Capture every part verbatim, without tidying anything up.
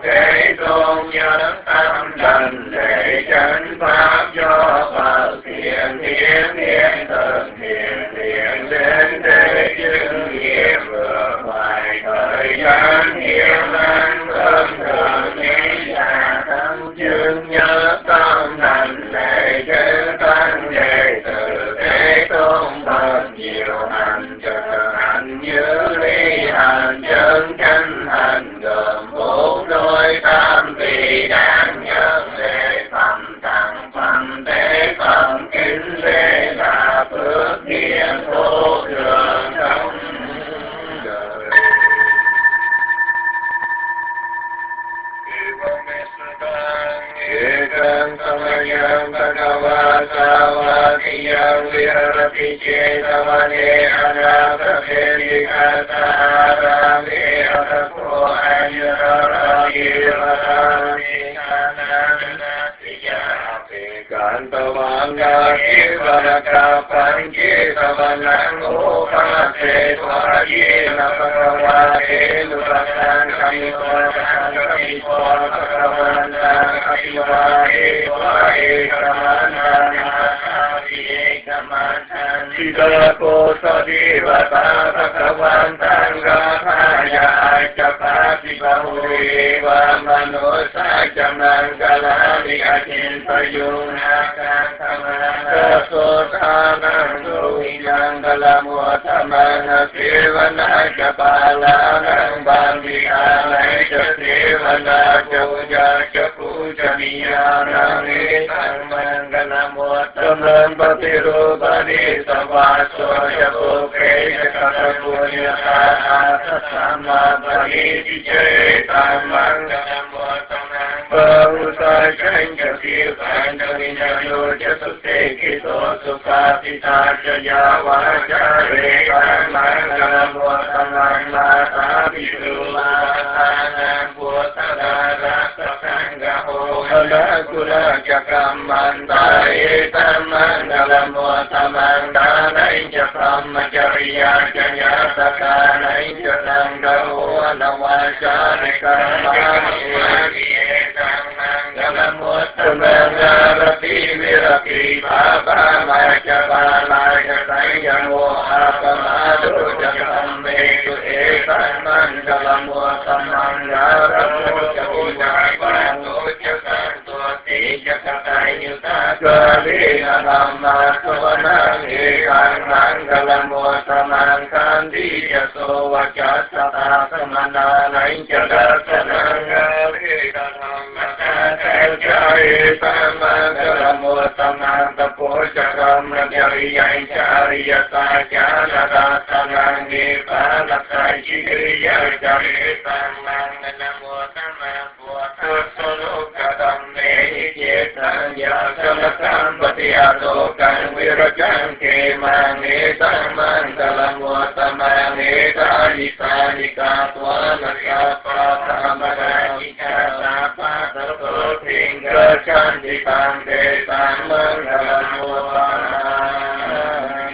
Thế Tôn nhất tâm thành lễ chánh pháp do Phật thiện thiện thiện thực thiện thiện đến để chứng nghiệp vừa phải thời gian hiền lành thân thường nghĩ là tâm chứng nhất tâm thành lễ chánh tăng đệ tử Thế Tôn Phật nhiều hành trợ hành như ly hành chân chánh hành gồm bốn đôi tam vị đáng nhân lễ phẩm tặng phẩm tế phẩm kính lễ là phước điển vô thường trong đời. Ekam samayam bhagava savatiyam viharati cetavane anapapeti katarame atapo ayararayi varami kananasiyate kantavanga kivaraka panche savanang upase svajena bhagavate nuratan kamivatan kamivatan bhagavantang Apivahe vahe kamantanasati ekamantan Siddhako sadivata bhagavantang gathaya acapati bahuveva manusa jamangalani acintayunaka samana sotanang suhiyang dalamuatamana sevana capalanang bambihanay sevana puja puja niyanang itang manggalamuataman patirubani savaso yapuke katapunya sama bagi cetang manggalamuataman bahusai kancasipan kaminyayo jasute kito sukapita jaya wajare manggalamuataman mata bidulatanang putadara Sanggaho halakula jakamanta etamang dalamuatamang danay jakamacariya janyasakanay jasanggaho anawasyarikamani etamang dalamuatamang arati virati baba macabalay jasayamo apamado jakametu etamang dalamuatamang aramu Kalina nama savanang ekang manggalamutaman kandi yaso wajasata samananain jadasanang kalina nama kakalkaya samanggalamutaman tapojakam nagyariyain cariya sajanadasanang ipalaksay chikriya jaritan manggalamutaman puatasolo kadam Yetan yasalakam patiyadokan virajan kemang etamang dalamuatamang etalisalika twanasapatamadajika sapataputing kacandipang detamang dalamuatamang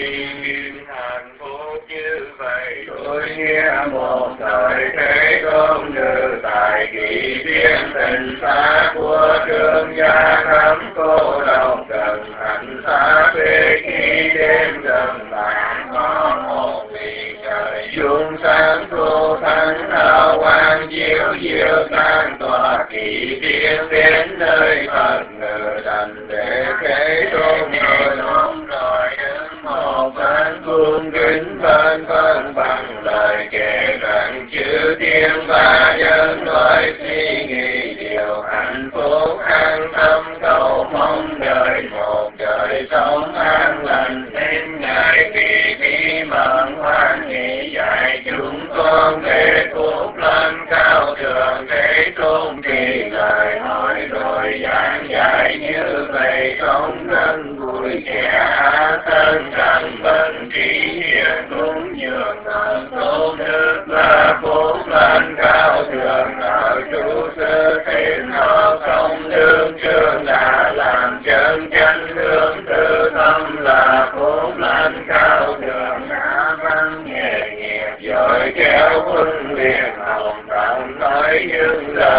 hạnh phúc như vậy tôi nghe một thời thế công như tại kỳ biến tình xa của thương gia thắm cô độc cần hạnh xa về khi đêm gần bạn có một vì trời dung sáng thu thắng hào quang diệu diệu tan tỏa kỳ biến đến nơi Phật ngự thành để thế tôn rồi đúng rồi đứng một bên cung kính bên phân bằng lời kể rằng chữ tiên ba nhân nói suy nghĩ điều hạnh phúc an tâm cầu mong đời một đời sống an lành đến ngày kỳ bí mận hoan hỷ dạy chúng con để phúc lên cao thượng để tôn trì lời nói rồi giảng dạy như vậy sống thân vui trẻ thân rằng bên trí hiền cũng nhường ngờ tôn đức là phúc lên cao thượng ở chủ sư thiên họ không đương chương đã làm chân chánh hướng tư tâm là phúc lên cao thượng đã văn nghề nghiệp giỏi kéo quân liền hồng tặng nói những lời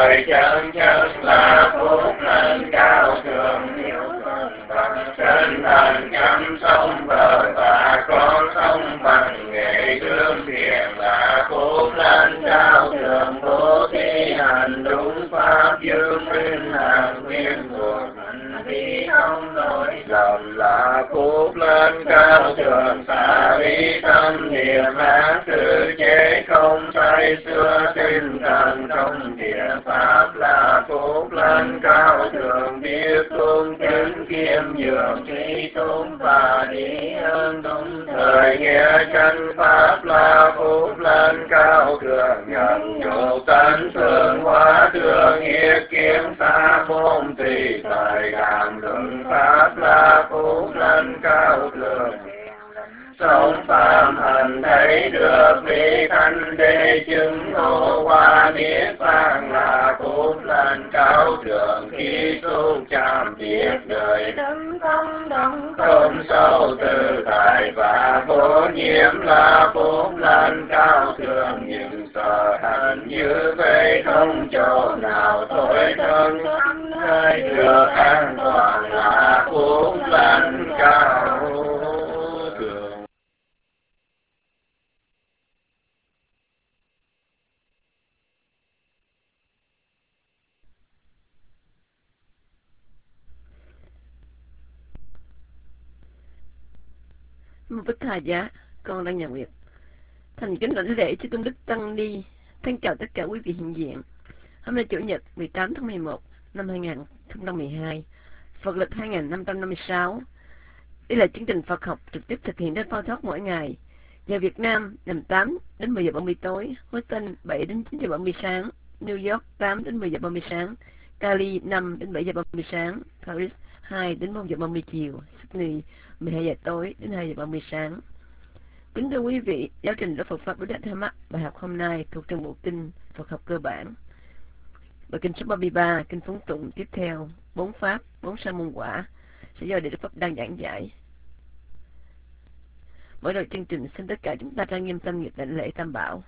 thời chân chân là phúc lành cao thượng hiếu thuận bằng chân thành chăm sống vợ và con sống bằng nghệ thương thiện là phúc lành cao thượng bố thí hành đúng pháp dương minh hàng nguyên thuộc hành vi không lỗi lầm là phúc lành cao thượng xả lý tâm niệm ác tự chế không say xưa tinh thần trong thiện pháp là phúc lành cao thượng biết cung kính kiêm nhường trí tôn và đi ơn đúng thời nghĩa chân pháp là phúc lành cao thượng nhận nhục tấn phương hóa thương hiệp kiếm xa môn tùy thời đàm luận pháp là phúc lành cao thượng sống phạm hành thấy được vị thanh đế chứng ngộ hoa niết bàn là phúc lành cao thượng khi xuống chạm biết đời đấng không đồng không sâu từ tại và vô nhiễm là phúc lành cao thượng những sở hành như vậy không chỗ nào tối thân nơi được an toàn là phúc lành cao thượng. Vất Hà Giá, con đang nhà Nguyệt. Thành kính lãnh lễ chư tôn đức tăng ni. Thân chào tất cả quý vị hiện diện. Hôm nay chủ nhật mười tám tháng mười một năm hai nghìn không trăm mười hai, Phật lịch hai nghìn năm trăm năm mươi sáu. Đây là chương trình Phật học trực tiếp thực hiện đến Phao Thóc mỗi ngày. Giờ Việt Nam làm tám đến mười giờ ba mươi tối, Houston bảy đến chín giờ ba mươi sáng, New York tám đến mười giờ ba mươi sáng, Cali năm đến bảy giờ ba mươi sáng, Paris hai đến một giờ ba mươi chiều, Sydney mười hai giờ tối đến hai giờ ba mươi sáng. Kính thưa quý vị, giáo trình Đức Phật Pháp Buddha Dhamma bài học hôm nay thuộc trong bộ kinh Phật học cơ bản. Bài kinh số ba mươi ba, kinh phóng tụng tiếp theo, bốn pháp, bốn sa môn quả sẽ do Đại Đức Pháp đang giảng giải. Mở đầu chương trình, xin tất cả chúng ta trang nghiêm tâm nghiệp đảnh lễ Tam Bảo.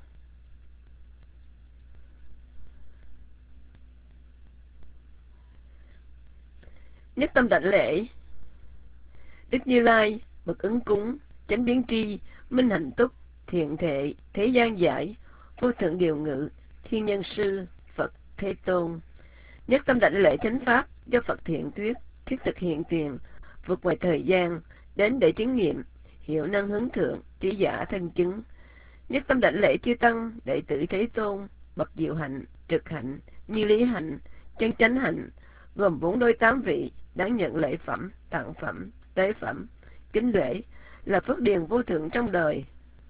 Nhất tâm đảnh lễ Đức Như Lai, bậc ứng cúng, chánh biến tri, minh hạnh túc, thiện thệ, thế gian giải, vô thượng điều ngự, thiên nhân sư, Phật Thế Tôn. Nhất tâm đảnh lễ chánh pháp do Phật Thiện Thuyết, thiết thực hiện tiền, vượt ngoài thời gian, đến để chứng nghiệm, hiệu năng hướng thượng, trí giả thân chứng. Nhất tâm đảnh lễ chư tăng, đệ tử Thế Tôn, bậc diệu hạnh, trực hạnh, như lý hạnh, chân chánh hạnh, gồm bốn đôi tám vị, đáng nhận lễ phẩm, tặng phẩm, tế phẩm, kính lễ, là phước điền vô thượng trong đời.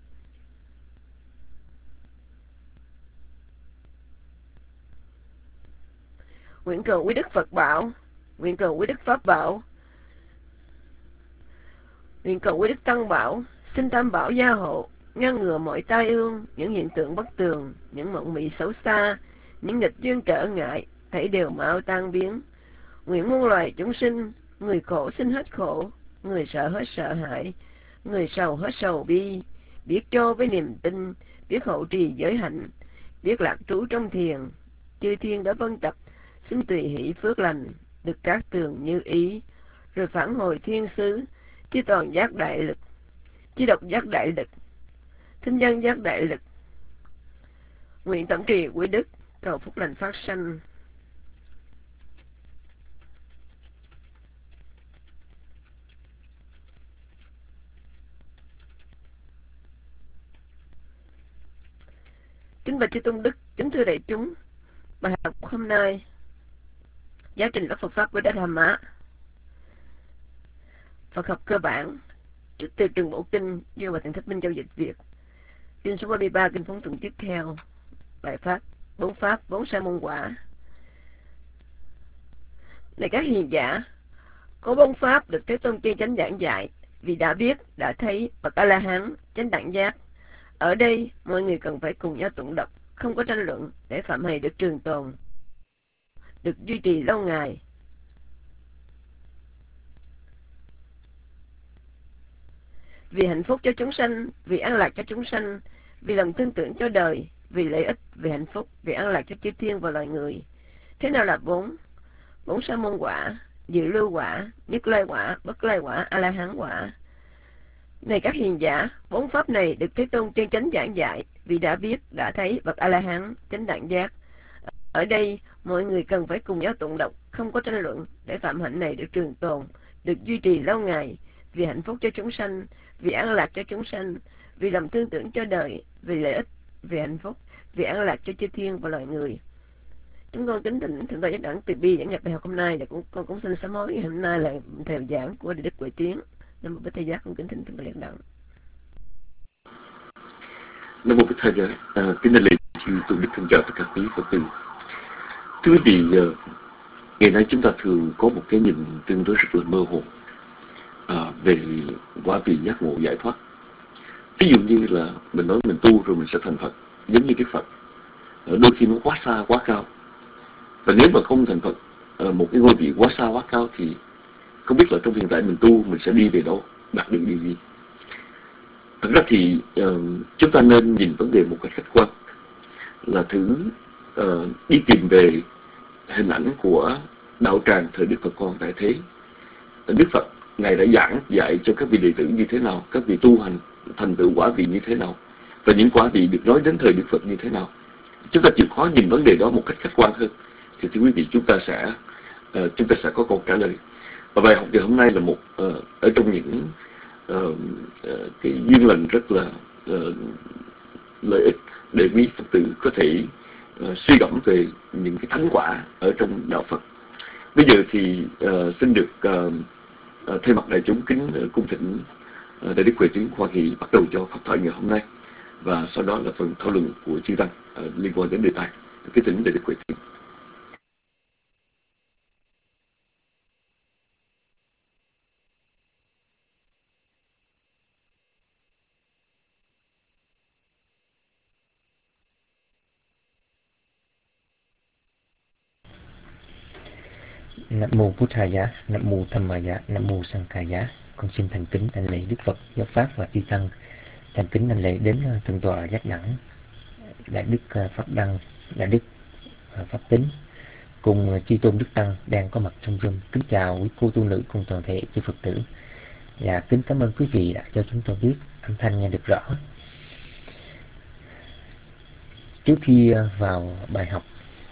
Nguyện cầu quý Đức Phật bảo, nguyện cầu quý Đức Pháp bảo, nguyện cầu quý Đức Tăng bảo, xin Tam Bảo gia hộ, ngăn ngừa mọi tai ương, những hiện tượng bất tường, những mộng mị xấu xa, những nghịch duyên trở ngại, thảy đều mau tan biến. Nguyện muôn loài chúng sinh, người khổ xin hết khổ, người sợ hết sợ hãi, người sầu hết sầu bi, biết cho với niềm tin, biết hậu trì giới hạnh, biết lạc trú trong thiền, chư thiên đã vân tập, xin tùy hỷ phước lành, được các tường như ý, rồi phản hồi thiên xứ, chư toàn giác đại lực, chư độc giác đại lực, thinh nhân giác đại lực. Nguyện tổng trì quý đức, cầu phúc lành phát sanh. Kính bạch chư tôn đức, kính thưa đại chúng, bài học hôm nay, giáo trình Đức Phật Pháp Buddha Dhamma, Phật học cơ bản, trước từ trường bộ kinh do Hòa Thượng Thích Minh Châu dịch Việt. Kinh số ba mươi ba, kinh phóng tụng tiếp theo, bài pháp, bốn pháp, bốn sa môn quả. Này các hiền giả, có bốn pháp được Thế Tôn chân chánh giảng dạy, vì đã biết, đã thấy bậc A La Hán chánh đẳng giác. Ở đây, mọi người cần phải cùng nhau tụng đọc, không có tranh luận, để phạm hạnh được trường tồn, được duy trì lâu ngày. Vì hạnh phúc cho chúng sanh, vì an lạc cho chúng sanh, vì lòng tin tưởng cho đời, vì lợi ích, vì hạnh phúc, vì an lạc cho chư thiên và loài người, Thế nào là bốn? Bốn sa môn quả, dự lưu quả, nhất lai quả, bất lai quả, a la hán quả. Này các hiền giả, bốn pháp này được Thế Tôn chân chánh giảng dạy vì đã biết, đã thấy bậc a la hán chánh đẳng giác. Ở đây mọi người cần phải cùng nhau tụng đọc, không có tranh luận, để phạm hạnh này được trường tồn, được duy trì lâu ngày, vì hạnh phúc cho chúng sanh, vì an lạc cho chúng sanh, vì lòng thương tưởng cho đời, vì lợi ích, vì hạnh phúc, vì an lạc cho chư thiên và loài người. Chúng con kính thỉnh thượng tọa Giác Đẳng Từ Bi giảng nhập bài học hôm nay, và cũng con cũng xin sám hối hôm nay là thời giảng của Đại Đức Huệ Tiến. Nam mô Bích Thầy Giác, con kính thỉnh thượng tọa Giác Đẳng. Nam mô Bích Thầy Giác, à, kính lễ chư tôn đức thân chào tất cả quý Phật tử. Thưa quý vị, ngày nay chúng ta thường có một cái nhìn tương đối rất là mơ hồ à, về quả vị giác ngộ giải thoát. Ví dụ như là mình nói mình tu rồi mình sẽ thành Phật, giống như Đức Phật, đôi khi nó quá xa quá cao. Và nếu mà không thành Phật, một cái ngôi vị quá xa quá cao thì không biết là trong hiện tại mình tu mình sẽ đi về đâu, đạt được điều gì. Thật ra thì uh, chúng ta nên nhìn vấn đề một cách khách quan, là thử uh, đi tìm về hình ảnh của đạo tràng thời Đức Phật Con Đại Thế. Đức Phật Ngài đã giảng dạy cho các vị đệ tử như thế nào, các vị tu hành thành tựu quả vị như thế nào, và những quả vị được nói đến thời Đức Phật như thế nào. Chúng ta chịu khó nhìn vấn đề đó một cách khách quan hơn, thì thưa quý vị, chúng ta sẽ uh, chúng ta sẽ có câu trả lời. Và bài học ngày hôm nay là một uh, ở trong những uh, uh, cái duyên lành rất là uh, lợi ích để quý Phật tử có thể uh, suy gẫm về những cái thánh quả ở trong đạo Phật. Bây giờ thì uh, xin được uh, uh, thay mặt đại chúng kính uh, cung thỉnh uh, Đại Đức Huệ Tiến Hoa Nghị bắt đầu cho Pháp thoại ngày hôm nay, và sau đó là phần thảo luận của chư tăng uh, liên quan đến đề tài. Kính thỉnh Đại Đức Huệ Tiến. Nam mô Bụt Thaya, Nam mô Dhammaya, Nam mô Sanghaya. Con xin thành kính đảnh lễ Đức Phật, Giáo Pháp và Chư Tăng. Thành kính đảnh lễ đến Thượng tọa Giác Đẳng, Đại Đức Pháp Đăng, Đại Đức Pháp Tính, cùng chư tôn đức tăng đang có mặt trong Zoom. Kính chào quý cô tu nữ cùng toàn thể chư Phật tử. Và kính cảm ơn quý vị đã cho chúng tôi biết âm thanh nghe được rõ. Trước khi vào bài học,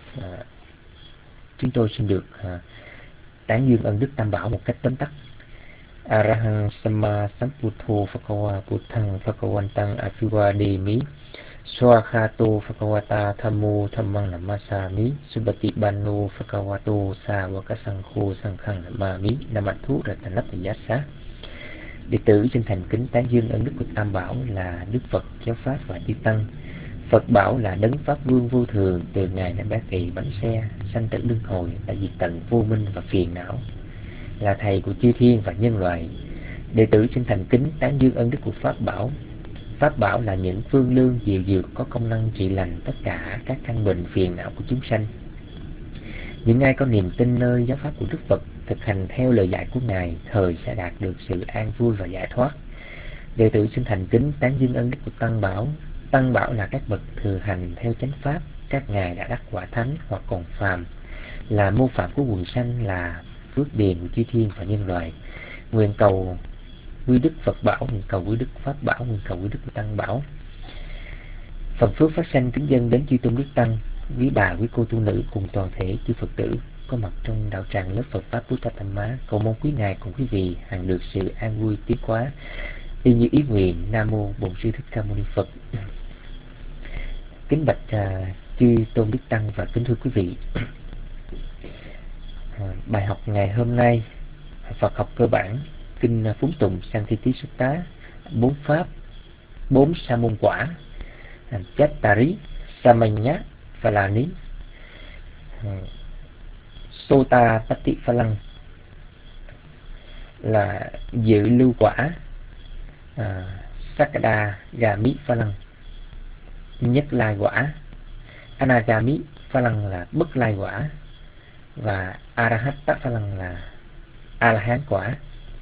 chúng tôi xin được tán dương ân đức Tam Bảo một cách tóm tắt. Arahang Samma Sambuddho Phakawa Buddhang Phakawantang Afiwademi Swakhato Phakawata Thammo Thammang Namasami Subati Bano Phakawato Sawakasankho Sankhang Namami Namathu Ratanatayasa. Đệ tử xin thành kính tán dương ân đức của Tam Bảo là Đức Phật, Giáo Pháp và Chư Tăng. Phật bảo là đấng Pháp Vương vô thường, từ Ngài đã bá kỳ bánh xe, sanh tử luân hồi, đã diệt tận vô minh và phiền não, là Thầy của chư thiên và nhân loại. Đệ tử xin thành kính tán dương ân đức của Pháp bảo. Pháp bảo là những phương lương diệu dược có công năng trị lành tất cả các căn bệnh phiền não của chúng sanh. Những ai có niềm tin nơi giáo pháp của Đức Phật, thực hành theo lời dạy của Ngài, thời sẽ đạt được sự an vui và giải thoát. Đệ tử xin thành kính tán dương ân đức của Tăng bảo. Tăng bảo là các bậc thừa hành theo chánh pháp, các ngài đã đắc quả thánh hoặc còn phàm, là mô phạm của quần sanh, là phước điền của chư thiên và nhân loại. Nguyện cầu quy đức Phật bảo, nguyện cầu quy đức Pháp bảo, nguyện cầu quy đức Tăng bảo. Phần phước phát sanh kính dân đến chư tôn đức tăng, quý bà, quý cô tu nữ cùng toàn thể chư Phật tử có mặt trong đạo tràng lớp Phật pháp Bút Tham Má. Cầu mong quý ngài cùng quý vị hằng được sự an vui tiến hóa y như ý nguyện. Nam mô Bổn Sư Thích Ca Mâu Ni Phật. Kính bạch uh, chư tôn đức tăng và kính thưa quý vị, uh, bài học ngày hôm nay Phật học cơ bản, kinh uh, phúng tụng Sankiti Sutta, bốn pháp, bốn sa môn quả, uh, Chattari, Samanya, Phalani, uh, Sota Patti Phalang là dự lưu quả, uh, Sakada Gami Phalang nhất lai quả, Anagami Phalang là bất lai quả, và Arahatta Phalang là A La Hán quả.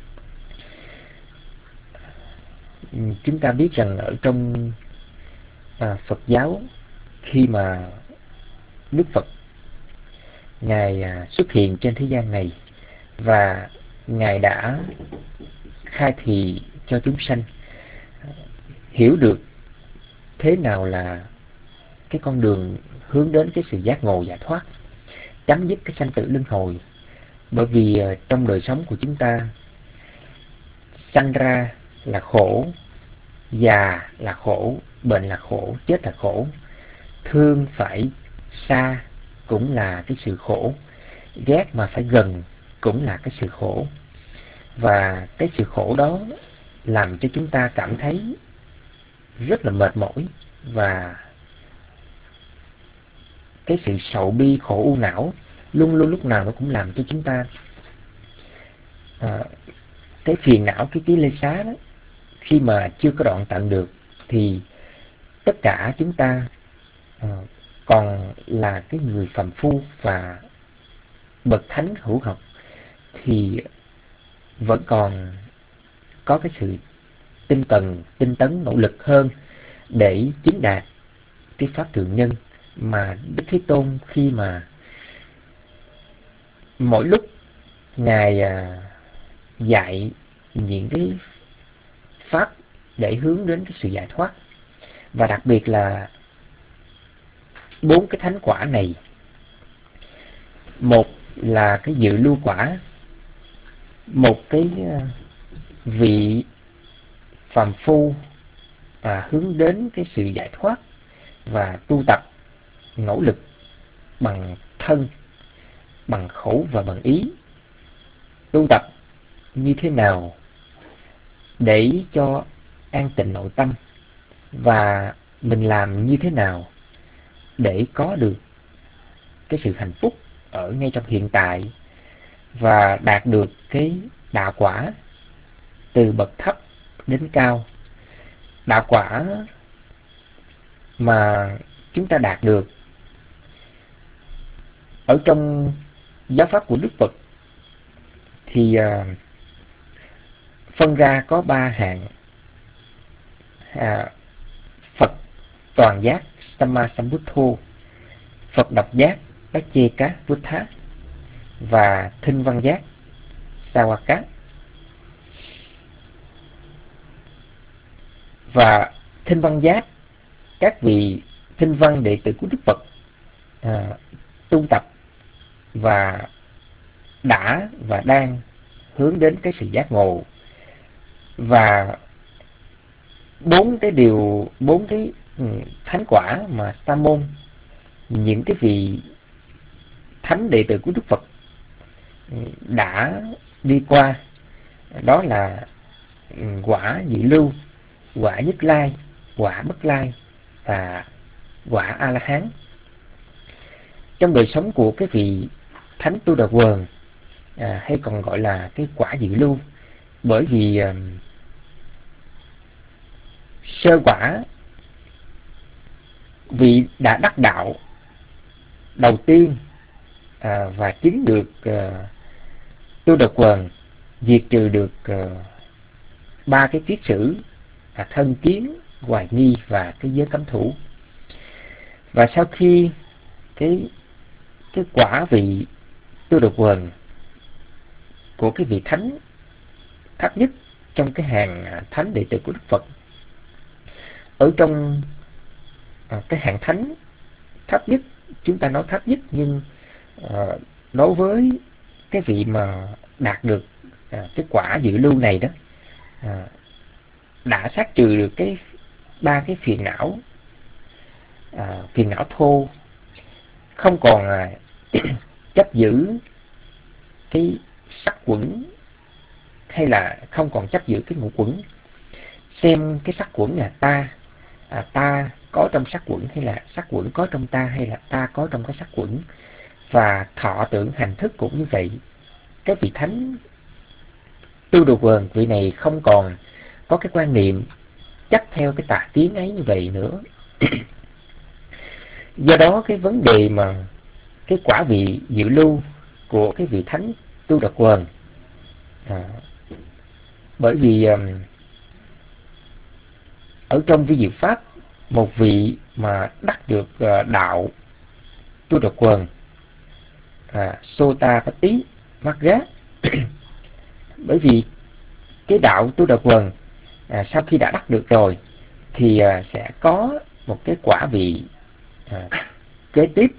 Chúng ta biết rằng ở trong à, Phật giáo, khi mà Đức Phật Ngài à, xuất hiện trên thế gian này và Ngài đã khai thị cho chúng sanh hiểu được thế nào là cái con đường hướng đến cái sự giác ngộ giải thoát, chấm dứt cái sanh tử luân hồi. Bởi vì uh, trong đời sống của chúng ta, sanh ra là khổ, già là khổ, bệnh là khổ, chết là khổ, thương phải xa cũng là cái sự khổ, ghét mà phải gần cũng là cái sự khổ. Và cái sự khổ đó làm cho chúng ta cảm thấy rất là mệt mỏi, và cái sự sầu bi khổ u não luôn luôn lúc nào nó cũng làm cho chúng ta à, cái phiền não, cái ký lê xá đó, khi mà chưa có đoạn tận được thì tất cả chúng ta à, còn là cái người phàm phu và bậc thánh hữu học thì vẫn còn có cái sự tinh cần, tinh tấn, nỗ lực hơn để chứng đạt cái pháp thượng nhân mà Đức Thế Tôn khi mà mỗi lúc Ngài à, dạy những cái pháp để hướng đến cái sự giải thoát. Và đặc biệt là bốn cái thánh quả này, một là cái dự lưu quả, một cái vị phàm phu à, hướng đến cái sự giải thoát và tu tập nỗ lực bằng thân, bằng khẩu và bằng ý. Tu tập như thế nào để cho an tịnh nội tâm, và mình làm như thế nào để có được cái sự hạnh phúc ở ngay trong hiện tại và đạt được cái đạo quả từ bậc thấp đến cao. Đạo quả mà chúng ta đạt được ở trong giáo pháp của Đức Phật thì uh, phân ra có ba hạng. À, Phật toàn giác Sammasambuddho, Phật độc giác Pacceka Buddha và thinh văn giác Sawaka. Và thinh văn giác, các vị thinh văn đệ tử của Đức Phật à, tu tập và đã và đang hướng đến cái sự giác ngộ. Và bốn cái điều, bốn cái thánh quả mà Sa môn, những cái vị thánh đệ tử của Đức Phật đã đi qua, đó là quả dự lưu, quả nhất lai, quả bất lai và quả A La Hán. Trong đời sống của cái vị thánh Tu Đà Quần à, hay còn gọi là cái quả dự lưu, bởi vì à, sơ quả vị đã đắc đạo đầu tiên à, và chứng được à, Tu Đà Quần diệt trừ được à, ba cái kiết sử à, thân kiến, hoài nghi và cái giới cấm thủ. Và sau khi cái cái quả vị Tu Đà Quần của cái vị thánh thấp nhất trong cái hàng thánh đệ tử của Đức Phật, ở trong à, cái hạng thánh thấp nhất, chúng ta nói thấp nhất nhưng à, đối với cái vị mà đạt được à, cái quả dự lưu này đó, à, đã sát trừ được cái ba cái phiền não, à, phiền não thô, không còn à, chấp giữ cái sắc quẩn, hay là không còn chấp giữ cái ngũ quẩn, xem cái sắc quẩn là ta, à, ta có trong sắc quẩn hay là sắc quẩn có trong ta, hay là ta có trong cái sắc quẩn. Và thọ tưởng hành thức cũng như vậy. Cái vị thánh Tu Đà Quần, vị này không còn có cái quan niệm chấp theo cái tà kiến ấy như vậy nữa. Do đó cái vấn đề mà cái quả vị dự lưu của cái vị thánh Tu Đà Quần, à, bởi vì um, ở trong vi diệu pháp, một vị mà đắc được uh, đạo Tu Đà Quần à, Sotapatti Magga. Bởi vì cái đạo Tu Đà Quần à, sau khi đã đắc được rồi thì à, sẽ có một cái quả vị à, kế tiếp,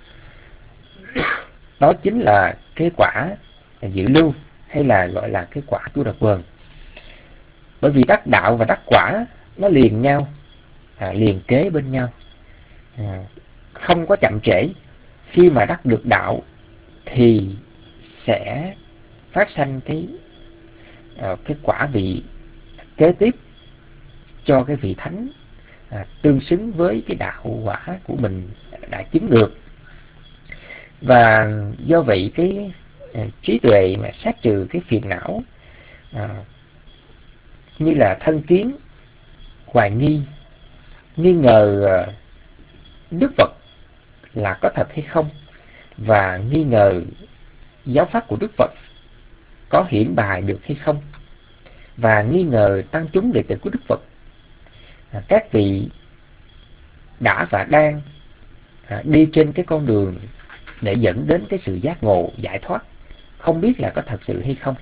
đó chính là cái quả dự lưu, hay là gọi là cái quả Tu Đà Quần. Bởi vì đắc đạo và đắc quả nó liền nhau, à, liền kế bên nhau, à, không có chậm trễ. Khi mà đắc được đạo thì sẽ phát sanh cái à, cái quả vị kế tiếp cho cái vị thánh à, tương xứng với cái đạo quả của mình đã chứng được. Và do vậy cái à, trí tuệ mà sát trừ cái phiền não à, như là thân kiến, hoài nghi, nghi ngờ à, Đức Phật là có thật hay không, và nghi ngờ giáo pháp của Đức Phật có hiển bài được hay không, và nghi ngờ tăng chúng đệ tử của Đức Phật, à, các vị đã và đang à, đi trên cái con đường để dẫn đến cái sự giác ngộ giải thoát, không biết là có thật sự hay không.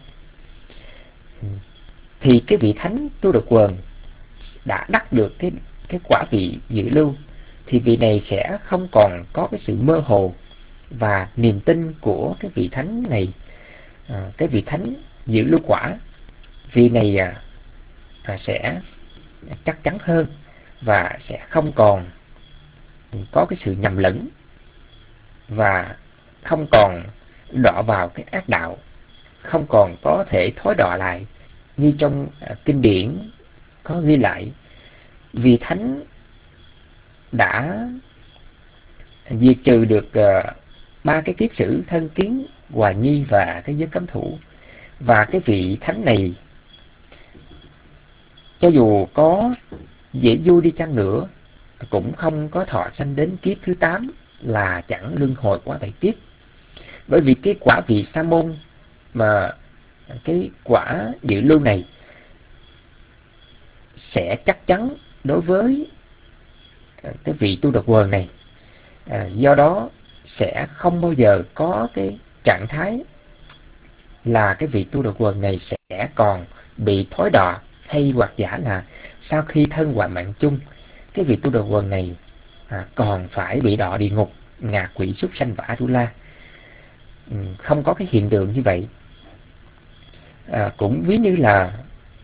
Thì cái vị thánh Tu Đà Quần đã đắc được cái cái quả vị dự lưu, thì vị này sẽ không còn có cái sự mơ hồ, và niềm tin của cái vị thánh này, à, cái vị thánh dự lưu quả, vị này à, à, sẽ chắc chắn hơn, và sẽ không còn có cái sự nhầm lẫn, và không còn đọa vào cái ác đạo, không còn có thể thối đọa lại như trong à, kinh điển có ghi lại. Vị thánh đã diệt trừ được uh, ba cái kiết sử thân kiến, hoài nghi và cái giới cấm thủ. Và cái vị thánh này cho dù có dễ vui đi chăng nữa cũng không có thọ sanh đến kiếp thứ tám, là chẳng luân hồi qua bảy kiếp. Bởi vì cái quả vị sa môn, mà cái quả dự lưu này sẽ chắc chắn đối với cái vị Tu Đà Quần này. à, do đó sẽ không bao giờ có cái trạng thái là cái vị Tu Đà Quần này sẽ còn bị thối đọa, hay hoặc giả là sau khi thân hoại mạng chung, cái vị Tu Đà Quần này à, còn phải bị đọa địa ngục, ngạ quỷ, súc sanh và Atula. ừ, không có cái hiện tượng như vậy. à, cũng ví như là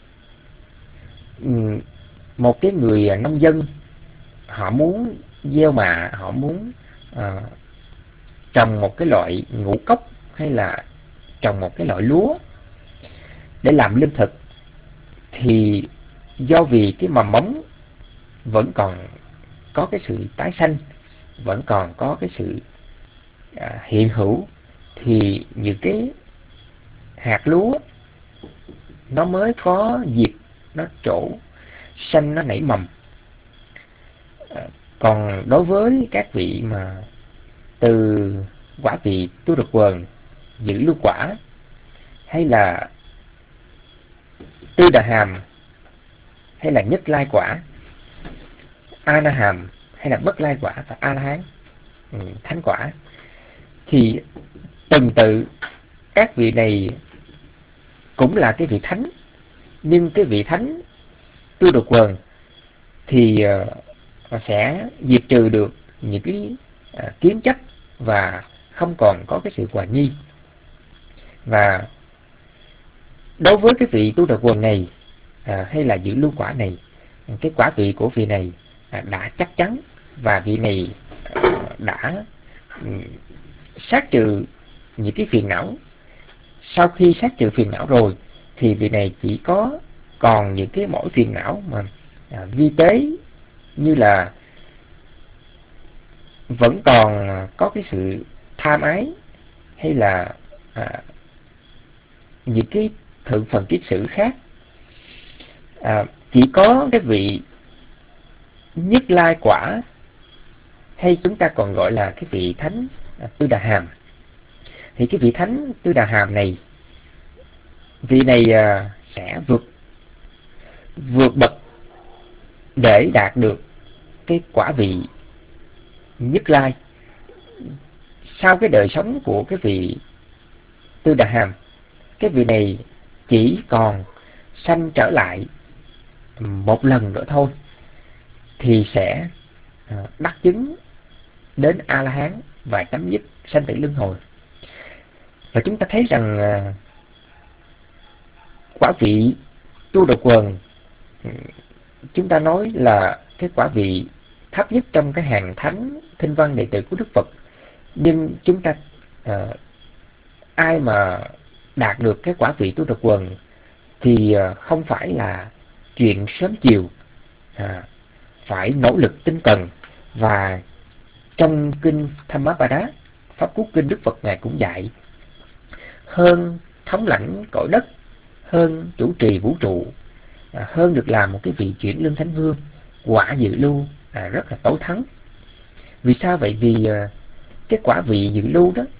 ừ, một cái người nông dân, họ muốn gieo mạ, họ muốn à, trồng một cái loại ngũ cốc, hay là trồng một cái loại lúa để làm lương thực, thì do vì cái mầm mống vẫn còn có cái sự tái sanh, vẫn còn có cái sự à, hiện hữu, thì những cái hạt lúa nó mới có dịp nó trổ xanh, nó nảy mầm. à, còn đối với các vị mà từ quả vị Tu Đà Quần, giữ lưu quả, hay là Tư Đà Hàm, hay là Nhất Lai quả, A Na Hàm, hay là Bất Lai quả và A La Hán, ừ, thánh quả, thì tuần tự các vị này cũng là cái vị thánh. Nhưng cái vị thánh Tu Đà Quần thì uh, sẽ diệt trừ được những cái uh, kiến chấp, và không còn có cái sự hoài nghi. Và đối với cái vị Tu Đà Quần này à, hay là giữ lưu quả này, cái quả vị của vị này à, đã chắc chắn, và vị này à, đã um, sát trừ những cái phiền não. Sau khi sát trừ phiền não rồi thì vị này chỉ có còn những cái mỗi phiền não mà à, vi tế, như là vẫn còn có cái sự tham ái, hay là à, những cái thượng phần kiết sử khác. à, chỉ có cái vị Nhất Lai quả, hay chúng ta còn gọi là cái vị thánh à, Tư Đà Hàm. Thì cái vị thánh Tư Đà Hàm này, vị này à, sẽ vượt vượt bậc để đạt được cái quả vị Nhất Lai. sau cái đời sống của cái vị Tư Đà Hàm, cái vị này chỉ còn sanh trở lại một lần nữa thôi thì sẽ đắc chứng đến A-la-hán và chấm dứt sanh tử luân hồi. Và chúng ta thấy rằng quả vị Tu Độc Quần, chúng ta nói là cái quả vị thấp nhất trong cái hàng thánh thinh văn đệ tử của Đức Phật. Nhưng chúng ta uh, ai mà đạt được cái quả vị Tu Độc Quần thì uh, không phải là chuyện sớm chiều, uh, phải nỗ lực tinh cần. Và trong kinh Thammapada, Pháp Cú Kinh, Đức Phật Ngài cũng dạy hơn thống lãnh cõi đất, hơn chủ trì vũ trụ, à, hơn được làm một cái vị chuyển lương thánh vương, quả dự lưu à, rất là tối thắng. Vì sao vậy? Vì à, cái quả vị dự lưu đó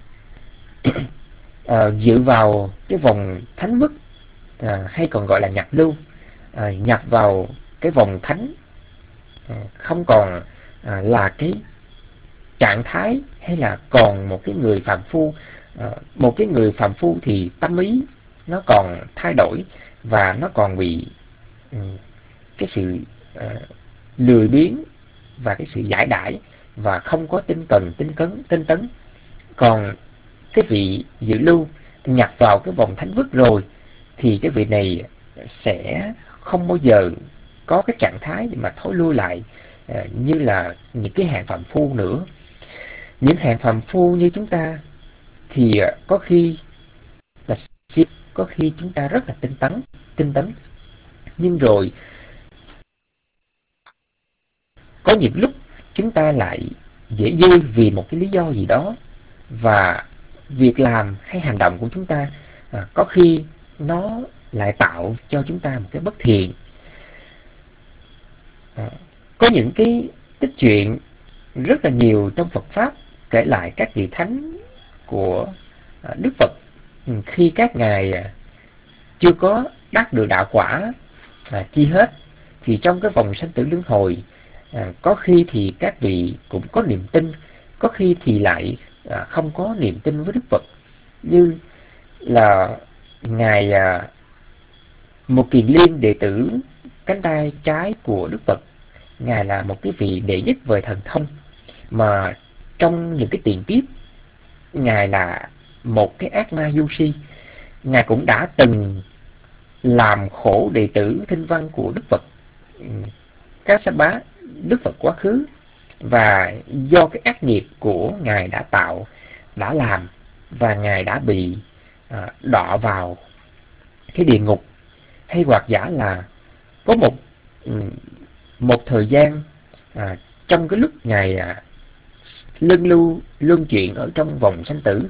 à, dự vào cái vòng thánh mức, à, hay còn gọi là nhập lưu, à, nhập vào cái vòng thánh, à, không còn à, là cái trạng thái hay là còn một cái người phàm phu. À, một cái người phàm phu thì tâm ý nó còn thay đổi và nó còn bị um, cái sự uh, lười biếng và cái sự giải đãi và không có tinh cần tinh cấn tinh tấn. Còn cái vị dự lưu nhập vào cái vòng thánh vức rồi thì cái vị này sẽ không bao giờ có cái trạng thái để mà thối lui lại uh, như là những cái hạng phàm phu nữa. Những hạng phàm phu như chúng ta thì uh, có khi là có khi chúng ta rất là tinh tấn tinh tấn nhưng rồi có những lúc chúng ta lại dễ vui vì một cái lý do gì đó, và việc làm hay hành động của chúng ta à, có khi nó lại tạo cho chúng ta một cái bất thiện. À, có những cái tích chuyện rất là nhiều trong Phật Pháp kể lại các vị thánh của à, Đức Phật khi các ngài chưa có đắc được đạo quả à, chi hết, thì trong cái vòng sanh tử luân hồi à, có khi thì các vị cũng có niềm tin, có khi thì lại à, không có niềm tin với Đức Phật. Như là ngài à, Một Kiền Liên, đệ tử cánh tay trái của Đức Phật, ngài là một cái vị đệ nhất về thần thông, mà trong những cái tiền kiếp ngài là một cái ác ma du si. Ngài cũng đã từng làm khổ đệ tử thinh văn của Đức Phật Các Sa Bá, Đức Phật quá khứ, và do cái ác nghiệp của ngài đã tạo, đã làm, và ngài đã bị à, đọa vào cái địa ngục, hay hoặc giả là có một một thời gian à, trong cái lúc ngài à, luân lưu luân chuyển ở trong vòng sanh tử,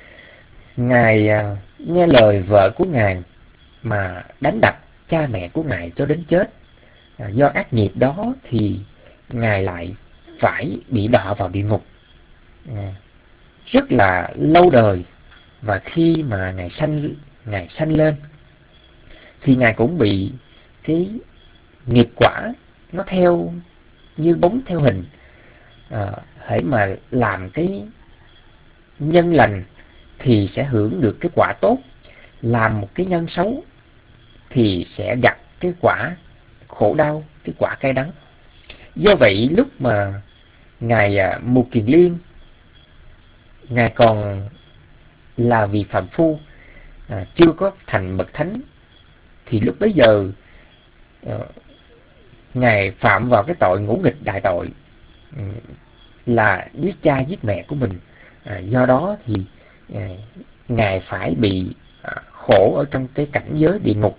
ngài à, nghe lời vợ của ngài mà đánh đập cha mẹ của ngài cho đến chết. À, do ác nghiệp đó thì ngài lại phải bị đọa vào địa ngục à, rất là lâu đời. Và khi mà ngài sanh ngài sanh lên thì ngài cũng bị cái nghiệp quả nó theo như bóng theo hình. À, hễ mà làm cái nhân lành thì sẽ hưởng được cái quả tốt, làm một cái nhân xấu thì sẽ gặp cái quả khổ đau, cái quả cay đắng. Do vậy lúc mà ngài à, Mục Kiền Liên, ngài còn là vị phàm phu, à, chưa có thành bậc thánh, thì lúc bấy giờ à, ngài phạm vào cái tội ngũ nghịch đại tội, ừ, là giết cha giết mẹ của mình. À, do đó thì à, ngài phải bị à, khổ ở trong cái cảnh giới địa ngục.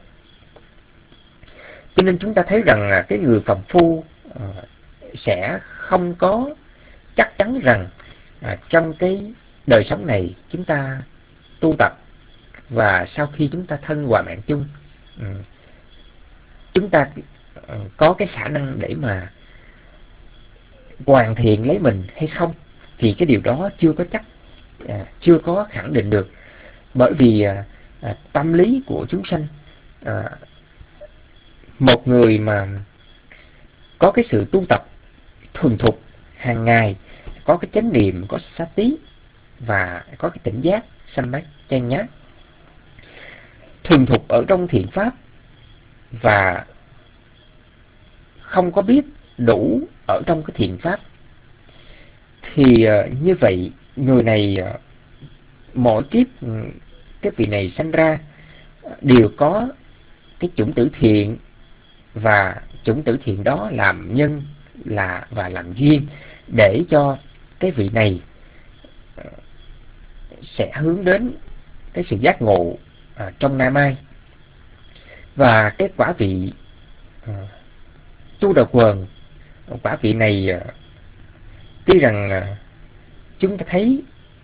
Cho nên chúng ta thấy rằng là cái người phàm phu à, sẽ không có chắc chắn rằng à, trong cái đời sống này chúng ta tu tập, và sau khi chúng ta thân hòa mạng chung, ừ, chúng ta ừ, có cái khả năng để mà hoàn thiện lấy mình hay không, thì cái điều đó chưa có chắc, à, chưa có khẳng định được. Bởi vì à, à, tâm lý của chúng sanh, à, một người mà có cái sự tu tập thuần thục hàng ngày, có cái chánh niệm, có sati, và có cái tỉnh giác Sampajanya, thuần thục ở trong thiện pháp và không có biết đủ ở trong cái thiện pháp, thì uh, như vậy người này uh, mỗi kiếp cái vị này sanh ra đều có cái chủng tử thiện, và chủng tử thiện đó làm nhân là và làm duyên để cho cái vị này uh, sẽ hướng đến cái sự giác ngộ uh, trong nay mai. Và cái quả vị uh, tu đà quần, quả vị này uh, tuy rằng uh, chúng ta thấy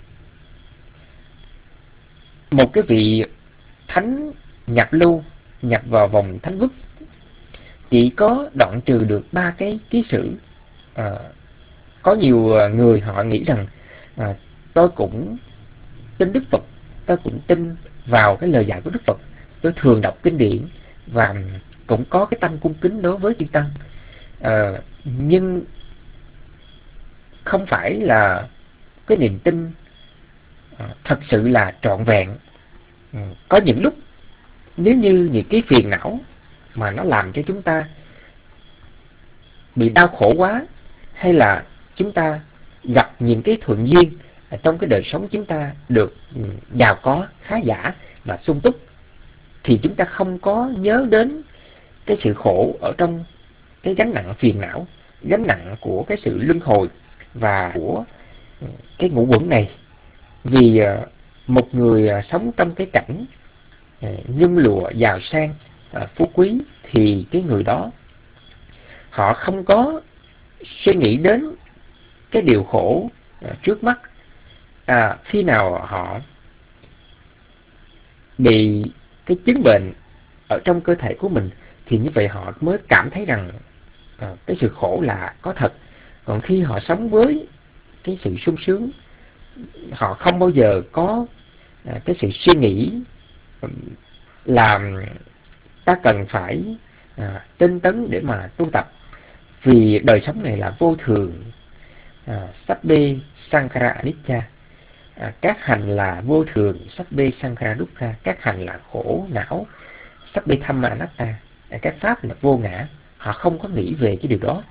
một cái vị thánh nhập lưu, nhập vào vòng thánh vức, chỉ có đoạn trừ được ba cái ký sử. À, có nhiều người họ nghĩ rằng à, tôi cũng tin Đức Phật, tôi cũng tin vào cái lời dạy của Đức Phật, tôi thường đọc kinh điển và cũng có cái tâm cung kính đối với chư tăng, à, nhưng không phải là cái niềm tin à, thật sự là trọn vẹn. Ừ, có những lúc nếu như những cái phiền não mà nó làm cho chúng ta bị đau khổ quá, hay là chúng ta gặp những cái thuận duyên trong cái đời sống chúng ta được giàu có, khá giả và sung túc, thì chúng ta không có nhớ đến cái sự khổ ở trong cái gánh nặng phiền não, gánh nặng của cái sự luân hồi và của cái ngũ uẩn này. Vì một người sống trong cái cảnh nhung lụa giàu sang phú quý, thì cái người đó họ không có suy nghĩ đến cái điều khổ trước mắt. À, khi nào họ bị cái chứng bệnh ở trong cơ thể của mình thì như vậy họ mới cảm thấy rằng à, cái sự khổ là có thật. Còn khi họ sống với cái sự sung sướng, họ không bao giờ có à, cái sự suy nghĩ là ta cần phải à, tinh tấn để mà tu tập, vì đời sống này là vô thường. à, Sabbe Sankhara Anicca, à, các hành là vô thường. Sabbe Sankhara Dukkha, các hành là khổ não. Sabbe Dhamma Anatta, à, các pháp là vô ngã. Họ không có nghĩ về cái điều đó.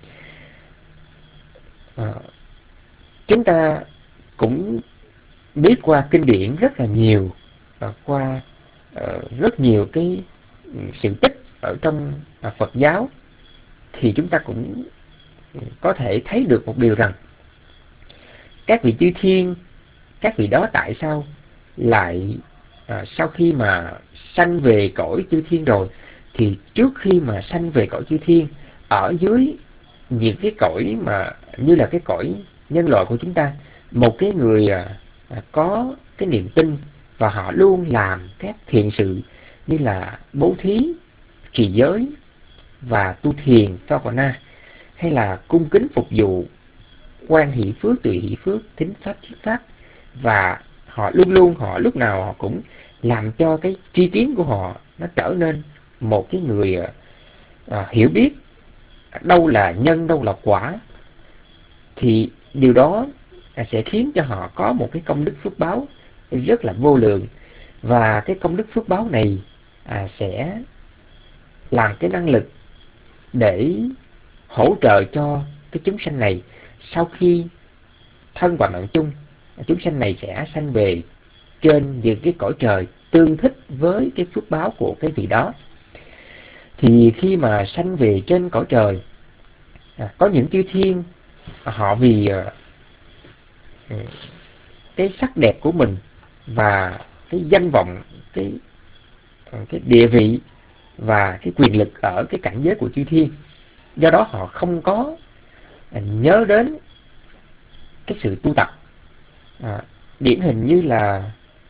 à, Chúng ta cũng biết qua kinh điển rất là nhiều, à, qua uh, rất nhiều cái sự tích ở trong uh, Phật giáo, thì chúng ta cũng có thể thấy được một điều rằng các vị chư thiên, các vị đó tại sao lại à, sau khi mà sanh về cõi chư thiên rồi, thì trước khi mà sanh về cõi chư thiên, ở dưới những cái cõi mà như là cái cõi nhân loại của chúng ta, một cái người à, có cái niềm tin và họ luôn làm các thiện sự như là bố thí, trì giới và tu thiền Phật-na, hay là cung kính phục vụ, quan hỷ phước, tùy hỷ phước, thính pháp, thuyết pháp, và họ luôn luôn, họ lúc nào họ cũng làm cho cái tri kiến của họ nó trở nên một cái người à, hiểu biết đâu là nhân, đâu là quả, thì điều đó à, sẽ khiến cho họ có một cái công đức phước báo rất là vô lượng. Và cái công đức phước báo này à, sẽ làm cái năng lực để hỗ trợ cho cái chúng sanh này sau khi thân và mạng chung, chúng sanh này sẽ sanh về trên những cái cõi trời tương thích với cái phước báo của cái vị đó. Thì khi mà sanh về trên cõi trời, à, có những chư thiên họ vì uh, cái sắc đẹp của mình và cái danh vọng, cái uh, cái địa vị và cái quyền lực ở cái cảnh giới của chư thiên, do đó họ không có uh, nhớ đến cái sự tu tập. À, điển hình như là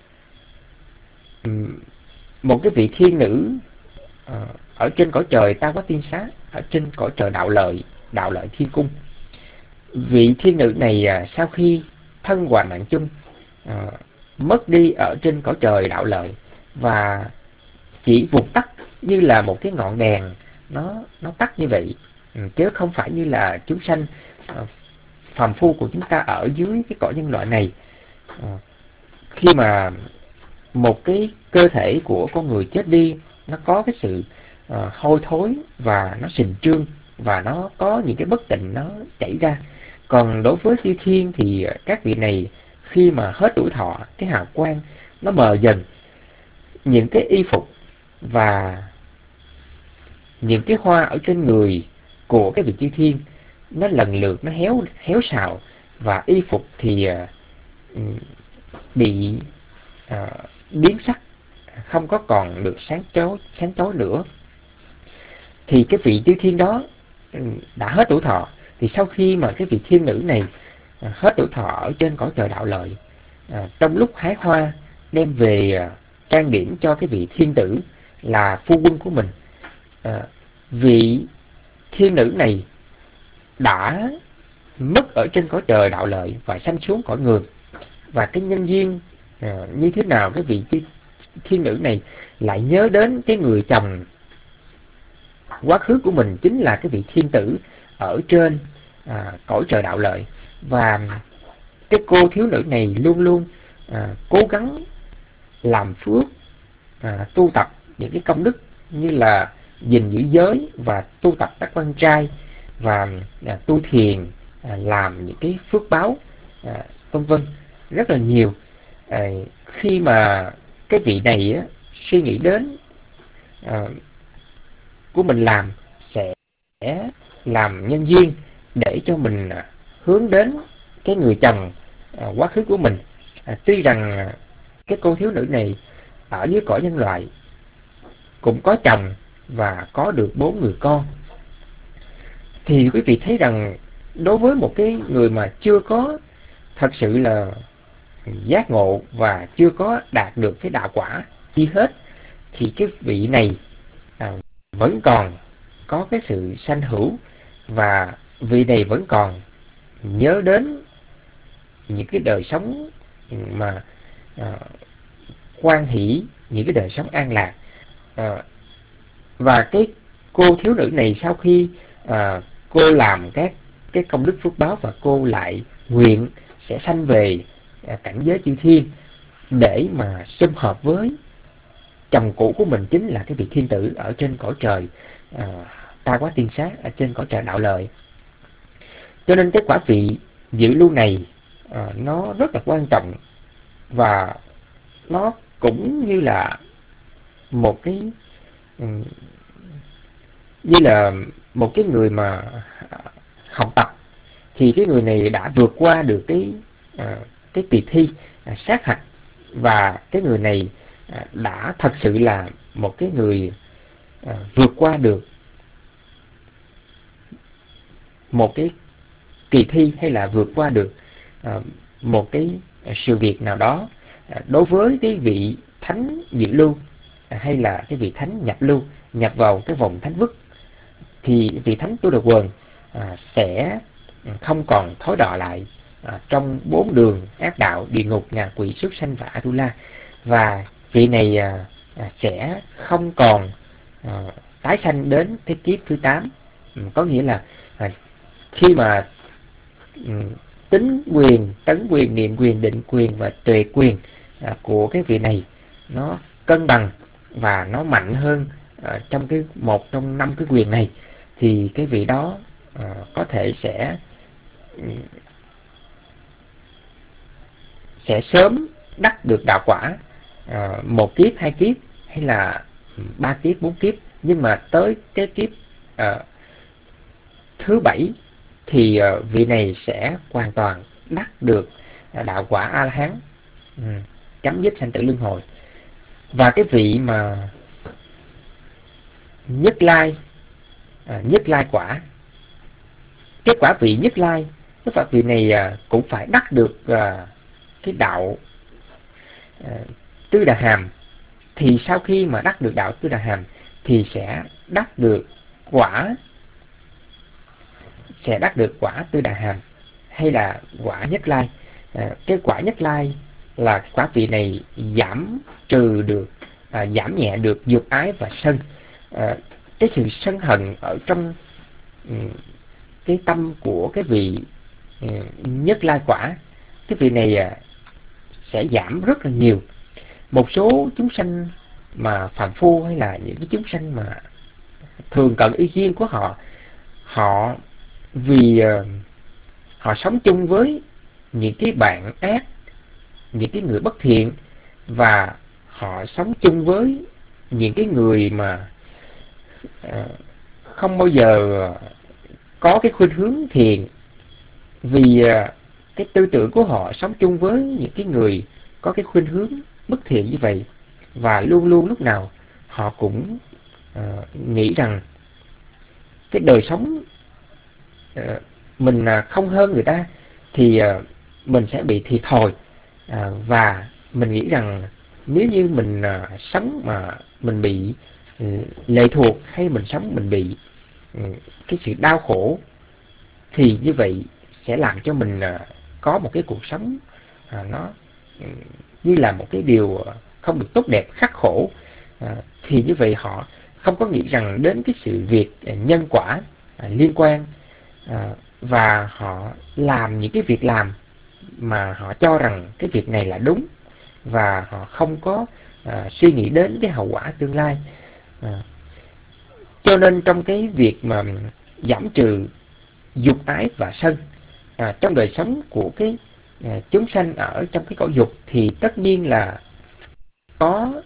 um, một cái vị thiên nữ uh, ở trên cõi trời Ta Quá Tiên Xá, ở trên cõi trời đạo lợi, đạo lợi thiên cung. Vị thiên nữ này uh, sau khi thân hoàn mạng chung uh, mất đi ở trên cõi trời đạo lợi, và chỉ vụt tắt như là một cái ngọn đèn nó nó tắt như vậy, ừ, chứ không phải như là chúng sanh uh, phàm phu của chúng ta ở dưới cái cõi nhân loại này À, khi mà một cái cơ thể của con người chết đi, nó có cái sự uh, hôi thối và nó sình trương và nó có những cái bất tịnh nó chảy ra. Còn đối với chư thiên thì các vị này khi mà hết tuổi thọ, cái hào quang nó mờ dần, những cái y phục và những cái hoa ở trên người của cái vị chư thiên nó lần lượt nó héo héo xào, và y phục thì uh, bị uh, biến sắc, không có còn được sáng chói sáng chói nữa. Thì cái vị chư thiên đó đã hết tuổi thọ. Thì sau khi mà cái vị thiên nữ này hết tuổi thọ ở trên cõi trời đạo lợi, à, trong lúc hái hoa đem về à, trang điểm cho cái vị thiên tử là phu quân của mình, à, vị thiên nữ này đã mất ở trên cõi trời đạo lợi và sanh xuống cõi người. Và cái nhân duyên à, như thế nào cái vị thiên nữ này lại nhớ đến cái người chồng quá khứ của mình chính là cái vị thiên tử ở trên à, cõi trời đạo lợi. Và cái cô thiếu nữ này luôn luôn à, cố gắng làm phước, à, tu tập những cái công đức như là gìn giữ giới và tu tập các quan trai, và à, tu thiền, à, làm những cái phước báo, à, vân vân rất là nhiều. À, khi mà cái vị này á, suy nghĩ đến à, của mình làm sẽ làm nhân duyên để cho mình à, hướng đến cái người chồng à, quá khứ của mình. À, tuy rằng à, cái cô thiếu nữ này ở dưới cõi nhân loại cũng có chồng và có được bốn người con, thì quý vị thấy rằng đối với một cái người mà chưa có thật sự là giác ngộ và chưa có đạt được cái đạo quả chi hết, thì cái vị này à, vẫn còn có cái sự sanh hữu, và vị này vẫn còn nhớ đến những cái đời sống mà à, hoan hỷ, những cái đời sống an lạc. À, và cái cô thiếu nữ này sau khi à, cô làm các cái công đức phước báo, và cô lại nguyện sẽ sanh về à, cảnh giới chư thiên để mà sum hợp với chồng cũ của mình chính là cái vị thiên tử ở trên cõi trời à, Ta Quá Tiên Sát, ở trên cõi trời đạo lợi. Cho nên cái quả vị dự lưu này à, nó rất là quan trọng, và nó cũng như là một cái như là một cái người mà học tập, thì cái người này đã vượt qua được cái à, cái kỳ thi à, sát hạch, và cái người này à, đã thật sự là một cái người à, vượt qua được một cái kỳ thi, hay là vượt qua được à, một cái sự việc nào đó à, đối với cái vị thánh dự lưu, à, hay là cái vị thánh nhập lưu, nhập vào cái vòng thánh vức, thì vị thánh Tu Đà Quần à, sẽ không còn thối đọa lại à, trong bốn đường ác đạo, địa ngục, ngạ quỷ, súc sanh và Atula. Và vị này à, à, sẽ không còn à, tái sanh đến cái kiếp thứ tám. Ừ, có nghĩa là à, khi mà um, tính quyền, tấn quyền, niệm quyền, định quyền và tuệ quyền à, của cái vị này nó cân bằng và nó mạnh hơn à, trong cái một trong năm cái quyền này, thì cái vị đó à, có thể sẽ sẽ sớm đắc được đạo quả à, một kiếp, hai kiếp, hay là ba kiếp, bốn kiếp. Nhưng mà tới cái kiếp à, thứ bảy thì à, vị này sẽ hoàn toàn đắc được à, đạo quả A La Hán, ừ, chấm dứt sanh tử luân hồi. Và cái vị mà nhất lai à, nhất lai quả, cái quả vị nhất lai, cái quả vị này à, cũng phải đắc được à, cái đạo à, Tứ Đà Hàm. Thì sau khi mà đắc được đạo Tứ Đà Hàm thì sẽ đắc được quả sẽ đắc được quả Tứ Đà Hàm, hay là quả nhất lai. À, cái quả nhất lai là quả vị này giảm trừ được à, giảm nhẹ được dục ái và sân. À, cái sự sân hận ở trong um, cái tâm của cái vị um, nhất lai quả, cái vị này à, sẽ giảm rất là nhiều. Một số chúng sanh mà phàm phu hay là những cái chúng sanh mà thường cận ý duyên của họ, họ vì uh, họ sống chung với những cái bạn ác, những cái người bất thiện, và họ sống chung với những cái người mà uh, không bao giờ có cái khuynh hướng thiện, vì uh, cái tư tưởng của họ sống chung với những cái người có cái khuynh hướng bất thiện như vậy, và luôn luôn lúc nào họ cũng uh, nghĩ rằng cái đời sống uh, mình uh, không hơn người ta thì uh, mình sẽ bị thiệt thòi, uh, và mình nghĩ rằng nếu như mình uh, sống mà mình bị uh, lệ thuộc, hay mình sống mình bị uh, cái sự đau khổ, thì như vậy sẽ làm cho mình uh, có một cái cuộc sống uh, nó uh, như là một cái điều không được tốt đẹp, khắc khổ. uh, thì như vậy họ không có nghĩ rằng đến cái sự việc uh, nhân quả uh, liên quan, uh, và họ làm những cái việc làm mà họ cho rằng cái việc này là đúng, và họ không có uh, suy nghĩ đến cái hậu quả tương lai. uh, cho nên trong cái việc mà giảm trừ dục ái và sân à, trong đời sống của cái à, chúng sanh ở trong cái cõi dục, thì tất nhiên là có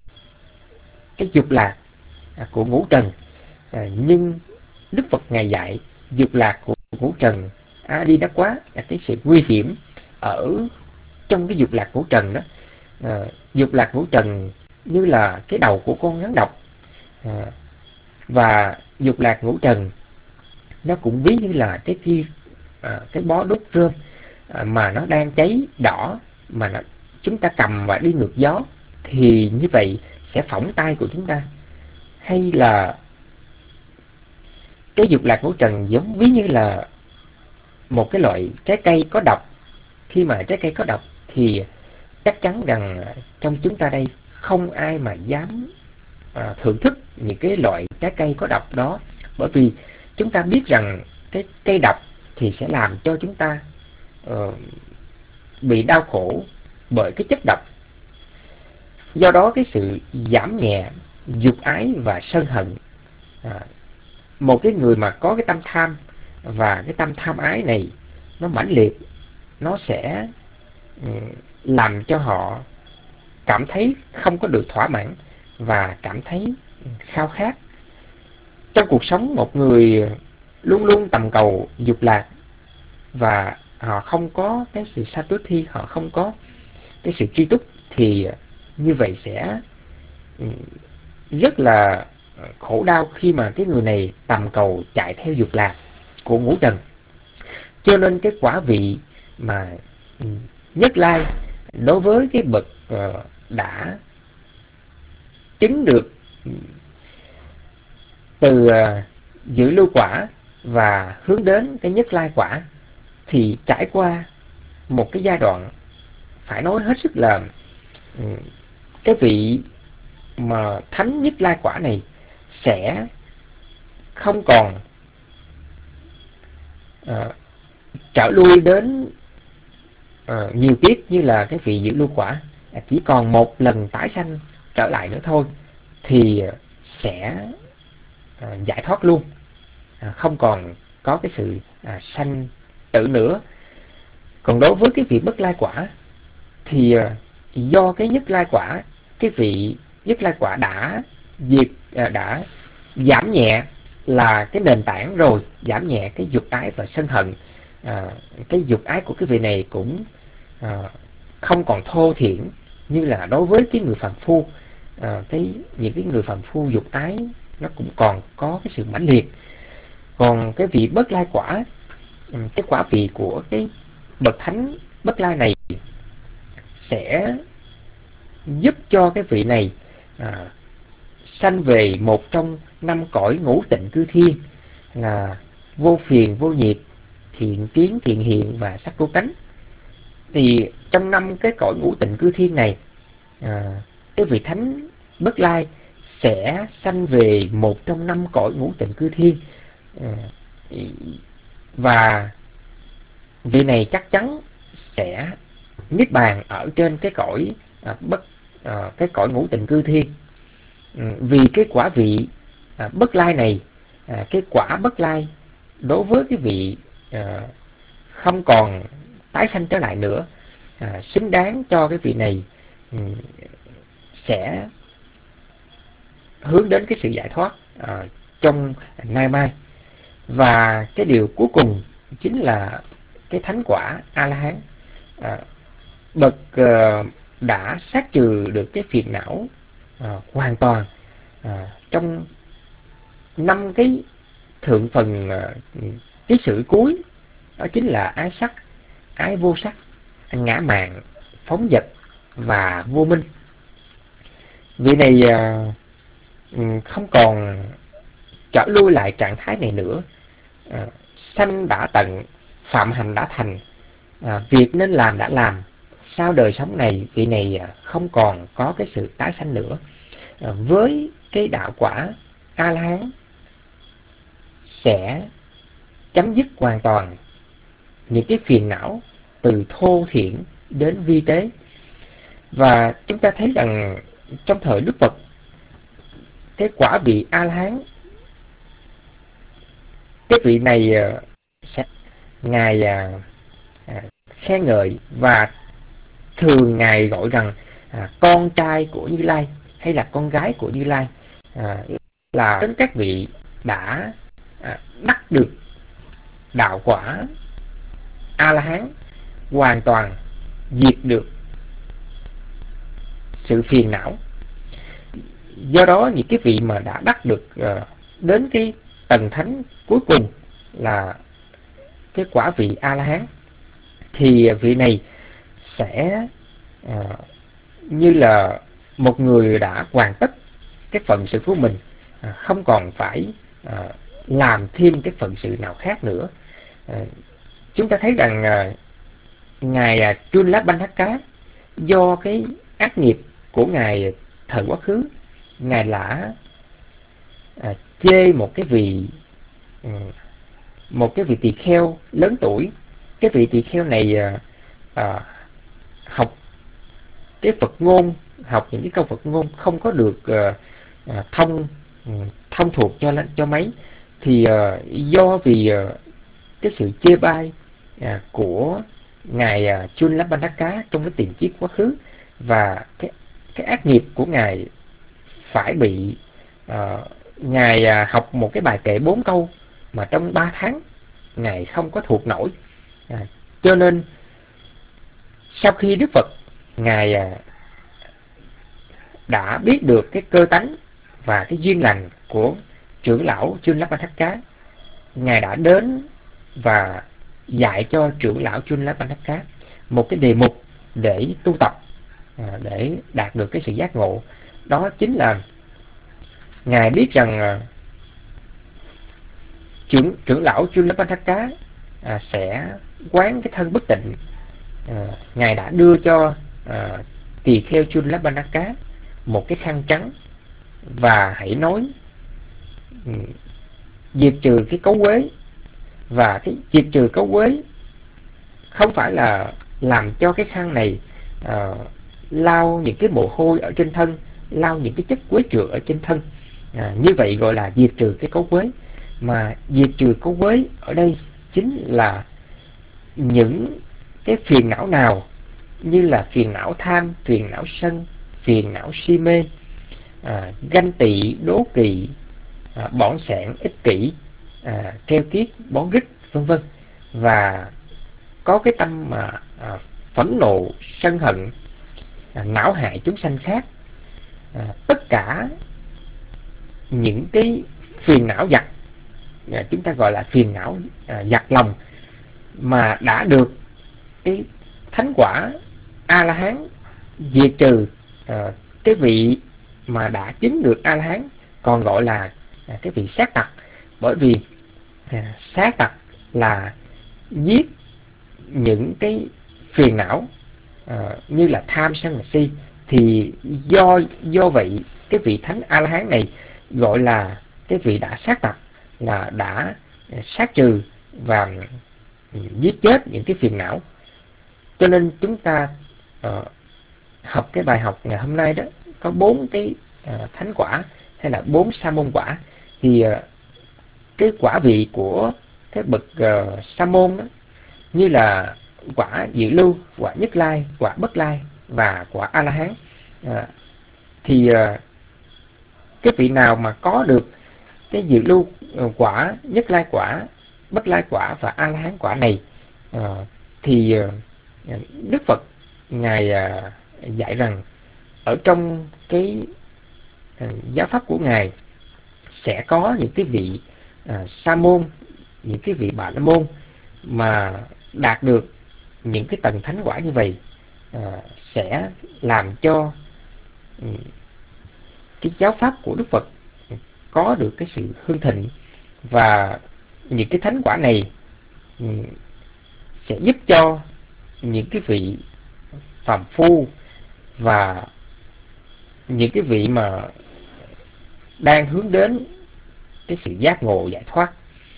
cái dục lạc à, của ngũ trần. à, nhưng Đức Phật ngài dạy dục lạc của ngũ trần à, đi đã quá là cái sự nguy hiểm ở trong cái dục lạc ngũ trần đó. à, dục lạc ngũ trần như là cái đầu của con rắn độc, à, và dục lạc ngũ trần nó cũng ví như là cái kia à, cái bó đốt rơm à, mà nó đang cháy đỏ, mà nó, chúng ta cầm và đi ngược gió, thì như vậy sẽ phỏng tay của chúng ta. Hay là cái dục lạc ngũ trần giống ví như là một cái loại trái cây có độc. Khi mà trái cây có độc thì chắc chắn rằng trong chúng ta đây không ai mà dám à, thưởng thức những cái loại trái cây có độc đó, bởi vì chúng ta biết rằng cái cây độc thì sẽ làm cho chúng ta uh, bị đau khổ bởi cái chất độc. Do đó cái sự giảm nhẹ dục ái và sân hận, à, một cái người mà có cái tâm tham và cái tâm tham ái này nó mãnh liệt, nó sẽ um, làm cho họ cảm thấy không có được thỏa mãn và cảm thấy khao khát. Trong cuộc sống, một người luôn luôn tầm cầu dục lạc và họ không có cái sự satuthi, họ không có cái sự tri túc, thì như vậy sẽ rất là khổ đau khi mà cái người này tầm cầu chạy theo dục lạc của ngũ trần. Cho nên cái quả vị mà Nhất Lai đối với cái bậc đã chứng được từ dự lưu quả và hướng đến cái Nhất Lai quả, thì trải qua một cái giai đoạn phải nói hết sức là cái vị mà thánh Nhất Lai quả này sẽ không còn uh, trở lui đến uh, nhiều kiếp như là cái vị dự lưu quả, chỉ còn một lần tái sanh trở lại nữa thôi thì sẽ uh, giải thoát luôn, uh, không còn có cái sự uh, sanh tử nữa. Còn đối với cái vị bất lai quả thì uh, do cái Nhất Lai quả, cái vị Nhất Lai quả đã diệt uh, đã giảm nhẹ là cái nền tảng rồi, giảm nhẹ cái dục ái và sân hận. À, cái dục ái của cái vị này cũng à, không còn thô thiển như là đối với cái người phàm phu. À, cái những cái người phàm phu dục ái nó cũng còn có cái sự mãnh liệt. Còn cái vị bất lai quả, cái quả vị của cái bậc thánh bất lai này sẽ giúp cho cái vị này à, sanh về một trong năm cõi ngũ tịnh cư thiên là vô phiền vô nhiệt, thiện kiến, thiện hiện và sắc cố cánh. Thì trong năm cái cõi ngũ tịnh cư thiên này, à, cái vị thánh bất lai sẽ sanh về một trong năm cõi ngũ tịnh cư thiên, à, và vị này chắc chắn sẽ niết bàn ở trên cái cõi à, bất à, cái cõi ngũ tịnh cư thiên. Ừ, vì cái quả vị à, bất lai này, à, cái quả bất lai đối với cái vị à, không còn tái sanh trở lại nữa, à, xứng đáng cho cái vị này ừ, sẽ hướng đến cái sự giải thoát à, trong nay mai. Và cái điều cuối cùng chính là cái thánh quả A La Hán. à, bậc uh, đã sát trừ được cái phiền não uh, hoàn toàn uh, trong năm cái thượng phần uh, cái sự cuối, đó chính là ái sắc, ái vô sắc, ngã mạn, phóng dật và vô minh. Vị này uh, không còn trở lui lại trạng thái này nữa. uh, sanh đã tận, phạm hành đã thành, à, việc nên làm đã làm. Sau đời sống này, vị này không còn có cái sự tái sanh nữa. à, với cái đạo quả A La Hán sẽ chấm dứt hoàn toàn những cái phiền não từ thô thiển đến vi tế. Và chúng ta thấy rằng trong thời Đức Phật, cái quả vị A La Hán, cái vị này sẽ ngài à, à, khen ngợi và thường ngài gọi rằng à, con trai của Như Lai hay là con gái của Như Lai, à, là đến các vị đã à, đắc được đạo quả A La Hán, hoàn toàn diệt được sự phiền não. Do đó những cái vị mà đã đắc được uh, đến cái tầng thánh cuối cùng là cái quả vị A La Hán, thì vị này sẽ uh, như là một người đã hoàn tất cái phận sự của mình, uh, không còn phải uh, làm thêm cái phận sự nào khác nữa. Uh, chúng ta thấy rằng uh, ngài Chulabhandaka do cái ác nghiệp của ngài thời quá khứ, ngài đã à, chê một cái vị một cái vị tỳ kheo lớn tuổi. Cái vị tỳ kheo này à, à, học cái Phật ngôn, học những cái câu Phật ngôn không có được à, à, thông thông thuộc cho cho mấy, thì à, do vì à, cái sự chê bai à, của ngài à, Chulabhandaka trong cái tiền kiếp quá khứ, và cái cái ác nghiệp của ngài phải bị uh, ngài uh, học một cái bài kệ bốn câu mà trong ba tháng ngài không có thuộc nổi. À, cho nên sau khi Đức Phật ngài uh, đã biết được cái cơ tánh và cái duyên lành của trưởng lão Chulabhandaka, ngài đã đến và dạy cho trưởng lão Chulabhandaka một cái đề mục để tu tập, à, để đạt được cái sự giác ngộ. Đó chính là ngài biết rằng à, trưởng trưởng lão Chulabhandaka à, sẽ quán cái thân bất tịnh. à, ngài đã đưa cho à, tỳ kheo Chulabhandaka một cái khăn trắng và hãy nói um, diệt trừ cái cấu uế. Và cái diệt trừ cấu uế không phải là làm cho cái khăn này à, lau những cái mồ hôi ở trên thân, lau những cái chất quế trượt ở trên thân, à, như vậy gọi là diệt trừ cái cấu quế. Mà diệt trừ cấu quế ở đây chính là những cái phiền não nào, như là phiền não tham, phiền não sân, phiền não si mê, à, ganh tị, đố kỵ, à, bỏng sẻn, ích kỷ, à, keo kiết, bón rít, vân vân. Và có cái tâm mà à, phẫn nộ, sân hận, à, não hại chúng sanh khác. à, tất cả những cái phiền não giặc, à, chúng ta gọi là phiền não à, giặc lòng, mà đã được cái thánh quả A La Hán diệt trừ. à, cái vị mà đã chứng được A La Hán còn gọi là à, cái vị sát tặc, bởi vì à, sát tặc là giết những cái phiền não à, như là tham sân và si. Thì do do vậy cái vị thánh A La Hán này gọi là cái vị đã sát tặc, là đã sát trừ và giết chết những cái phiền não. Cho nên chúng ta uh, học cái bài học ngày hôm nay đó có bốn cái uh, thánh quả hay là bốn sa môn quả. Thì uh, cái quả vị của cái bậc uh, sa môn đó như là quả dự lưu, quả nhất lai, quả bất lai và quả a la hán. uh, thì uh, cái vị nào mà có được cái dự lưu uh, quả, nhất lai quả, bất lai quả và a la hán quả này, uh, thì uh, Đức Phật ngài uh, dạy rằng ở trong cái uh, giáo pháp của ngài sẽ có những cái vị uh, sa môn, những cái vị bà la môn mà đạt được những cái tầng thánh quả như vậy, uh, sẽ làm cho um, cái giáo pháp của Đức Phật có được cái sự hưng thịnh. Và những cái thánh quả này um, sẽ giúp cho những cái vị phàm phu và những cái vị mà đang hướng đến cái sự giác ngộ giải thoát.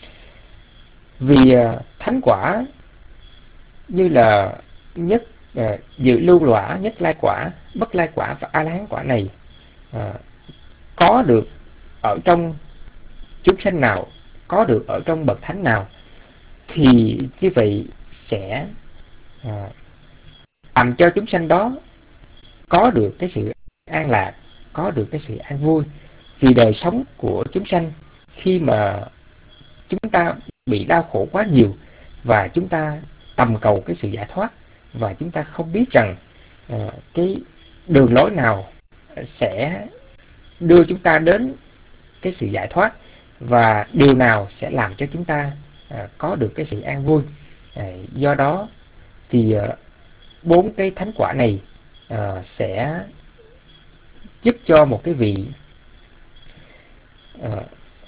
Vì uh, thánh quả như là nhất uh, dự lưu quả, nhất lai quả, bất lai quả và a la hán quả này uh, có được ở trong chúng sanh nào, có được ở trong bậc thánh nào, thì như vậy sẽ uh, làm cho chúng sanh đó có được cái sự an lạc, có được cái sự an vui. Vì đời sống của chúng sanh khi mà chúng ta bị đau khổ quá nhiều và chúng ta tầm cầu cái sự giải thoát, và chúng ta không biết rằng uh, cái đường lối nào sẽ đưa chúng ta đến cái sự giải thoát, và điều nào sẽ làm cho chúng ta uh, có được cái sự an vui. Uh, do đó thì uh, bốn cái thánh quả này uh, sẽ giúp cho một cái vị uh,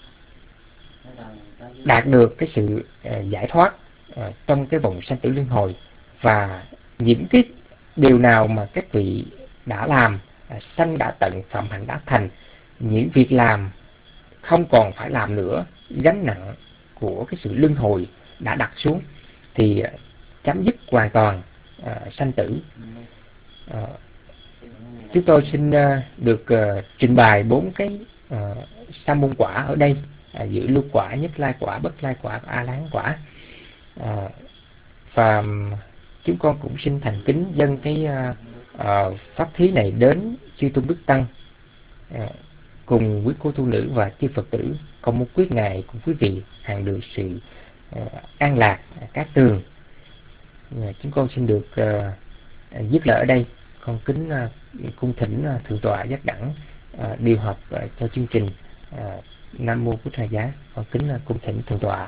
đạt được cái sự uh, giải thoát uh, trong cái vòng sanh tử luân hồi. Và những cái điều nào mà các vị đã làm, uh, sanh đã tận, phạm hạnh đã thành, những việc làm không còn phải làm nữa, gánh nặng của cái sự luân hồi đã đặt xuống, thì uh, chấm dứt hoàn toàn uh, sanh tử. Uh, chúng tôi xin uh, được uh, trình bày bốn cái uh, sa môn quả ở đây: uh, dự lưu quả, nhất lai quả, bất lai quả và a la hán quả. Uh, và chúng con cũng xin thành kính dâng cái uh, uh, pháp thí này đến chư tôn đức tăng, uh, cùng quý cô tu nữ và chư Phật tử, con muốn quyết ngài cùng quý vị hàng được sự uh, an lạc, uh, cát tường. Uh, chúng con xin được uh, dứt lời ở đây. Con kính uh, cung thỉnh uh, thượng tọa giác đẳng uh, điều hợp uh, cho chương trình. uh, Nam mô Bụt Thầy Giá. Con kính uh, cung thỉnh thượng tọa.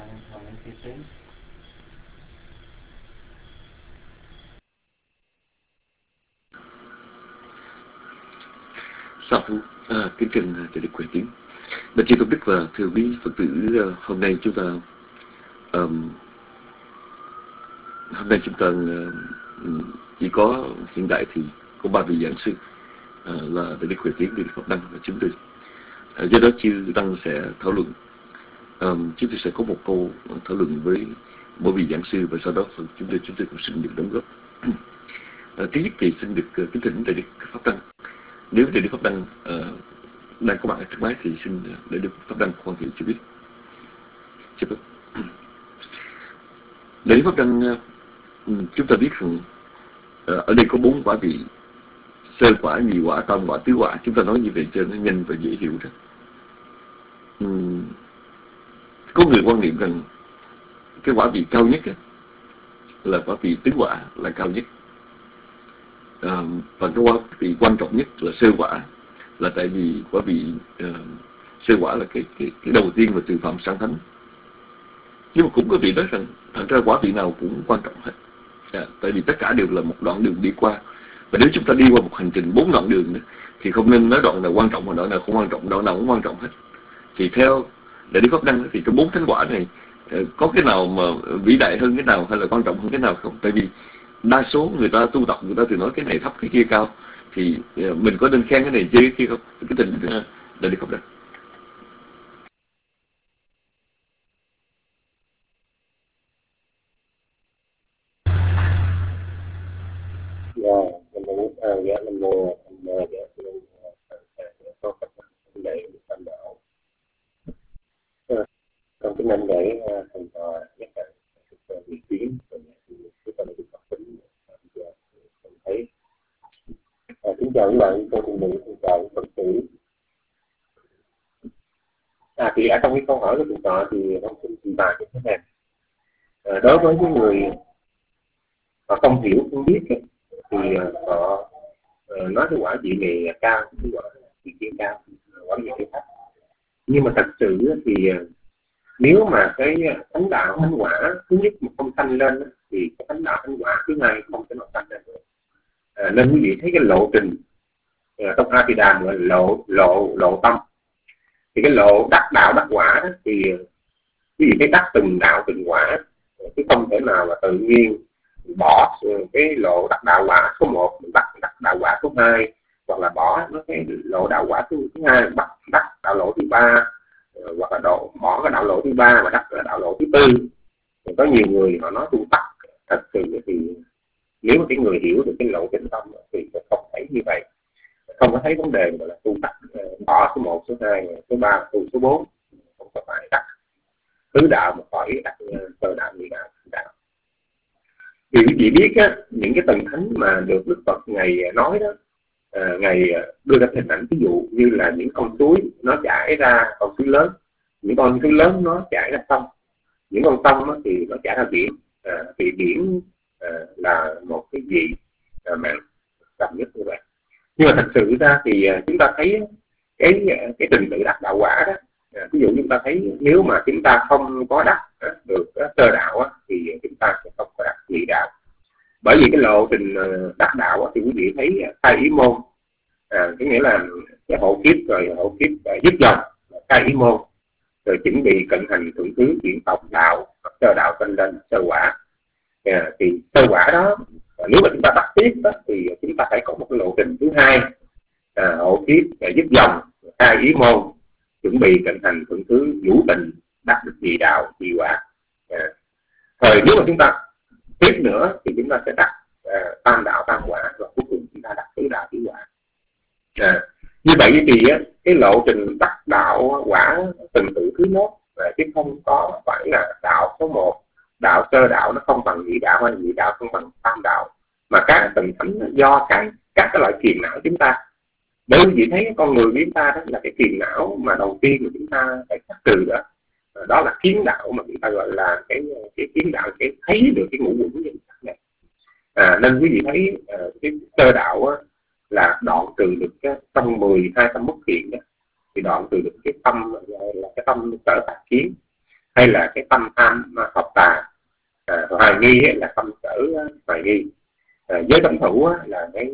Sa thú à, kính trình thầy Đức Huệ Tiến, bạch chư tôn đức và thưa quý Phật tử, hôm nay chúng ta um, hôm nay chúng ta uh, chỉ có hiện tại thì có ba vị giảng sư uh, là thầy Đức Huệ Tiến, thầy Đức Pháp Đăng và chúng tôi. Uh, do đó chư tăng sẽ thảo luận. Um, chúng tôi sẽ có một câu thảo luận với mỗi vị giảng sư, và sau đó chúng tôi chúng tôi cũng xin được đóng góp. uh, thứ nhất thì xin được uh, kính thỉnh thầy Đức Pháp Đăng. Nếu thầy Đức Pháp Đăng uh, đang có mặt ở trước máy thì xin để Đức Pháp Đăng quan hệ cho biết. Chấp ơn. Để Pháp Đăng, uh, chúng ta biết rằng uh, ở đây có bốn quả vị: sơ quả, nhị quả, tam quả, tứ quả. Chúng ta nói như vậy cho nó nhanh và dễ hiểu đó. Um, có người quan niệm rằng cái quả vị cao nhất là quả vị tứ quả là cao nhất. Uh, và cái quả vị quan trọng nhất là sơ quả, là tại vì quả vị uh, sơ quả là cái, cái, cái đầu tiên mà từ phạm sang thánh. Nhưng mà cũng có vị nói rằng thật ra quả vị nào cũng quan trọng hết, à, tại vì tất cả đều là một đoạn đường đi qua. Và nếu chúng ta đi qua một hành trình bốn đoạn đường nữa, thì không nên nói đoạn nào quan trọng và đoạn nào không quan trọng, đoạn nào cũng quan trọng hết. Thì theo Đại Đức Pháp Đăng thì cái bốn thánh quả này uh, có cái nào mà vĩ đại hơn cái nào hay là quan trọng hơn cái nào không? Tại vì đa số người ta tu tập, người ta thường nói cái này thấp cái kia cao, thì uh, mình có nên khen cái này chê cái kia không? Cái tình uh, Đại Đức Pháp Đăng. chào các bạn, cô Thị Mỹ, chào Phật tử. À, thì ở trong cái câu hỏi của chúng ta thì ông xin trình bày như thế này. À, đối với những người họ không hiểu, không biết ấy, thì họ uh, nói cái quả vị này cao, cái quả vị kia cao, quả vị kia thấp. Nhưng mà thật sự thì nếu mà cái thánh đạo thánh quả thứ nhất mà không sanh lên thì cái thánh đạo thánh quả thứ hai không thể nào sanh lên được. À, nên quý vị thấy cái lộ trình uh, trong A Di Đà gọi là lộ lộ lộ tâm. Thì cái lộ đắc đạo đắc quả đó, thì quý vị thấy đắc từng đạo từng quả, chứ không thể nào mà tự nhiên bỏ cái lộ đắc đạo quả số một đắc đắc đạo quả số hai, hoặc là bỏ nó cái lộ đạo quả thứ hai bắt đắc đạo lộ thứ ba, hoặc là độ bỏ cái đạo lộ thứ ba và đắc đạo lộ thứ tư. Thì có nhiều người họ nói tu tắc, thật sự thì nếu mà cái người hiểu được cái lộ trình tâm thì sẽ không thấy như vậy, không có thấy vấn đề gọi là tu tắc bỏ số một, số hai, số ba, số bốn, không có phải đắc tứ đạo mà khỏi đắc sơ đạo, nhị đạo, đạo. Thì quý vị biết á, những cái tầng thánh mà được Đức Phật ngày nói đó, à, ngày đưa ra hình ảnh ví dụ như là những con suối nó chảy ra con suối lớn, những con suối lớn nó chảy ra sông, những con sông đó thì nó chảy ra biển. À, thì biển à, là một cái gì à, mạng đậm nhất như vậy. Nhưng mà thật sự ra thì chúng ta thấy cái cái trình tự đắc đạo quả đó, à, ví dụ chúng ta thấy nếu mà chúng ta không có đắc à, được à, sơ đạo á, thì chúng ta sẽ không có đắc nhị đạo. Bởi vì cái lộ trình đắc đạo á, thì quý vị thấy khai ý môn, à, có nghĩa là cái hộ kiếp rồi hộ kiếp à, dứt dòng, khai ý môn, rồi chuẩn bị cận hành thượng thứ chuyển tộc đạo, sơ đạo sanh lên sơ quả. À, thì sơ quả đó nếu mà chúng ta đắc tiếp đó, thì chúng ta phải có một cái lộ trình thứ hai, à, hộ kiếp à, dứt dòng, khai ý môn, chuẩn bị cận hành thượng thứ vũ tình, đắc được nhị đạo nhị quả. À, rồi nếu mà chúng ta tiếp nữa thì chúng ta sẽ đắc à, tam đạo tam quả, và cuối cùng chúng ta đắc tứ đạo tứ quả. À, như vậy thì á, cái lộ trình đắc đạo quả từng tự thứ nốt, à, chứ không có phải là đạo số một, đạo sơ đạo nó không bằng nhị đạo, hay nhị đạo không bằng tam đạo, mà các tầng thánh do cái các cái loại phiền não chúng ta. Bởi vì thấy con người chúng ta đó là cái phiền não mà đầu tiên mà chúng ta phải cắt trừ đó, đó là kiến đạo, mà chúng ta gọi là cái cái kiến đạo, cái thấy được cái ngũ uẩn như này. À, nên quý vị thấy uh, cái sơ đạo á, là đoạn trừ được cái tâm mười hai tâm bất thiện đó, thì đoạn trừ được cái tâm là cái tâm sở tà kiến, hay là cái tâm tham hợp tà, à, hoài nghi ấy, là tâm sở hoài nghi, à, giới tâm thủ á, là cái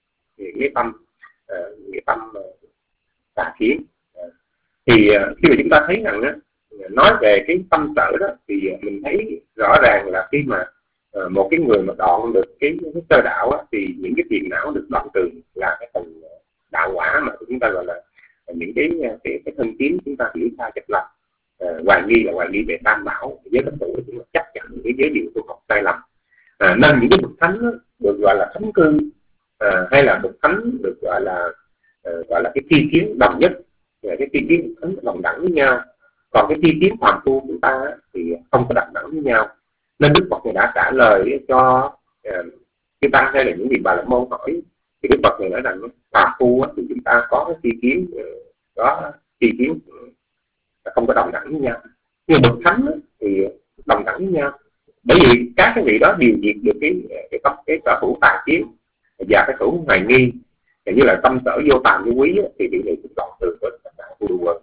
cái tâm uh, cái tâm uh, tà kiến. À, thì uh, khi mà chúng ta thấy rằng á, nói về cái tâm sở đó, thì mình thấy rõ ràng là khi mà uh, một cái người mà đoạn được cái, cái sơ đạo á, thì những cái phiền não được đoạn trừ là cái phần đạo quả mà chúng ta gọi là những cái cái, cái thân kiến chúng ta hiểu sai chật lầm. Uh, hoài nghi là hoài nghi về tam bảo, giới tâm thủ chúng ta chấp nhận những cái giới điều tu học sai lầm. À, nên những cái bậc thánh đó, được gọi là thánh cư, à, hay là bậc thánh được gọi là uh, gọi là cái tri kiến đồng nhất, cái tri kiến thánh đồng đẳng với nhau. Còn cái tri kiến phàm phu chúng ta thì không có đồng đẳng với nhau. Nên Đức Phật này đã trả lời cho uh, cái tăng hay là những vị Bà La Môn hỏi, thì Đức Phật này nói rằng phàm phu thì chúng ta có cái tri kiến uh, có tri kiến uh, không có đồng đẳng với nhau, nhưng bậc thánh thì đồng đẳng với nhau. Bởi vì các cái vị đó đều diệt được cái cái cái, cái sở hữu tà kiến và cái sở hữu hoài nghi, như là tâm sở vô tàm như quý, thì vị này cũng đoạn từ với các đạo tu đồ quần.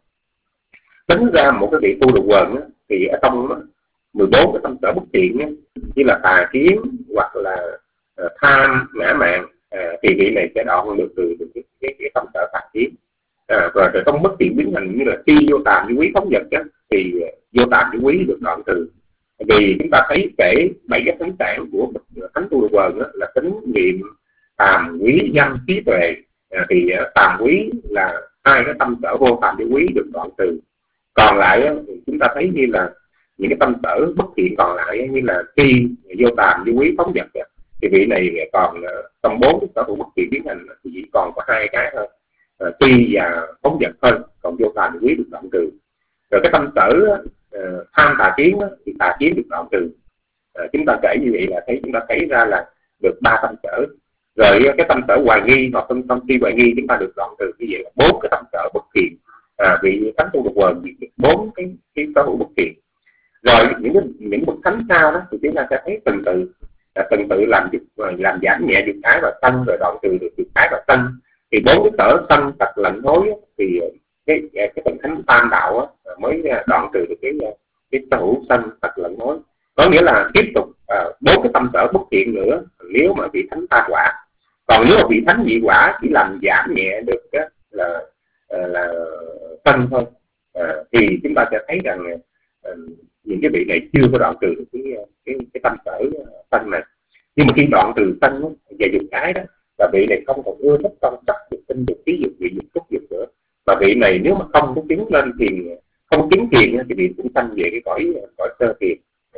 Tính ra một cái vị tu đồ quần thì ở trong mười bốn cái tâm sở bất thiện như là tà kiến hoặc là uh, tham ngã mạn, uh, thì vị này sẽ đoạn được từ, từ cái, cái, cái tâm sở tà kiến. Uh, rồi, rồi trong bất thiện biến thành như là tri vô tàm như quý phóng vật đó, thì uh, vô tàm như quý được đoạn từ. Vì chúng ta thấy kể bảy cái thánh sản của thánh tu đồ quần là tính niệm, tàm, quý, danh, trí tuệ. À, thì uh, tàm quý là hai cái tâm sở vô tàm với quý được đoạn trừ. Còn lại uh, chúng ta thấy như là những cái tâm sở bất thiện còn lại uh, như là tri, vô tàm với quý phóng vật, uh, thì vị này còn uh, trong bốn cái sở hữu bất thiện biến thành thì chỉ còn có hai cái thôi, uh, tri và phóng vật thôi, còn vô tàm với quý được đoạn trừ. Rồi cái tâm sở uh, tham tà kiến uh, thì tà kiến được đoạn trừ. Uh, chúng ta kể như vậy là thấy chúng ta thấy ra là được ba tâm sở. Rồi cái tâm sở hoài nghi hoặc tâm tâm si hoài nghi chúng ta được đoạn trừ như vậy là bốn cái tâm sở bất thiện. À, vị thánh tu được quần bốn cái cái sở hữu bất thiện. Rồi những cái, những bậc thánh sau đó thì chúng ta sẽ thấy từng tự là từng tự làm dục, làm giảm nhẹ dục ái và sân, rồi đoạn trừ được dục ái và sân. Thì bốn cái sở sân tật lạnh hối thì cái cái phần thánh tam đạo mới đoạn trừ được cái cái sở hữu sân tật lạnh hối. Có nghĩa là tiếp tục bốn uh, cái tâm sở bất thiện nữa nếu mà vị thánh ta quả. Còn nếu mà vị thánh nhị quả chỉ làm giảm nhẹ được đó, là là sân thôi, à, thì chúng ta sẽ thấy rằng uh, những cái vị này chưa có đoạn trừ được cái cái cái tâm sở sân này. Nhưng mà khi đoạn trừ sân và dục ái đó, là vị này không còn ưa thích trong sắc dục, tinh dục, khí dục, vị dục, xúc dục nữa. Và vị này nếu mà không có chứng lên thiền, không chứng thiền thì vị cũng sanh về cái cõi cõi sơ thiền.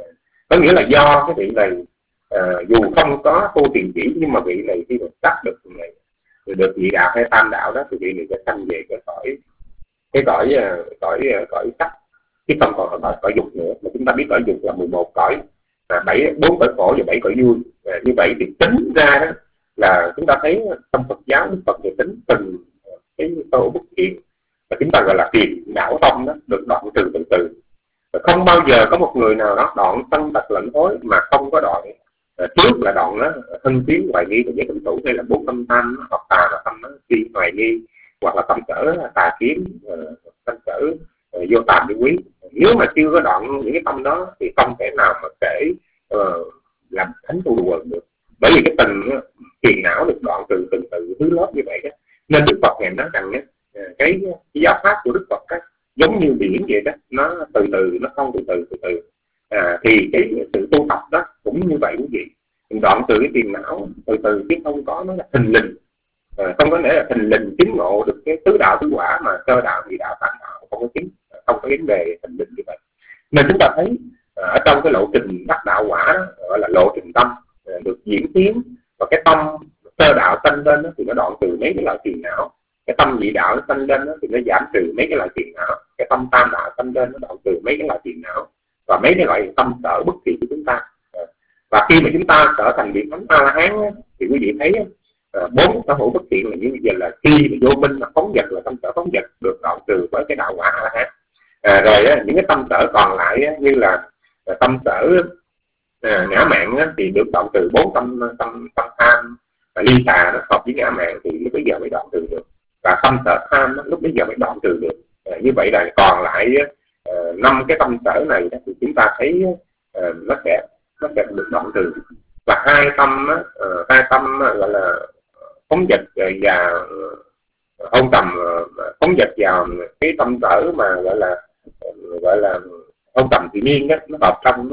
Có nghĩa là do cái vị này à, dù không có tu tiền chỉ, nhưng mà vị này khi mà đắc được này, được vị đạo hay tam đạo đó, thì vị này sẽ sanh về cái cõi cái cõi cõi cõi sắc, chứ không còn cõi cõi dục nữa. Mà chúng ta biết cõi dục là mười một cõi, à, bảy bốn cõi khổ và bảy cõi vui. À, như vậy thì tính ra đó là chúng ta thấy trong Phật giáo Đức Phật về tính từng cái tổ bất thiện và chúng ta gọi là phiền não tâm đó được đoạn trừ từ từ. Không bao giờ có một người nào đó đoạn sân tật lạnh hối mà không có đoạn uh, trước là đoạn đó thân kiến hoài nghi với tâm thủ, hay là bốn tâm tham hoặc tà là tâm nó si hoài nghi, hoặc là tâm sở tà kiến, uh, tâm sở uh, vô tàm đi quý. Nếu mà chưa có đoạn những cái tâm đó thì không thể nào mà kể uh, làm thánh tu quần được. Bởi vì cái tình uh, phiền não được đoạn trừ từng từ thứ lớp như vậy đó. Nên Đức Phật ngày nói rằng uh, cái, cái giáo pháp của Đức Phật đó, giống như biển vậy đó, nó từ từ, nó không từ từ từ từ à, thì cái sự tu tập đó cũng như vậy quý vị. Đoạn từ cái phiền não từ từ chứ không có nó là thình lình, à, không có nghĩa là thình lình chứng ngộ được cái tứ đạo tứ quả, mà sơ đạo nhị đạo tam đạo không có chứng, không có vấn đề thình lình như vậy. Nên chúng ta thấy à, ở trong cái lộ trình đắc đạo quả đó, gọi là lộ trình tâm à, được diễn tiến, và cái tâm sơ đạo tăng lên đó, thì nó đoạn trừ mấy cái loại phiền não. Cái tâm nhị đạo tăng lên đó, thì nó giảm trừ mấy cái loại phiền não. Cái tâm tam đạo tăng lên nó đoạn trừ mấy cái loại phiền não và mấy cái loại tâm sở bất thiện của chúng ta. Và khi mà chúng ta trở thành vị thánh A La Hán thì quý vị thấy bốn sở hữu bất thiện là như vậy, là khi mà vô minh là phóng dật, là tâm sở phóng dật được đoạn trừ với cái đạo quả A La Hán. À, rồi á, những cái tâm sở còn lại á, như là tâm sở à, ngã mạn á, thì được đoạn trừ bốn tâm tâm tâm tham ly tà nó hợp với ngã mạn, thì lúc bây giờ mới đoạn trừ được. Và tâm sở tham lúc bây giờ mới đoạn trừ được. À, như vậy là còn lại năm uh, cái tâm sở này đó, thì chúng ta thấy uh, nó sẽ nó sẽ được đoạn trừ. Và hai tâm uh, hai tâm uh, gọi là phóng dật và uh, hôn trầm uh, phóng dật vào cái tâm sở mà gọi là uh, gọi là hôn trầm tự nhiên đó, nó hợp trong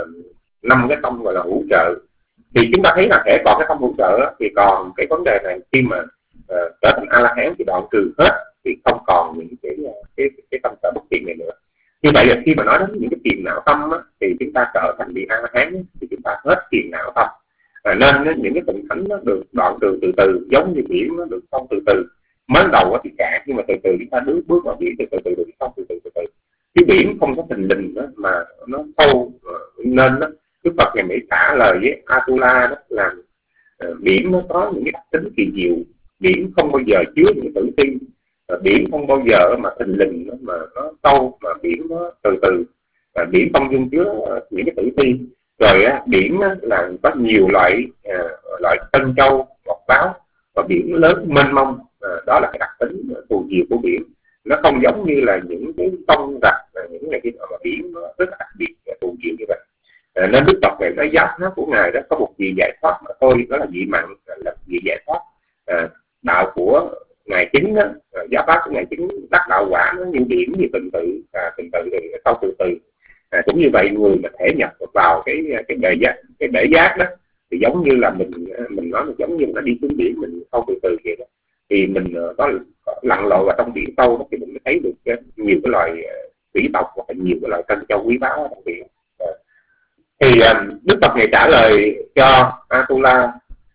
năm uh, cái tâm gọi là hữu trợ. Thì chúng ta thấy là thể còn cái tâm hữu trợ đó, thì còn cái vấn đề này khi mà Uh, trở thành A La Hán thì đoạn trừ hết, thì không còn những cái cái cái tâm sở bất thiện này nữa. Như vậy là khi mà nói đến những cái phiền não tâm á, thì chúng ta trở thành vị A La Hán thì chúng ta hết phiền não tâm. À, nên những cái tịnh thánh nó được đoạn trừ từ từ, giống như biển nó được xong từ từ. Mới đầu thì cạn, nhưng mà từ từ chúng ta bước bước vào biển thì từ từ được xong từ từ từ từ. Cái biển không có thình lình đó, mà nó sâu, nên đó, Đức Phật ngày mới trả lời với Atula đó là uh, biển nó có những cái đặc tính kỳ diệu. Biển không bao giờ chứa những tử thi, biển không bao giờ mà thình lình mà nó sâu, mà biển nó từ từ, và biển không dung chứa những cái tử thi. Rồi á, biển á, là có nhiều loại à, loại tân châu, ngọc báo, và biển lớn mênh mông. À, đó là cái đặc tính phù diệu của biển. Nó không giống như là những cái sông rạch, những cái mà biển nó rất là đặc biệt phù diệu như vậy. À, nên Đức Phật này nói giáo pháp của ngài đó có một vị giải thoát mà thôi, đó là vị mặn, là vị giải thoát. À, đạo của ngài chính đó, giáo pháp của ngài chính đắc đạo quả nó như điểm, như từng tự, à, từng tự thì sau từ từ. À, cũng như vậy, người mà thể nhập vào cái cái bể giác, cái bể giác đó, thì giống như là mình mình nói mình giống như là đi xuống biển, mình sau từ từ vậy đó. Thì mình có lặn lội vào trong biển sâu đó, thì mình mới thấy được cái, nhiều cái loài thủy tộc hoặc là nhiều cái loài trân châu quý báu ở trong biển. À, thì à, Đức Phật này trả lời cho Atula.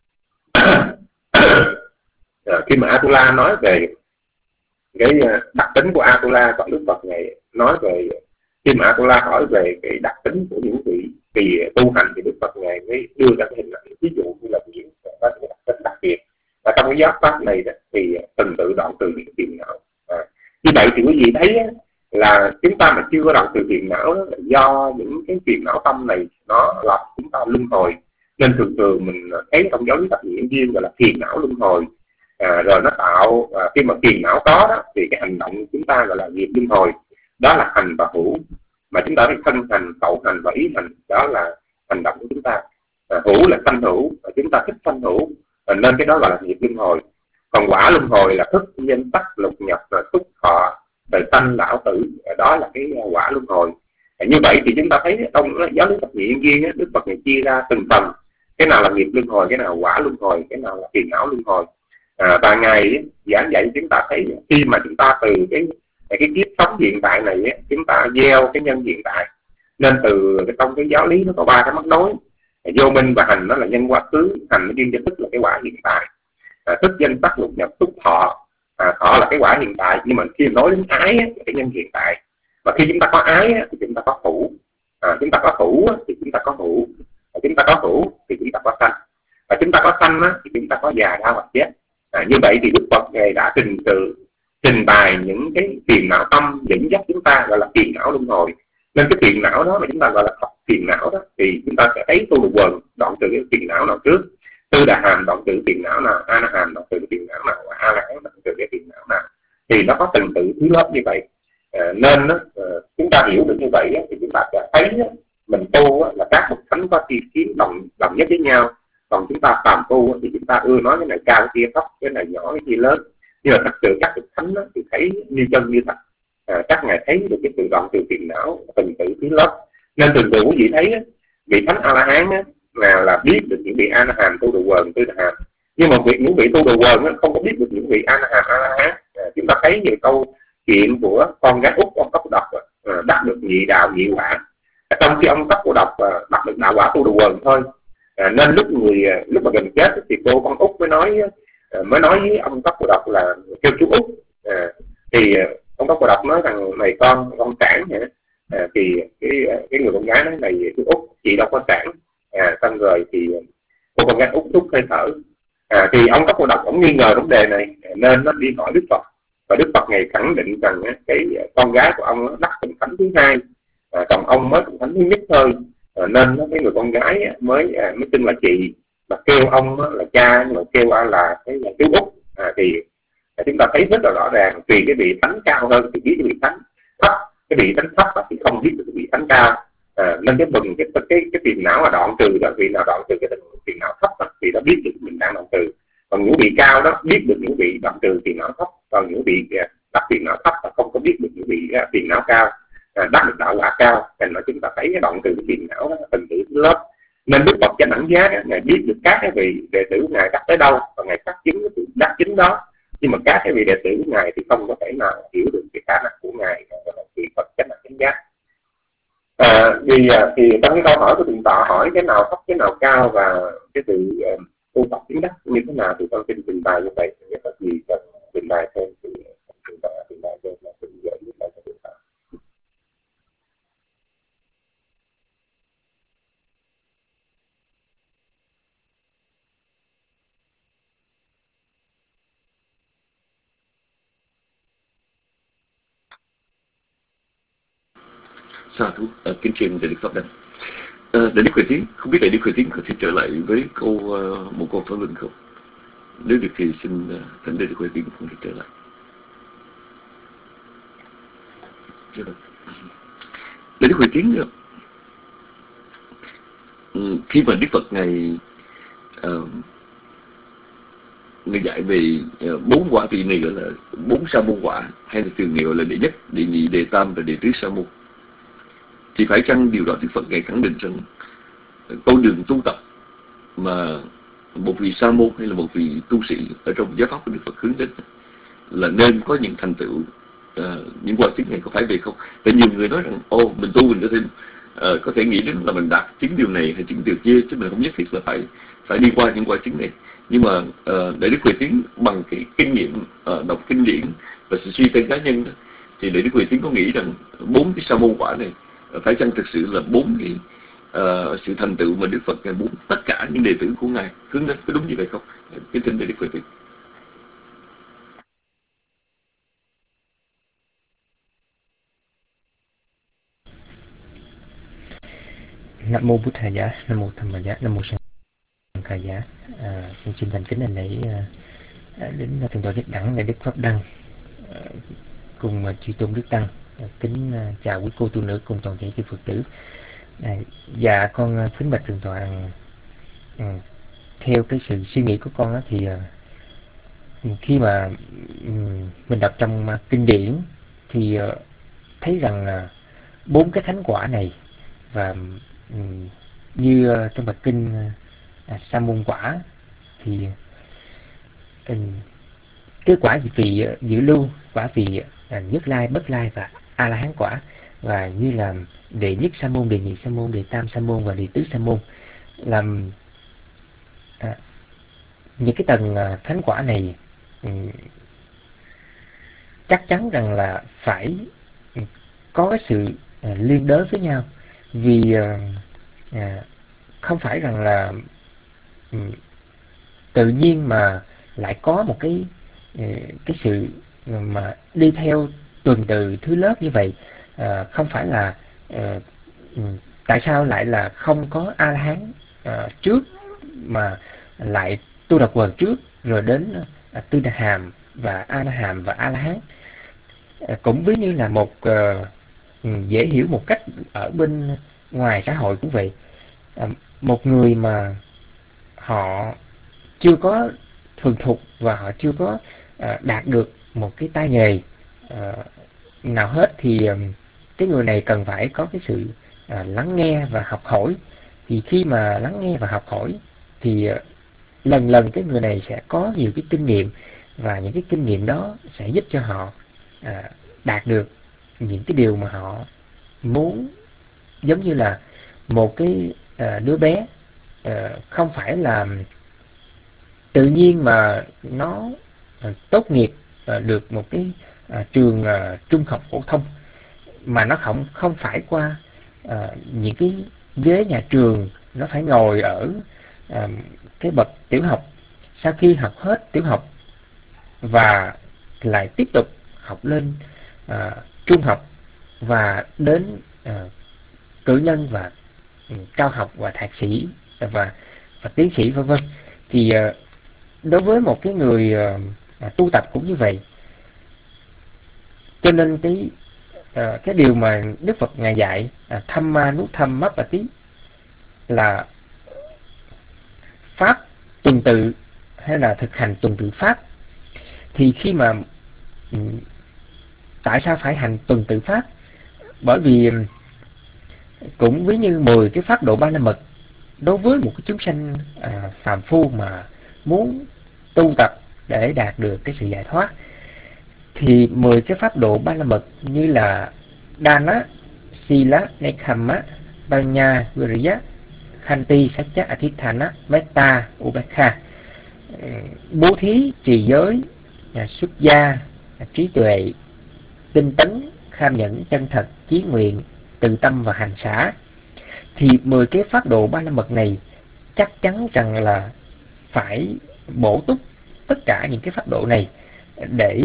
À, khi mà Atula nói về cái đặc tính của Atula, còn Đức Phật này nói về, khi mà Atula hỏi về cái đặc tính của những vị vì tu hành, thì Đức Phật ngài mới đưa ra cái hình ảnh ví dụ như là những đặc tính đặc biệt Và trong cái giáo pháp này đó, thì từng tự đoạn từ những phiền não. À, như vậy thì quý vị thấy á, là chúng ta mà chưa có đoạn từ phiền não đó, là do những cái phiền não tâm này nó làm chúng ta luân hồi. Nên thường thường mình thấy trong giáo lý tập nhiệm viên gọi là phiền não luân hồi. À, rồi nó tạo à, khi mà phiền não có đó thì cái hành động chúng ta gọi là nghiệp luân hồi, đó là hành và hữu. Mà chúng ta phải thân hành, khẩu hành và ý hành, đó là hành động của chúng ta. À, hữu là sanh hữu, chúng ta thích sanh hữu, à, nên cái đó gọi là nghiệp luân hồi. Còn quả luân hồi là thức, danh sắc, lục nhập, xúc thọ, đời sanh, lão tử, đó là cái quả luân hồi. À, như vậy thì chúng ta thấy trong giáo lý thập nhị nhân duyên, Đức Phật này chia ra từng phần, cái nào là nghiệp luân hồi, cái nào là quả luân hồi, cái nào là phiền não luân hồi. À, và Ngài giảng dạy chúng ta thấy khi mà chúng ta từ cái cái kiếp sống hiện tại này chúng ta gieo cái nhân hiện tại, nên từ trong cái giáo lý nó có ba cái mắc nối. Vô minh và hành nó là nhân quá khứ, hành nó duyên cho thức là cái quả hiện tại. À, thức, danh sắc, lục nhập, xúc thọ, à, thọ là cái quả hiện tại. Nhưng mà khi nói đến ái á, là cái nhân hiện tại. Và khi chúng ta có ái á, thì chúng ta có hữu. À, chúng ta có hữu á, thì chúng ta có hữu. À, chúng ta có hữu thì chúng ta có sanh. Và chúng ta có sanh á, thì chúng ta có già, đau hoặc chết. À, như vậy thì Đức Phật Ngài đã trình tự trình bày những cái phiền não tâm dẫn dắt chúng ta, gọi là phiền não luân hồi. Nên cái phiền não đó mà chúng ta gọi là thập phiền não đó, thì chúng ta sẽ thấy tu đồ quần đoạn từ cái phiền não nào trước, tư đà hàm đoạn từ phiền não nào, a la hàm đoạn từ phiền não nào, và a la hán đoạn từ cái phiền não nào, thì nó có từng tự thứ lớp như vậy. À, nên đó, chúng ta hiểu được như vậy thì chúng ta sẽ thấy mình tu là các bậc thánh có chi kiến đồng đồng nhất với nhau. Còn chúng ta phàm tu thì chúng ta ưa nói cái này cao, cái kia thấp, cái này nhỏ, cái kia lớn. Nhưng mà thật sự các bậc thánh thì thấy như chân như thật. À, các ngài thấy được cái tự đoạn từ phiền não từng tự thứ lớp. Nên thường thường quý vị thấy vị thánh A La Hán là là biết được những vị A La Hán tu đồ quần, tư đà hàm. Nhưng mà việc những vị tu đồ quần không có biết được những vị A La Hán, A La Hán. À, chúng ta thấy những câu chuyện của con gái út ông Cốc Độc à, đắc được nhị đạo nhị quả. À, trong khi ông Cốc Độc à, đắc được đạo quả tu đồ quần thôi. À, nên lúc người lúc mà gần chết thì cô con út mới nói mới nói với ông Cốc Độc là kêu chú út. À, thì ông Cốc Độc nói rằng này con con cản hả? À, thì cái cái người con gái nói này chú út chị đâu có cản. À, xong rồi thì cô con gái út thúc hơi thở. À, thì ông Cốc Độc cũng nghi ngờ vấn đề này nên nó đi hỏi Đức Phật, và Đức Phật ngày khẳng định rằng cái con gái của ông đắc thành thánh thứ hai, à, còn ông mới thành thánh thứ nhất thôi. À, nên cái người con gái mới à, mới tin là chị, mà kêu ông là cha, nhưng mà kêu là cái là chú út. À, thì à, chúng ta thấy rất là rõ ràng, tùy cái vị thánh cao hơn thì biết cái vị thánh thấp, cái vị thánh thấp thì không biết được cái vị thánh cao. À, nên cái bừng cái cái cái phiền não mà đoạn trừ là vị nào đoạn trừ cái phiền não thấp đó, thì nó biết được mình đang đoạn trừ. Còn những vị cao đó biết được những vị đoạn trừ phiền não thấp, còn những vị đắc phiền não thấp là không có biết được những vị phiền não cao. À, đắc được đạo quả cao, nên là chúng ta thấy cái đoạn trừ cái phiền não đó từng tự lớp. Nên Đức Phật Chánh Đẳng Giác ngài biết được các cái vị đệ tử ngài đắc tới đâu và ngài đắc chính cái đắc chính đó. Nhưng mà các cái vị đệ tử của ngài thì không có thể nào hiểu được cái khả năng của ngài là vị Phật Chánh Đẳng Giác. À, vì thì trong cái câu hỏi của thượng tọa hỏi cái nào thấp cái nào cao và cái sự uh, tu tập chứng đắc như thế nào, thì con xin trình bày như vậy. Nếu có gì cần trình bày thêm thì thượng tọa trình bày thêm là xin gửi như vậy cho thượng tọa. Sa thú, à, kính trình Đại Đức Pháp Đăng. À, Đại Đức Huệ Tiến, không biết Đại Đức Huệ Tiến có thể trở lại với câu uh, một câu thảo luận không? Nếu được thì xin uh, thỉnh Đại Đức Huệ Tiến không thể trở lại. Đại Đức Huệ Tiến, uh, khi mà Đức Phật ngài uh, người dạy về uh, bốn quả vị này gọi là bốn sa môn quả, hay là thường gọi là đệ nhất, đệ nhị, đệ tam và đệ tứ sa môn, thì phải chăng điều đó Đức Phật ngài khẳng định rằng con đường tu tập mà một vị sa môn hay là một vị tu sĩ ở trong giáo pháp của Đức Phật hướng đến là nên có những thành tựu, uh, những quả chứng này có phải vậy không? Tại nhiều người nói rằng ô mình tu mình có thể uh, có thể nghĩ đến là mình đạt chứng điều này hay chứng điều kia, chứ mình không nhất thiết là phải phải đi qua những quả chứng này. Nhưng mà uh, Đại Đức Huệ Tiến bằng cái kinh nghiệm uh, đọc kinh điển và sự suy tư cá nhân đó, thì Đại Đức Huệ Tiến có nghĩ rằng bốn cái sa môn quả này phải chăng thực sự là bốn cái uh, sự thành tựu mà Đức Phật Ngài muốn tất cả những đệ tử của Ngài hướng đến, có đúng như vậy không? Kính thỉnh Đức Phật tử. Nam mô Bụt Thầy Giá, Nam mô Tham Giá, Nam mô Sang Khai Giá. À, con xin thành kính anh ấy à, đến thượng tọa Nhất Đẳng Đại Đức Pháp Đăng à, cùng uh, chư tôn Đức Tăng. À, kính uh, chào quý cô tu nữ cùng toàn thể chư Phật tử. À, dạ con uh, kính bạch thượng tọa. Uh, theo cái sự suy nghĩ của con đó, thì uh, khi mà um, mình đọc trong uh, kinh điển thì uh, thấy rằng uh, bốn cái thánh quả này, và um, như uh, trong bài kinh uh, Sa môn quả thì um, cái quả vị uh, dự lưu, quả vị uh, nhất lai, bất lai và a la hán quả, và như là đệ nhất sa môn, đệ nhị sa môn, đệ tam sa môn và đệ tứ sa môn, làm à, những cái tầng à, thánh quả này um, chắc chắn rằng là phải um, có cái sự à, liên đới với nhau, vì à, à, không phải rằng là um, tự nhiên mà lại có một cái cái sự mà đi theo tuần tự thứ lớp như vậy. À, không phải là à, tại sao lại là không có A La Hán à, trước mà lại Tu Đà Quần trước, rồi đến à, Tư Đà Hàm và A La Hàm và A La Hán. À, cũng ví như là một à, dễ hiểu một cách ở bên ngoài xã hội cũng vậy. À, một người mà họ chưa có thuần thục và họ chưa có à, đạt được một cái tay nghề à, nào hết, thì à, cái người này cần phải có cái sự à, lắng nghe và học hỏi. Thì khi mà lắng nghe và học hỏi thì à, lần lần cái người này sẽ có nhiều cái kinh nghiệm, và những cái kinh nghiệm đó sẽ giúp cho họ à, đạt được những cái điều mà họ muốn. Giống như là một cái à, đứa bé à, không phải là tự nhiên mà nó à, tốt nghiệp à, được một cái à, trường à, trung học phổ thông, mà nó không không phải qua à, những cái ghế nhà trường, nó phải ngồi ở à, cái bậc tiểu học. Sau khi học hết tiểu học và lại tiếp tục học lên à, trung học và đến à, cử nhân và ừ, cao học và thạc sĩ và và tiến sĩ vân vân. Thì à, đối với một cái người à, tu tập cũng như vậy. Cho nên cái à, cái điều mà Đức Phật ngài dạy à, tham ma nút tham mắp và tí là pháp tuần tự, hay là thực hành tuần tự pháp. Thì khi mà tại sao phải hành tuần tự pháp? Bởi vì cũng ví như mười cái pháp độ ba la mật đối với một cái chúng sanh à, phàm phu mà muốn tu tập để đạt được cái sự giải thoát, thì mười cái pháp độ ba la mật như là Dana, Sila, Nekkhamma, Panya, Viriya, Khanti, Satya, Atithana, Metta, Ubekha, bố thí, trì giới, xuất gia, trí tuệ, tinh tấn, kham nhẫn, chân thật, chí nguyện, từ tâm và hành xả. Thì mười cái pháp độ ba la mật này chắc chắn rằng là phải bổ túc tất cả những cái pháp độ này để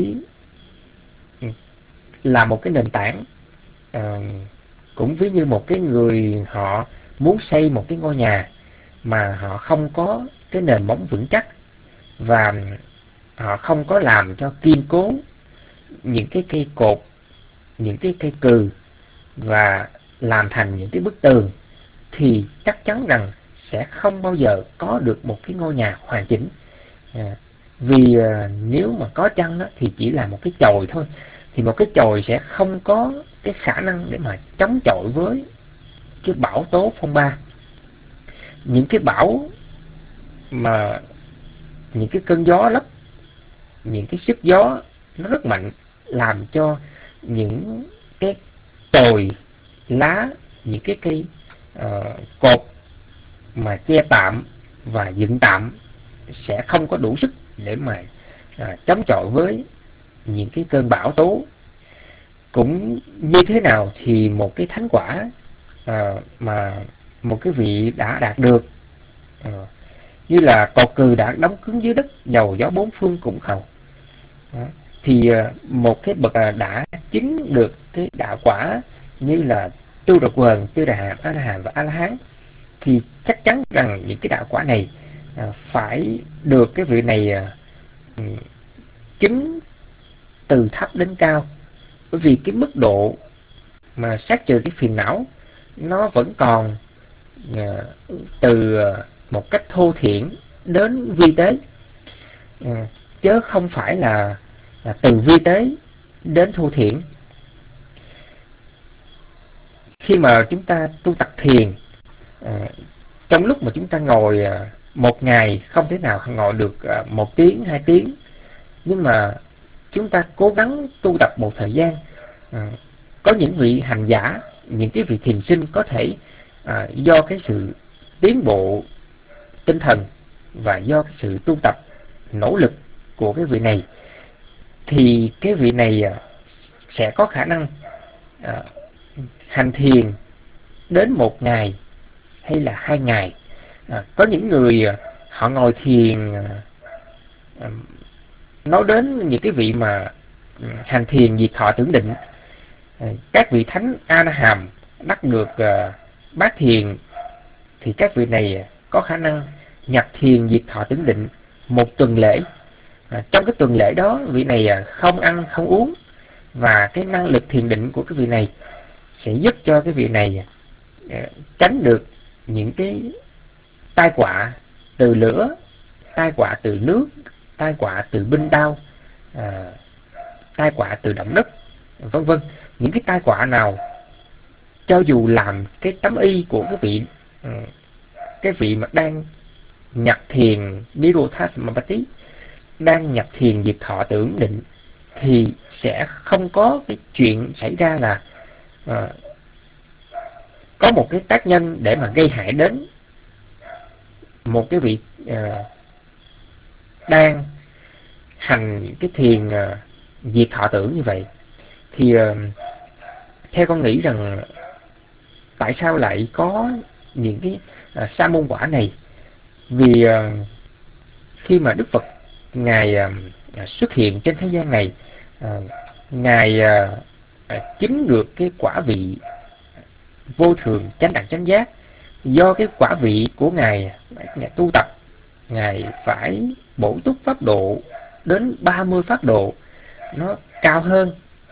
làm một cái nền tảng. À, cũng ví như một cái người họ muốn xây một cái ngôi nhà mà họ không có cái nền móng vững chắc, và họ không có làm cho kiên cố những cái cây cột, những cái cây cừ và làm thành những cái bức tường, thì chắc chắn rằng sẽ không bao giờ có được một cái ngôi nhà hoàn chỉnh. À, vì à, nếu mà có chăng đó, thì chỉ là một cái chòi thôi, thì một cái chòi sẽ không có cái khả năng để mà chống chọi với cái bão tố phong ba. Những cái bão mà những cái cơn gió lốc, những cái sức gió nó rất mạnh, làm cho những cái tồi lá, những cái cây uh, cột mà che tạm và dựng tạm sẽ không có đủ sức để mà uh, chống chọi với những cái cơn bão tố. Cũng như thế nào thì một cái thánh quả uh, mà một cái vị đã đạt được, à, như là cột cừ đã đóng cứng dưới đất, dầu gió bốn phương cũng khẩu. Đó. Thì à, một cái bậc à, đã chứng được cái đạo quả như là Tu Đà Quần, Tư Đà Hàm, A La Hàm và A La Hán, thì chắc chắn rằng những cái đạo quả này à, phải được cái vị này à, chứng từ thấp đến cao. Bởi vì cái mức độ mà sát trừ cái phiền não nó vẫn còn à, từ một cách thô thiển đến vi tế, à, chứ không phải là, là từ vi tế đến thô thiển. Khi mà chúng ta tu tập thiền, à, trong lúc mà chúng ta ngồi à, một ngày không thể nào ngồi được à, một tiếng, hai tiếng, nhưng mà chúng ta cố gắng tu tập một thời gian. À, có những vị hành giả, những cái vị thiền sinh có thể à, do cái sự tiến bộ tinh thần và do cái sự tu tập nỗ lực của cái vị này, thì cái vị này à, sẽ có khả năng à, hành thiền đến một ngày hay là hai ngày. À, có những người à, họ ngồi thiền, à, nói đến những cái vị mà hành thiền diệt thọ tưởng định, à, các vị thánh A La Hàm đắc được à, bát thiền, thì các vị này có khả năng nhập thiền diệt thọ tưởng định một tuần lễ. À, trong cái tuần lễ đó, vị này à, không ăn không uống, và cái năng lực thiền định của cái vị này sẽ giúp cho cái vị này à, tránh được những cái tai họa từ lửa, tai họa từ nước, tai họa từ binh đao, à, tai họa từ động đất, vân vân. Những cái tai họa nào cho dù làm cái tấm y của cái vị cái vị mà đang nhập thiền Nirodha Samapatti, đang nhập thiền diệt thọ tưởng định, thì sẽ không có cái chuyện xảy ra là à, có một cái tác nhân để mà gây hại đến một cái vị à, đang hành cái thiền à, diệt thọ tưởng như vậy. Thì à, theo con nghĩ rằng tại sao lại có những cái à, sa môn quả này? Vì à, khi mà Đức Phật Ngài à, xuất hiện trên thế gian này, à, Ngài à, à, chứng được cái quả vị vô thường chánh đẳng chánh giác. Do cái quả vị của Ngài, Ngài tu tập, Ngài phải bổ túc pháp độ đến ba mươi pháp độ, nó cao hơn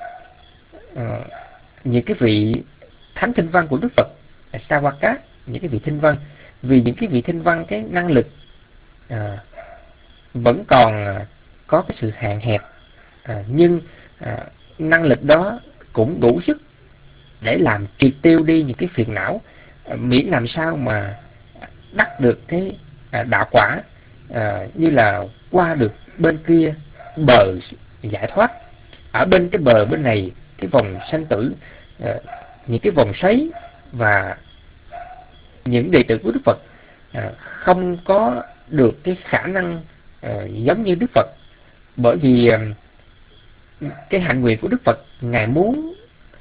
à, những cái vị thánh thinh văn của Đức Phật Savakat, những cái vị thinh văn. Vì những cái vị thinh văn, cái năng lực à, vẫn còn à, có cái sự hạn hẹp, à, nhưng à, năng lực đó cũng đủ sức để làm triệt tiêu đi những cái phiền não, à, miễn làm sao mà đắc được cái à, đạo quả, à, như là qua được bên kia bờ giải thoát. Ở bên cái bờ bên này, cái vòng sanh tử, à, những cái vòng xoáy, và những đệ tử của Đức Phật à, không có được cái khả năng à, giống như Đức Phật. Bởi vì à, cái hạnh nguyện của Đức Phật, Ngài muốn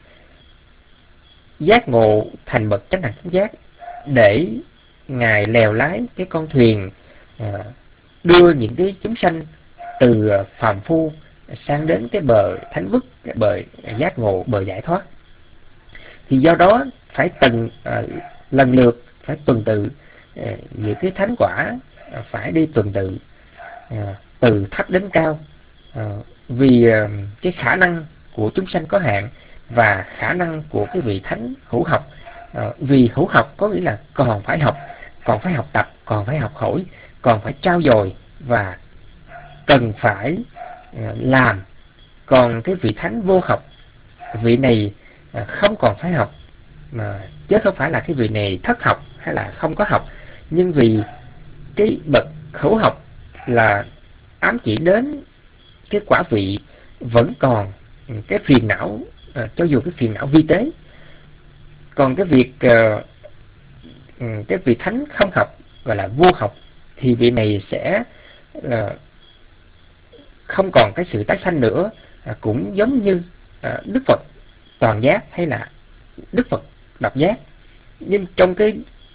giác ngộ thành bậc chánh đẳng chánh giác, để Ngài lèo lái cái con thuyền à, đưa những cái chúng sanh từ phàm phu sang đến cái bờ thánh vức, cái bờ giác ngộ, bờ giải thoát. Thì do đó phải từng à, lần lượt phải tuần tự, à, những cái thánh quả à, phải đi tuần tự, à, từ thấp đến cao, à, vì à, cái khả năng của chúng sanh có hạn, và khả năng của cái vị thánh hữu học. À, vì hữu học có nghĩa là còn phải học, còn phải học tập, còn phải học hỏi, còn phải trau dồi, và cần phải à, làm. Còn cái vị thánh vô học, vị này à, không còn phải học, mà chứ không phải là cái vị này thất học hay là không có học. Nhưng vì cái bậc hữu học là ám chỉ đến cái quả vị vẫn còn cái phiền não, à, cho dù cái phiền não vi tế. Còn cái việc à, cái vị thánh không học, gọi là vô học, thì vị này sẽ à, không còn cái sự tái sanh nữa, à, cũng giống như à, Đức Phật toàn giác hay là Đức Phật độc giác. Nhưng trong cái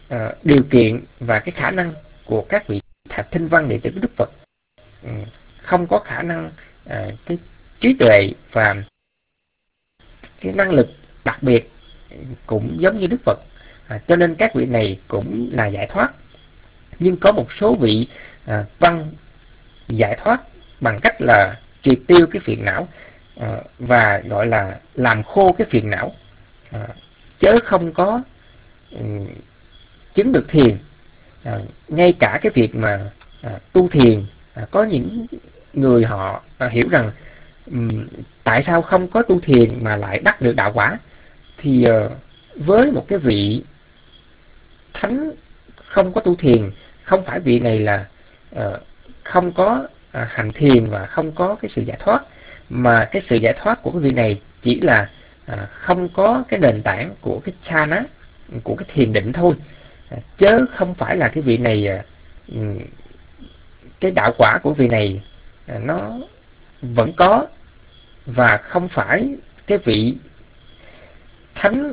uh, điều kiện và cái khả năng của các vị thạch thinh văn đệ tử của Đức Phật um, không có khả năng uh, cái trí tuệ và cái năng lực đặc biệt cũng giống như Đức Phật, à, cho nên các vị này cũng là giải thoát. Nhưng có một số vị à, văn giải thoát bằng cách là triệt tiêu cái phiền não à, và gọi là làm khô cái phiền não, à, chớ không có um, chứng được thiền. À, ngay cả cái việc mà à, tu thiền, à, có những người họ à, hiểu rằng um, tại sao không có tu thiền mà lại đắc được đạo quả, thì uh, với một cái vị thánh không có tu thiền, không phải vị này là uh, không có uh, hành thiền và không có cái sự giải thoát, mà cái sự giải thoát của cái vị này chỉ là uh, không có cái nền tảng của cái chana, của cái thiền định thôi, uh, chứ không phải là cái vị này uh, cái đạo quả của vị này uh, nó vẫn có, và không phải cái vị thánh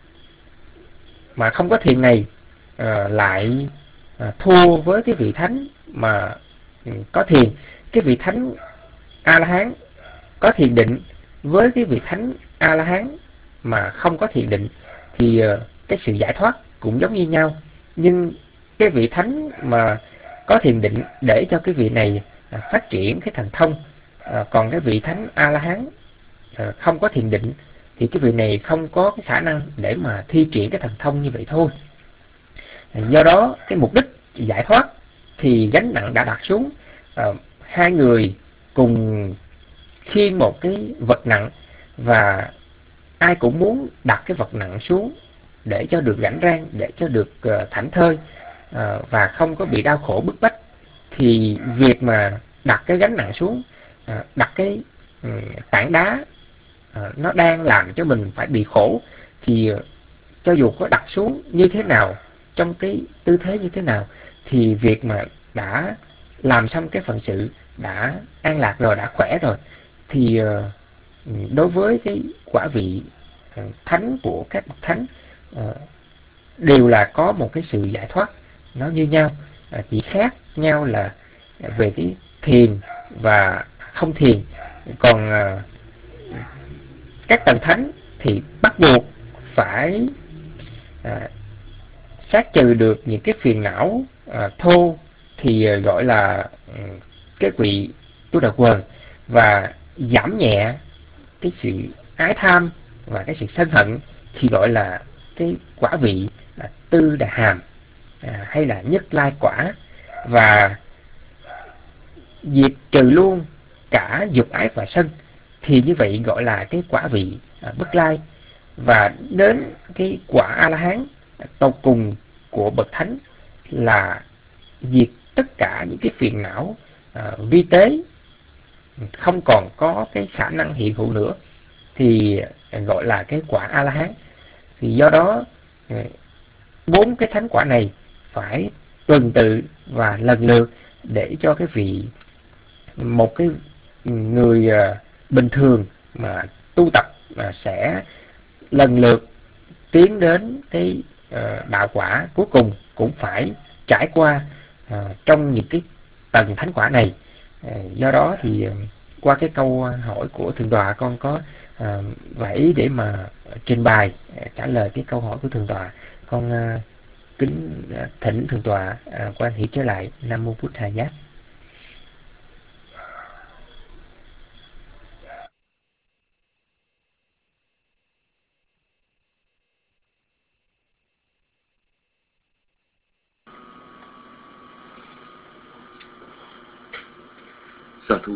mà không có thiền này uh, lại uh, thua với cái vị thánh mà um, có thiền. Cái vị thánh A-la-hán có thiền định với cái vị thánh A-la-hán mà không có thiền định thì uh, cái sự giải thoát cũng giống như nhau. Nhưng cái vị thánh mà có thiền định để cho cái vị này uh, phát triển cái thần thông, uh, còn cái vị thánh A-la-hán uh, không có thiền định thì cái vị này không có cái khả năng để mà thi triển cái thần thông như vậy thôi. Do đó cái mục đích giải thoát thì gánh nặng đã đặt xuống, à, hai người cùng khiêng một cái vật nặng và ai cũng muốn đặt cái vật nặng xuống để cho được rảnh rang, để cho được uh, thảnh thơi uh, và không có bị đau khổ bức bách. Thì việc mà đặt cái gánh nặng xuống, uh, đặt cái um, tảng đá uh, nó đang làm cho mình phải bị khổ, thì uh, cho dù có đặt xuống như thế nào, trong cái tư thế như thế nào, thì việc mà đã làm xong cái phận sự, đã an lạc rồi, đã khỏe rồi, thì uh, đối với cái quả vị uh, thánh của các bậc thánh uh, đều là có một cái sự giải thoát nó như nhau, uh, chỉ khác nhau là về cái thiền và không thiền. Còn uh, các tầng thánh thì bắt buộc phải uh, sát trừ được những cái phiền não à, thô, thì à, gọi là um, cái vị tu đà quần, và giảm nhẹ cái sự ái tham và cái sự sân hận thì gọi là cái quả vị à, tư đà hàm, à, hay là nhất lai quả, và diệt trừ luôn cả dục ái và sân thì như vậy gọi là cái quả vị à, bất lai. Và đến cái quả A-la-hán tột cùng của bậc thánh là diệt tất cả những cái phiền não uh, vi tế, không còn có cái khả năng hiện hữu nữa, thì gọi là cái quả A-la-hán. Thì do đó bốn cái thánh quả này phải tuần tự và lần lượt để cho cái vị một cái người uh, bình thường mà tu tập uh, sẽ lần lượt tiến đến cái uh, đạo quả cuối cùng cũng phải trải qua uh, trong những cái tầng thánh quả này. Uh, do đó thì uh, qua cái câu hỏi của thượng tọa, con có uh, vài ý để mà trình bày uh, trả lời cái câu hỏi của thượng tọa. Con uh, kính uh, thỉnh thượng tọa uh, quan hỷ trở lại. Nam mô Bụt Thầy Giác. Sa thú.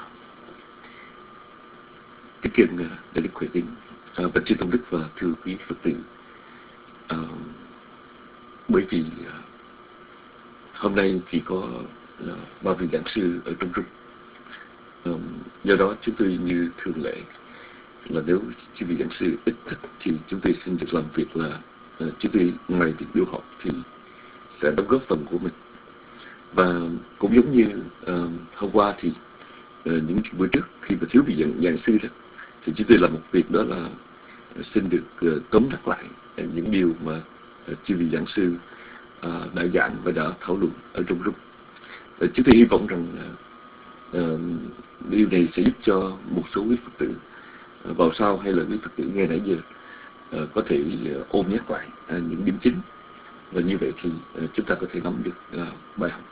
Kính kiện Đại đức Khỏe Tín, à, bạch chư tôn đức và thưa quý Phật tử. À, bởi vì à, hôm nay chỉ có à, ba vị giảng sư ở trong rung, à, do đó chúng tôi như thường lệ là nếu chư vị giảng sư ít thích thì chúng tôi xin được làm việc là à, chúng tôi ngoài việc biểu học thì sẽ đóng góp phần của mình. Và cũng giống như uh, hôm qua thì uh, những bữa trước khi mà thiếu vị giảng, giảng sư đó, thì chúng tôi làm một việc đó là uh, xin được uh, tóm tắt lại uh, những điều mà uh, chư vị giảng sư uh, đã giảng và đã thảo luận ở trong group. Uh, chúng tôi hy vọng rằng uh, điều này sẽ giúp cho một số quý Phật tử uh, vào sau hay là quý Phật tử nghe nãy giờ uh, có thể uh, ôm nhắc lại uh, những điểm chính, và như vậy thì uh, chúng ta có thể nắm được uh, bài học.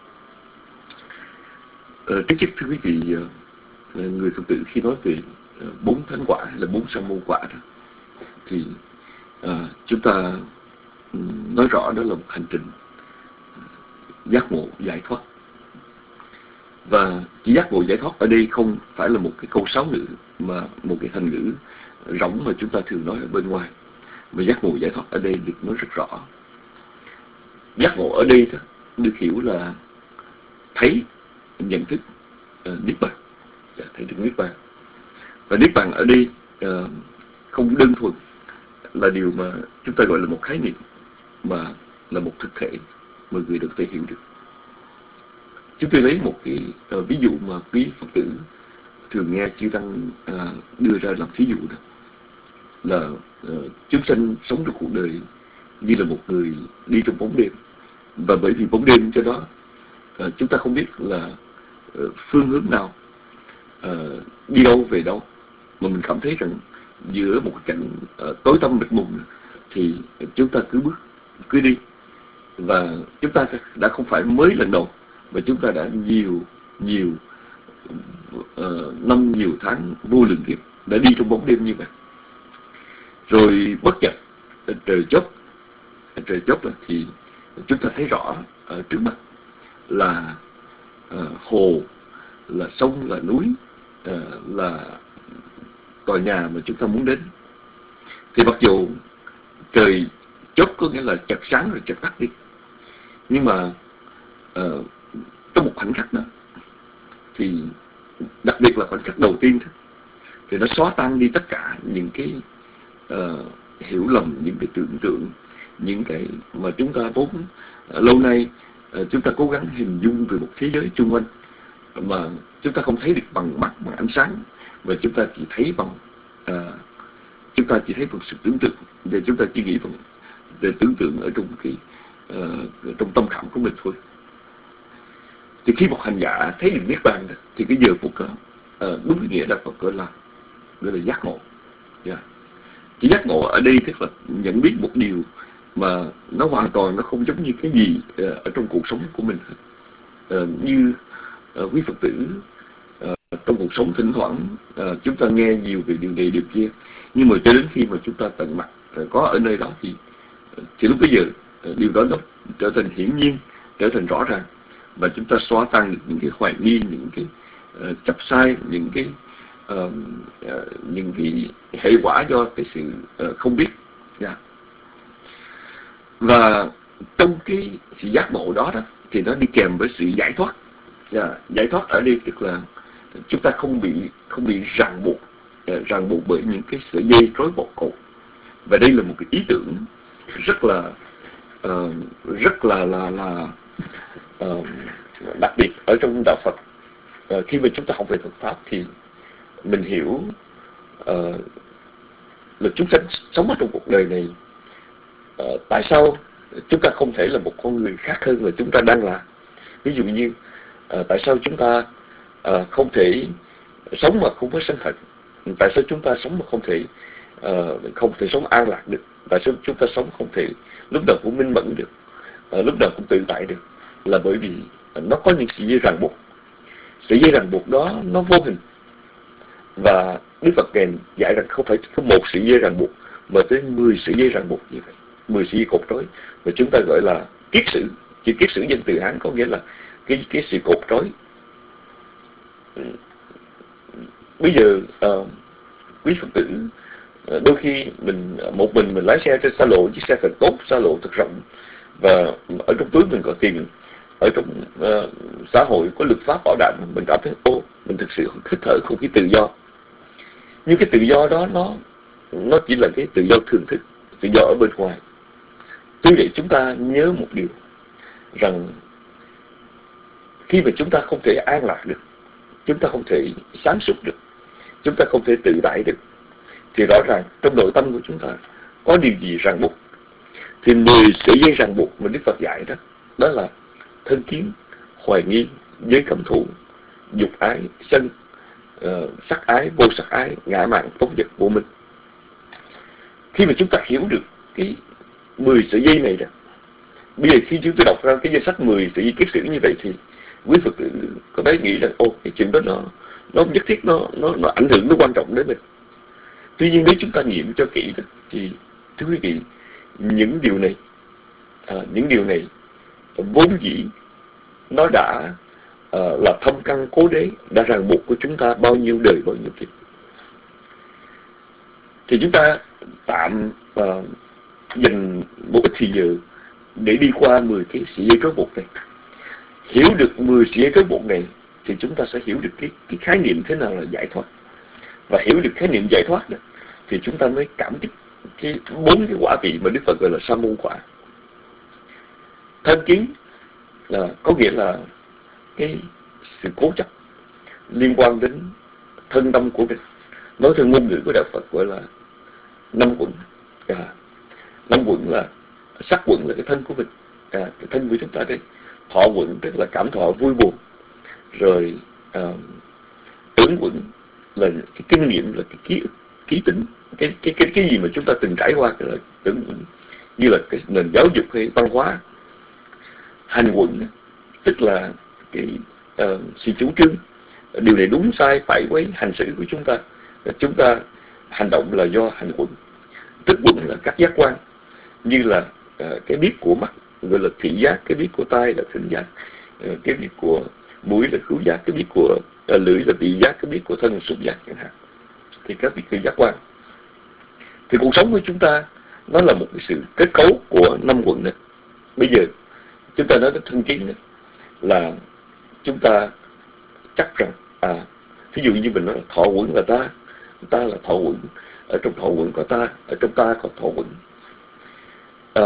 Uh, trước nhất thưa quý vị, uh, người Phật tử khi nói về uh, bốn thánh quả hay là bốn sa môn quả đó, thì uh, chúng ta um, nói rõ đó là một hành trình uh, giác ngộ giải thoát. Và chỉ giác ngộ giải thoát ở đây không phải là một cái câu sáo ngữ, mà một cái thành ngữ rỗng mà chúng ta thường nói ở bên ngoài. Mà giác ngộ giải thoát ở đây được nói rất rõ. Giác ngộ ở đây đó, được hiểu là thấy, nhận thức uh, niết bàn, thấy được niết bàn. Và niết bàn ở đây uh, không đơn thuần là điều mà chúng ta gọi là một khái niệm, mà là một thực thể mà người được thể hiểu được. Chúng tôi lấy một cái uh, ví dụ mà quý Phật tử thường nghe chư Tăng uh, đưa ra làm thí dụ đó, là uh, chúng sanh sống trong cuộc đời như là một người đi trong bóng đêm. Và bởi vì bóng đêm cho đó uh, chúng ta không biết là uh, phương hướng nào, uh, đi đâu về đâu, mà mình cảm thấy rằng giữa một cảnh uh, tối tăm mịt mùng thì chúng ta cứ bước, cứ đi. Và chúng ta đã không phải mới lần đầu, và chúng ta đã nhiều nhiều uh, năm, nhiều tháng, vô lượng kiếp đã đi trong bóng đêm như vậy. Rồi bất chợt trời chớp, trời chớp thì chúng ta thấy rõ ở trước mắt là uh, hồ, là sông, là núi, uh, là tòa nhà mà chúng ta muốn đến. Thì mặc dù trời chớp có nghĩa là chợt sáng rồi chợt tắt đi, nhưng mà uh, trong một khoảnh khắc đó, thì đặc biệt là khoảnh khắc đầu tiên đó, thì nó xóa tan đi tất cả những cái uh, hiểu lầm, những cái tưởng tượng, những cái mà chúng ta vốn uh, lâu nay uh, chúng ta cố gắng hình dung về một thế giới chung quanh mà chúng ta không thấy được bằng mắt, bằng ánh sáng, và chúng ta chỉ thấy bằng uh, chúng ta chỉ thấy bằng sự tưởng tượng, và chúng ta chỉ nghĩ bằng về tưởng tượng ở trong cái uh, trong tâm khảm của mình thôi. Thì khi một hành giả thấy được niết bàn đó, thì cái giờ phút đó uh, đúng nghĩa là Phật gọi là gọi là giác ngộ. Yeah. Chỉ giác ngộ ở đây tức là nhận biết một điều mà nó hoàn toàn nó không giống như cái gì uh, ở trong cuộc sống của mình. Uh, như uh, quý Phật tử uh, trong cuộc sống thỉnh thoảng uh, chúng ta nghe nhiều về điều này điều kia, nhưng mà cho đến khi mà chúng ta tận mặt uh, có ở nơi đó thì uh, thì lúc bây giờ uh, điều đó nó trở thành hiển nhiên, trở thành rõ ràng, và chúng ta xóa tan được những cái hoài nghi, những cái uh, chấp sai, những cái uh, uh, những cái hệ quả do cái sự uh, không biết. Yeah. Và trong cái sự giác ngộ đó đó thì nó đi kèm với sự giải thoát. Yeah. Giải thoát ở đây tức là chúng ta không bị không bị ràng buộc uh, ràng buộc bởi những cái sợi dây trói buộc cột. Và đây là một cái ý tưởng rất là uh, rất là là là uh, đặc biệt ở trong đạo Phật. Uh, khi mà chúng ta học về Phật pháp thì mình hiểu uh, là chúng sanh sống ở trong cuộc đời này, uh, tại sao chúng ta không thể là một con người khác hơn là chúng ta đang là. Ví dụ như uh, tại sao chúng ta uh, không thể sống mà không có sân hận, tại sao chúng ta sống mà không thể uh, không thể sống an lạc được, tại sao chúng ta sống không thể lúc nào cũng minh mẫn được, uh, lúc nào cũng tự tại được, là bởi vì nó có những sợi dây ràng buộc. Sợi dây ràng buộc đó nó vô hình, và Đức Phật Ngài dạy rằng không phải có một sợi dây ràng buộc mà tới mười sợi dây ràng buộc như vậy, mười sợi dây cột trói, và chúng ta gọi là kiết sử. Chữ kiết sử dân từ Hán có nghĩa là cái cái sợi cột trói. Bây giờ uh, quý Phật tử uh, đôi khi mình một mình mình lái xe trên xa lộ, chiếc xe thật tốt, xa lộ thật rộng, và ở trong túi mình có tiền, ở trong uh, xã hội có luật pháp bảo đảm, mình cảm thấy ô mình thực sự hít thở không khí tự do. Nhưng cái tự do đó nó nó chỉ là cái tự do thường thức, tự do ở bên ngoài. Tuy vậy chúng ta nhớ một điều rằng khi mà chúng ta không thể an lạc được, chúng ta không thể sáng suốt được, chúng ta không thể tự tại được, thì rõ ràng trong nội tâm của chúng ta có điều gì ràng buộc. Thì mười sợi dây ràng buộc mà Đức Phật dạy đó, đó là thân kiến, hoài nghi, giới cấm thủ, dục ái, sân, uh, sắc ái, vô sắc ái, ngã mạn, tốt vật, vô minh. Khi mà chúng ta hiểu được cái mười sợi dây này đó, bây giờ khi chúng tôi đọc ra cái danh sách mười sợi dây kiết sử như vậy thì quý Phật tử có thể nghĩ rằng ô cái chuyện đó nó nó nhất thiết nó nó nó ảnh hưởng, nó quan trọng đến mình. Tuy nhiên nếu chúng ta nghiệm cho kỹ đó, thì thưa quý vị, những điều này à, những điều này vốn dĩ nó đã à, là thâm căn cố đế, đã ràng buộc của chúng ta bao nhiêu đời bao nhiêu kiếp. Thì chúng ta tạm à, dành một ít thời giờ để đi qua mười cái sợi dây trói buộc này. Hiểu được mười sợi dây trói buộc này thì chúng ta sẽ hiểu được cái, cái khái niệm thế nào là giải thoát. Và hiểu được khái niệm giải thoát đó thì chúng ta mới cảm kích cái bốn cái quả vị mà Đức Phật gọi là sa môn quả. Thân kiến là có nghĩa là cái sự cố chấp liên quan đến thân tâm của mình. Nói theo ngôn ngữ của Đạo Phật gọi là năm quẩn. À, năm quẩn là sắc quẩn là cái thân của mình, à, cái thân của chúng ta đây. Thọ quẩn tức là cảm thọ vui buồn. Rồi à, tưởng quẩn là cái kinh nghiệm, là cái ký ức, ký tính, cái cái cái cái gì mà chúng ta từng trải qua, cái là tưởng quẩn, như là cái nền giáo dục hay văn hóa. Hành quẩn tức là cái uh, sự chủ trương, điều này đúng sai phải với hành xử của chúng ta. Chúng ta hành động là do hành quẩn. Tức quẩn là các giác quan, như là uh, cái biết của mắt gọi là thị giác, cái biết của tai là thính giác, uh, cái biết của mũi là khứu giác, cái biết của uh, lưỡi là vị giác, cái biết của thân là xúc giác chẳng hạn. Thì các biết cái giác quan. Thì cuộc sống của chúng ta nó là một cái sự kết cấu của năm quẩn này. Bây giờ chúng ta nói đến thân kiến này, là chúng ta chắc rằng à, ví dụ như mình nói là thọ quẩn là ta, ta là thọ quẩn, ở trong thọ quẩn có ta, ở trong ta có thọ quẩn. À,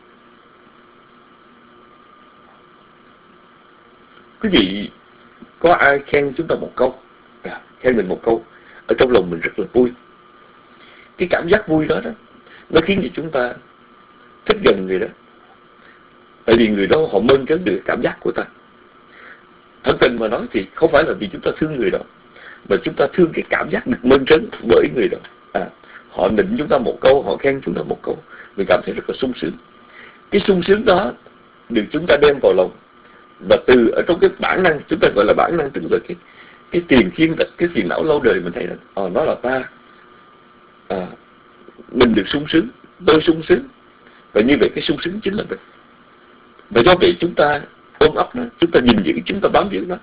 quý vị có ai khen chúng ta một câu, à, khen mình một câu, ở trong lòng mình rất là vui. Cái cảm giác vui đó đó nó khiến cho chúng ta thích gần người đó, tại vì người đó họ mơn trớn được cảm giác của ta. Thật tình mà nói thì không phải là vì chúng ta thương người đó, mà chúng ta thương cái cảm giác được mơn trớn bởi người đó. À, họ nịnh chúng ta một câu, họ khen chúng ta một câu, mình cảm thấy rất là sung sướng. Cái sung sướng đó được chúng ta đem vào lòng, và từ ở trong cái bản năng, chúng ta gọi là bản năng, tức là cái cái tiền khiên, cái phiền não lâu đời mình thấy rằng à, nó là ta, à, mình được sung sướng, tôi sung sướng, và như vậy cái sung sướng chính là mình. Và do vậy chúng ta ôm ấp nó, chúng ta gìn giữ, chúng ta bám giữ nó.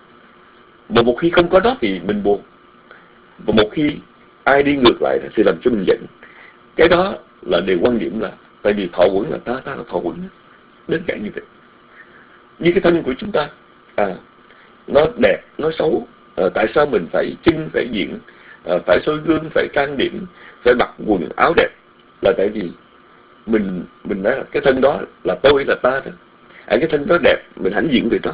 Và một khi không có đó thì mình buồn. Và một khi ai đi ngược lại thì làm cho mình giận. Cái đó là điều quan điểm là tại vì thọ quẩn là ta, ta là thọ quẩn. Đến cả như vậy. Như cái thân của chúng ta, à, nó đẹp, nó xấu. À, tại sao mình phải trưng, phải diện, à, phải soi gương, phải trang điểm, phải mặc quần áo đẹp? Là tại vì mình mình nói là cái thân đó là tôi, là ta đó. À, cái thân đó đẹp, mình hãnh diện về đó.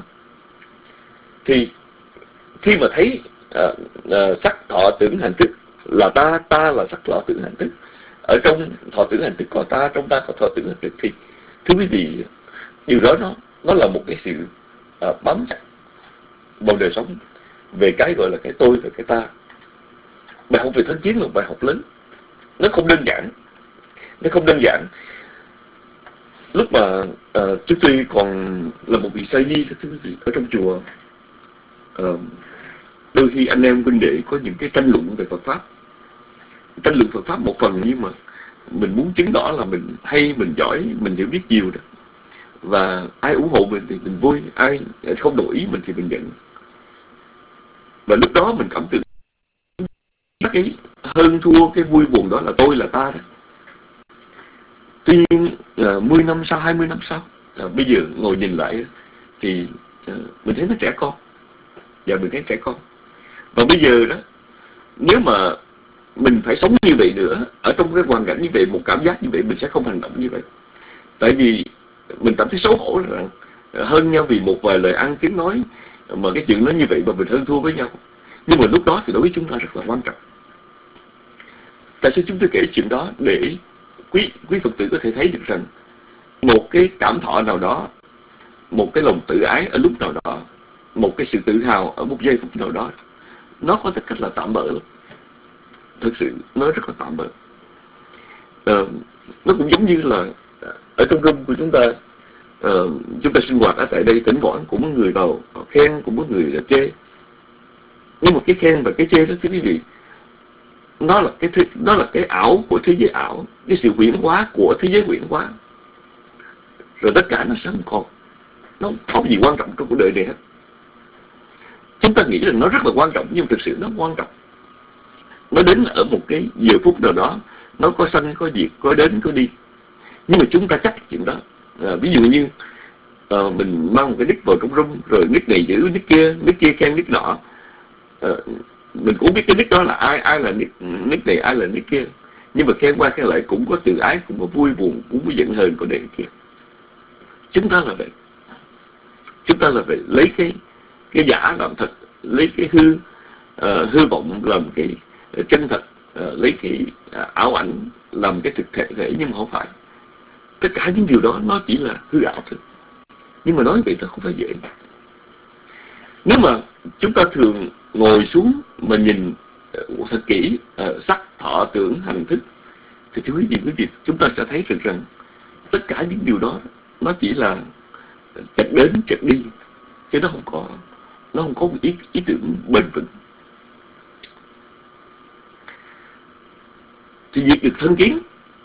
Thì khi mà thấy à, à, sắc thọ tưởng hành thức là ta, ta là sắc thọ tưởng hành thức, ở trong thọ tưởng hành thức có ta, trong ta có thọ tưởng hành thức, thì thưa quý vị, điều đó nó nó là một cái sự à, bám chặt vào đời sống về cái gọi là cái tôi và cái ta. Bài học về thân kiến là một bài học lớn, nó không đơn giản, nó không đơn giản. Lúc mà uh, chúng tôi còn là một vị sa di, thưa quý vị, ở trong chùa, uh, đôi khi anh em huynh đệ có những cái tranh luận về Phật pháp. Tranh luận Phật pháp một phần, nhưng mà mình muốn chứng tỏ là mình hay, mình giỏi, mình hiểu biết nhiều đó. Và ai ủng hộ mình thì mình vui, ai không đồng ý mình thì mình giận. Và lúc đó mình cảm tưởng cái hơn thua, cái vui buồn đó là tôi, là ta đó. Tuy nhiên uh, mười năm sau, hai mươi năm sau, uh, bây giờ ngồi nhìn lại thì uh, mình thấy nó trẻ con. Và mình thấy trẻ con. Và bây giờ đó, nếu mà mình phải sống như vậy nữa, ở trong cái hoàn cảnh như vậy, một cảm giác như vậy, mình sẽ không hành động như vậy. Tại vì mình cảm thấy xấu hổ là uh, hơn nhau vì một vài lời ăn tiếng nói, mà cái chuyện nó như vậy mà mình hơn thua với nhau. Nhưng mà lúc đó thì đối với chúng ta rất là quan trọng. Tại sao chúng tôi kể chuyện đó? Để quý quý Phật tử có thể thấy được rằng một cái cảm thọ nào đó, một cái lòng tự ái ở lúc nào đó, một cái sự tự hào ở một giây phút nào đó, nó có tất cách là tạm bợ lắm. Thực sự nó rất là tạm bợ. Ờ, nó cũng giống như là ở trong room của chúng ta, uh, chúng ta sinh hoạt ở tại đây, thỉnh thoảng cũng có người vào khen, cũng có người là chê. Nhưng mà cái khen và cái chê đó thưa quý vị, nó là cái thế, nó là cái ảo của thế giới ảo, cái sự huyễn hóa của thế giới huyễn hóa. Rồi tất cả nó sẽ không còn, nó không có gì quan trọng trong cuộc đời này hết. Chúng ta nghĩ rằng nó rất là quan trọng, nhưng thực sự nó không quan trọng. Nó đến ở một cái giờ phút nào đó, nó có sanh, có diệt, có đến, có đi. Nhưng mà chúng ta chắc chuyện đó. À, ví dụ như à, mình mang một cái nick vào trong room, rồi nick này giữ nick kia, nick kia khen nick nọ. À, mình cũng biết cái nick đó là ai, ai là nick, nick này, ai là nick kia. Nhưng mà khen qua khen lại cũng có tự ái, cũng có vui buồn, cũng có giận hờn của này kia. Chúng ta là vậy. Chúng ta là vậy, lấy cái cái giả làm thật, lấy cái hư uh, hư vọng làm cái chân thật, uh, lấy cái uh, ảo ảnh làm cái thực thể thể, nhưng mà không phải. Tất cả những điều đó nó chỉ là hư ảo thôi. Nhưng mà nói vậy nó không phải dễ. Nếu mà chúng ta thường ngồi xuống mà nhìn uh, thật kỹ uh, sắc, thọ, tưởng, hành, thức, thì thưa quý vị, quý vị chúng ta sẽ thấy được rằng tất cả những điều đó nó chỉ là chợt đến chợt đi, chứ nó không có nó không có một ý, ý tưởng bền vững. Thì việc được thân kiến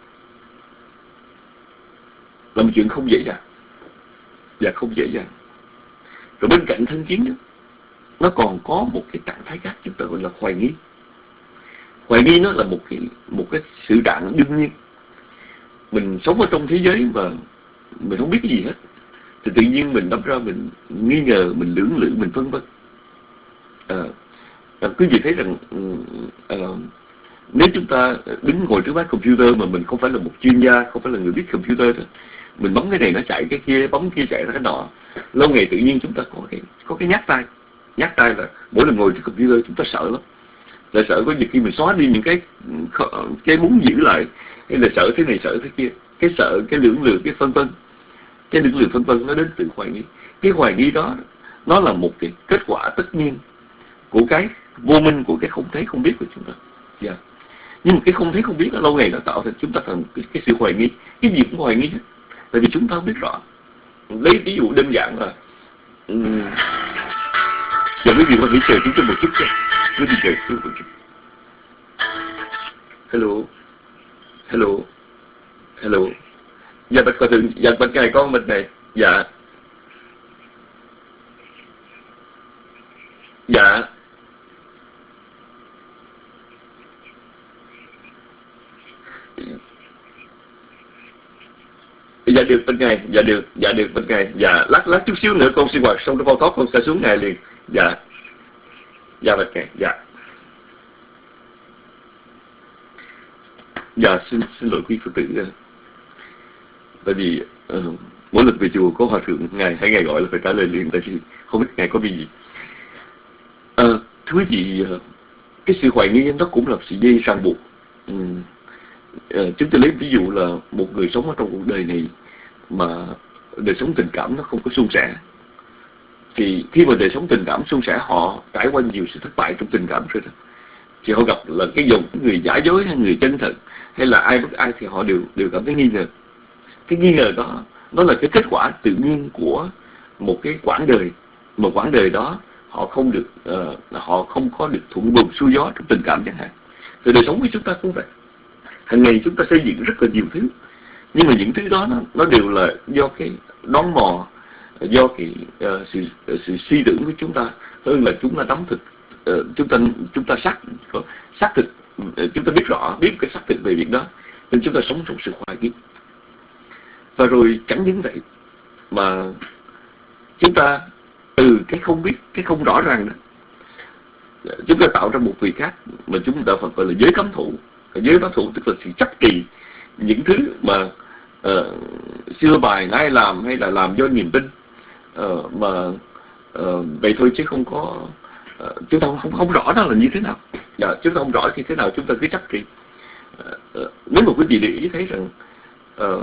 là một chuyện không dễ dàng, và không dễ dàng. Rồi bên cạnh thân kiến đó, nó còn có một cái trạng thái khác chúng ta gọi là hoài nghi. Hoài nghi nó là một cái một cái sự trạng đương nhiên. Mình sống ở trong thế giới mà mình không biết cái gì hết, thì tự nhiên mình đâm ra mình nghi ngờ, mình lưỡng lự, mình phân vân. À, à, quý vị thấy rằng à, nếu chúng ta đứng ngồi trước máy computer mà mình không phải là một chuyên gia, không phải là người biết computer đó, mình bấm cái này nó chạy cái kia, bấm kia chạy ra cái nọ, lâu ngày tự nhiên chúng ta có cái có cái nhát tay. Nhát tay là mỗi lần ngồi trước computer chúng ta sợ lắm. Là sợ có việc khi mình xóa đi những cái cái muốn giữ lại, hay là sợ thế này sợ thế kia, cái sợ, cái lưỡng lự, cái phân vân. Cái lưỡng lự phân vân nó đến từ hoài nghi. Cái hoài nghi đó nó là một cái kết quả tất nhiên của cái vô minh, của cái không thấy không biết của chúng ta. Yeah. Nhưng mà cái không thấy không biết đó, lâu ngày nó tạo thành chúng ta thành cái, cái sự hoài nghi. Cái gì cũng hoài nghi hết, tại vì chúng ta không biết rõ. Lấy ví dụ đơn giản là um, giờ quý vị có thể chờ chúng tôi một chút chứ. Quý vị chờ tôi một chút. Hello. Hello. Hello. Dạ bạch coi thường, dạ bạch ngài con mình này. Dạ. Dạ. Dạ được bên ngài, dạ được, dạ được bên ngài. Dạ lát lát chút xíu nữa con sinh hoạt xong cái phao thoát con sẽ xuống ngài liền. Dạ. Dạ bạch ngài, dạ. Dạ xin xin lỗi quý Phật tử. Tại vì uh, mỗi lần về chùa có hòa thượng ngài hay ngài gọi là phải trả lời liền, tại vì không biết ngài có bị gì. Uh, thưa quý vị, uh, cái sự hoài nghi nó cũng là sự dây ràng buộc. Um, uh, chúng tôi lấy ví dụ là một người sống ở trong cuộc đời này mà đời sống tình cảm nó không có suôn sẻ, thì khi mà đời sống tình cảm suôn sẻ, họ trải qua nhiều sự thất bại trong tình cảm rồi đó, thì họ gặp là cái dòng người giả dối hay người chân thật hay là ai bất ai, thì họ đều đều cảm thấy nghi ngờ. Cái nghi ngờ đó nó là cái kết quả tự nhiên của một cái quãng đời, một quãng đời đó họ không được uh, họ không có được thuận buồm xuôi gió trong tình cảm chẳng hạn. Thì đời sống của chúng ta cũng vậy. Hàng ngày chúng ta xây dựng rất là nhiều thứ, nhưng mà những thứ đó nó, nó đều là do cái đón mò, do cái uh, sự sự suy tưởng của chúng ta hơn là chúng ta nắm thực, uh, chúng ta chúng ta xác xác thực, uh, chúng ta biết rõ biết cái xác thực về việc đó, nên chúng ta sống trong sự hoài nghi. Và rồi chẳng những vậy mà chúng ta từ cái không biết, cái không rõ ràng đó, chúng ta tạo ra một vị khác mà chúng ta phải gọi là giới cấm thủ. Giới cấm thủ tức là sự chấp trì những thứ mà uh, xưa bài ai làm hay là làm do niềm tin, uh, mà uh, vậy thôi, chứ không có uh, chúng ta không không rõ đó là như thế nào. Dạ, chúng ta không rõ như thế nào chúng ta cứ chấp trì. Uh, uh, nếu mà quý vị để ý thấy rằng uh,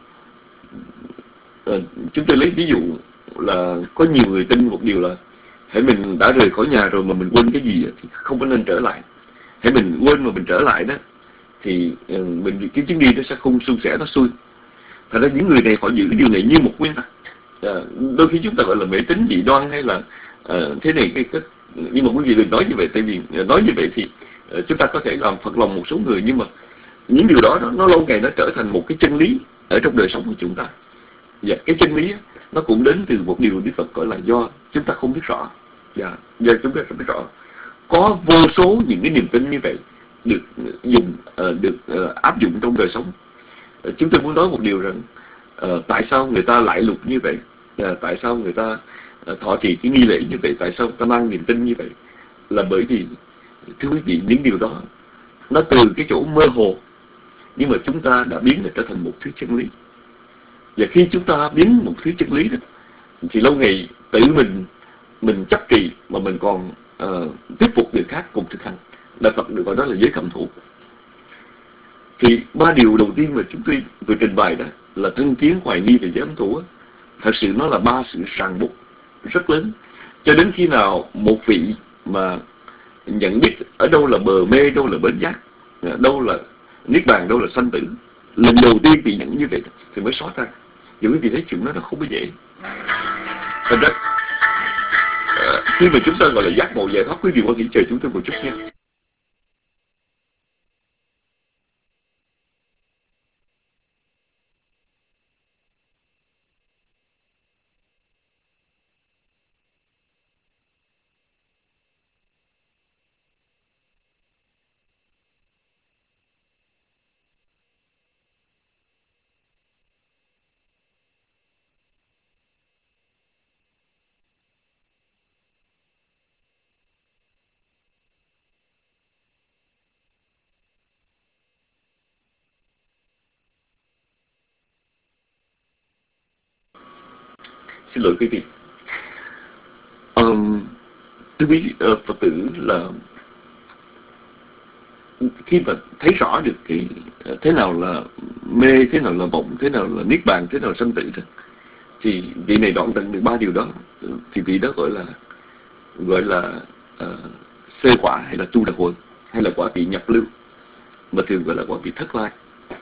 uh, chúng tôi lấy ví dụ là có nhiều người tin một điều là hãy mình đã rời khỏi nhà rồi mà mình quên cái gì thì không có nên trở lại. Hãy mình quên mà mình trở lại đó thì uh, mình cái chuyến đi nó sẽ không suôn sẻ, nó xui. Thật ra những người này họ giữ điều này như một nguyên tắc. Uh, đôi khi chúng ta gọi là mê tín dị đoan hay là uh, thế này cái, cái nhưng mà quý vị đừng nói như vậy, tại vì nói như vậy thì uh, chúng ta có thể làm phật lòng một số người, nhưng mà những điều đó nó, nó lâu ngày nó trở thành một cái chân lý ở trong đời sống của chúng ta. Và cái chân lý nó cũng đến từ một điều Đức Phật gọi là do chúng ta không biết rõ. Và do chúng ta không biết rõ, có vô số những cái niềm tin như vậy được dùng uh, được uh, áp dụng trong đời sống. Uh, chúng tôi muốn nói một điều rằng uh, tại sao người ta lại lục như vậy, uh, tại sao người ta uh, thọ trì cái nghi lễ như vậy, tại sao người ta mang niềm tin như vậy, là bởi vì thưa quý vị, những điều đó nó từ cái chỗ mơ hồ, nhưng mà chúng ta đã biến nó trở thành một thứ chân lý. Và khi chúng ta biến một thứ chân lý đó, thì lâu ngày tự mình mình chấp trì mà mình còn uh, thuyết phục người khác cùng thực hành. Đạo Phật được gọi đó là giới cảm thụ. Thì ba điều đầu tiên mà chúng tôi vừa trình bày đó là thân kiến, hoài nghi và giới cảm thụ. Thật sự nó là ba sự ràng buộc rất lớn. Cho đến khi nào một vị mà nhận biết ở đâu là bờ mê, đâu là bến giác, đâu là niết bàn, đâu là sanh tử, lần đầu tiên bị nhận như vậy thì mới xóa ra. Và quý vị thấy chuyện đó nó không có dễ. Thành ra uh, khi mà chúng ta gọi là giác ngộ giải thoát, quý vị có thể chờ chúng tôi một chút nha. Xin lỗi quý vị. Um, thưa quý uh, Phật tử, là khi mà thấy rõ được cái uh, thế nào là mê, thế nào là vọng, thế nào là niết bàn, thế nào là sanh tử rồi, thì vị này đoạn tận được ba điều đó, thì vị đó gọi là gọi là uh, xê quả, hay là tu đà hồi, hay là quả vị nhập lưu, mà thường gọi là quả vị thất lai.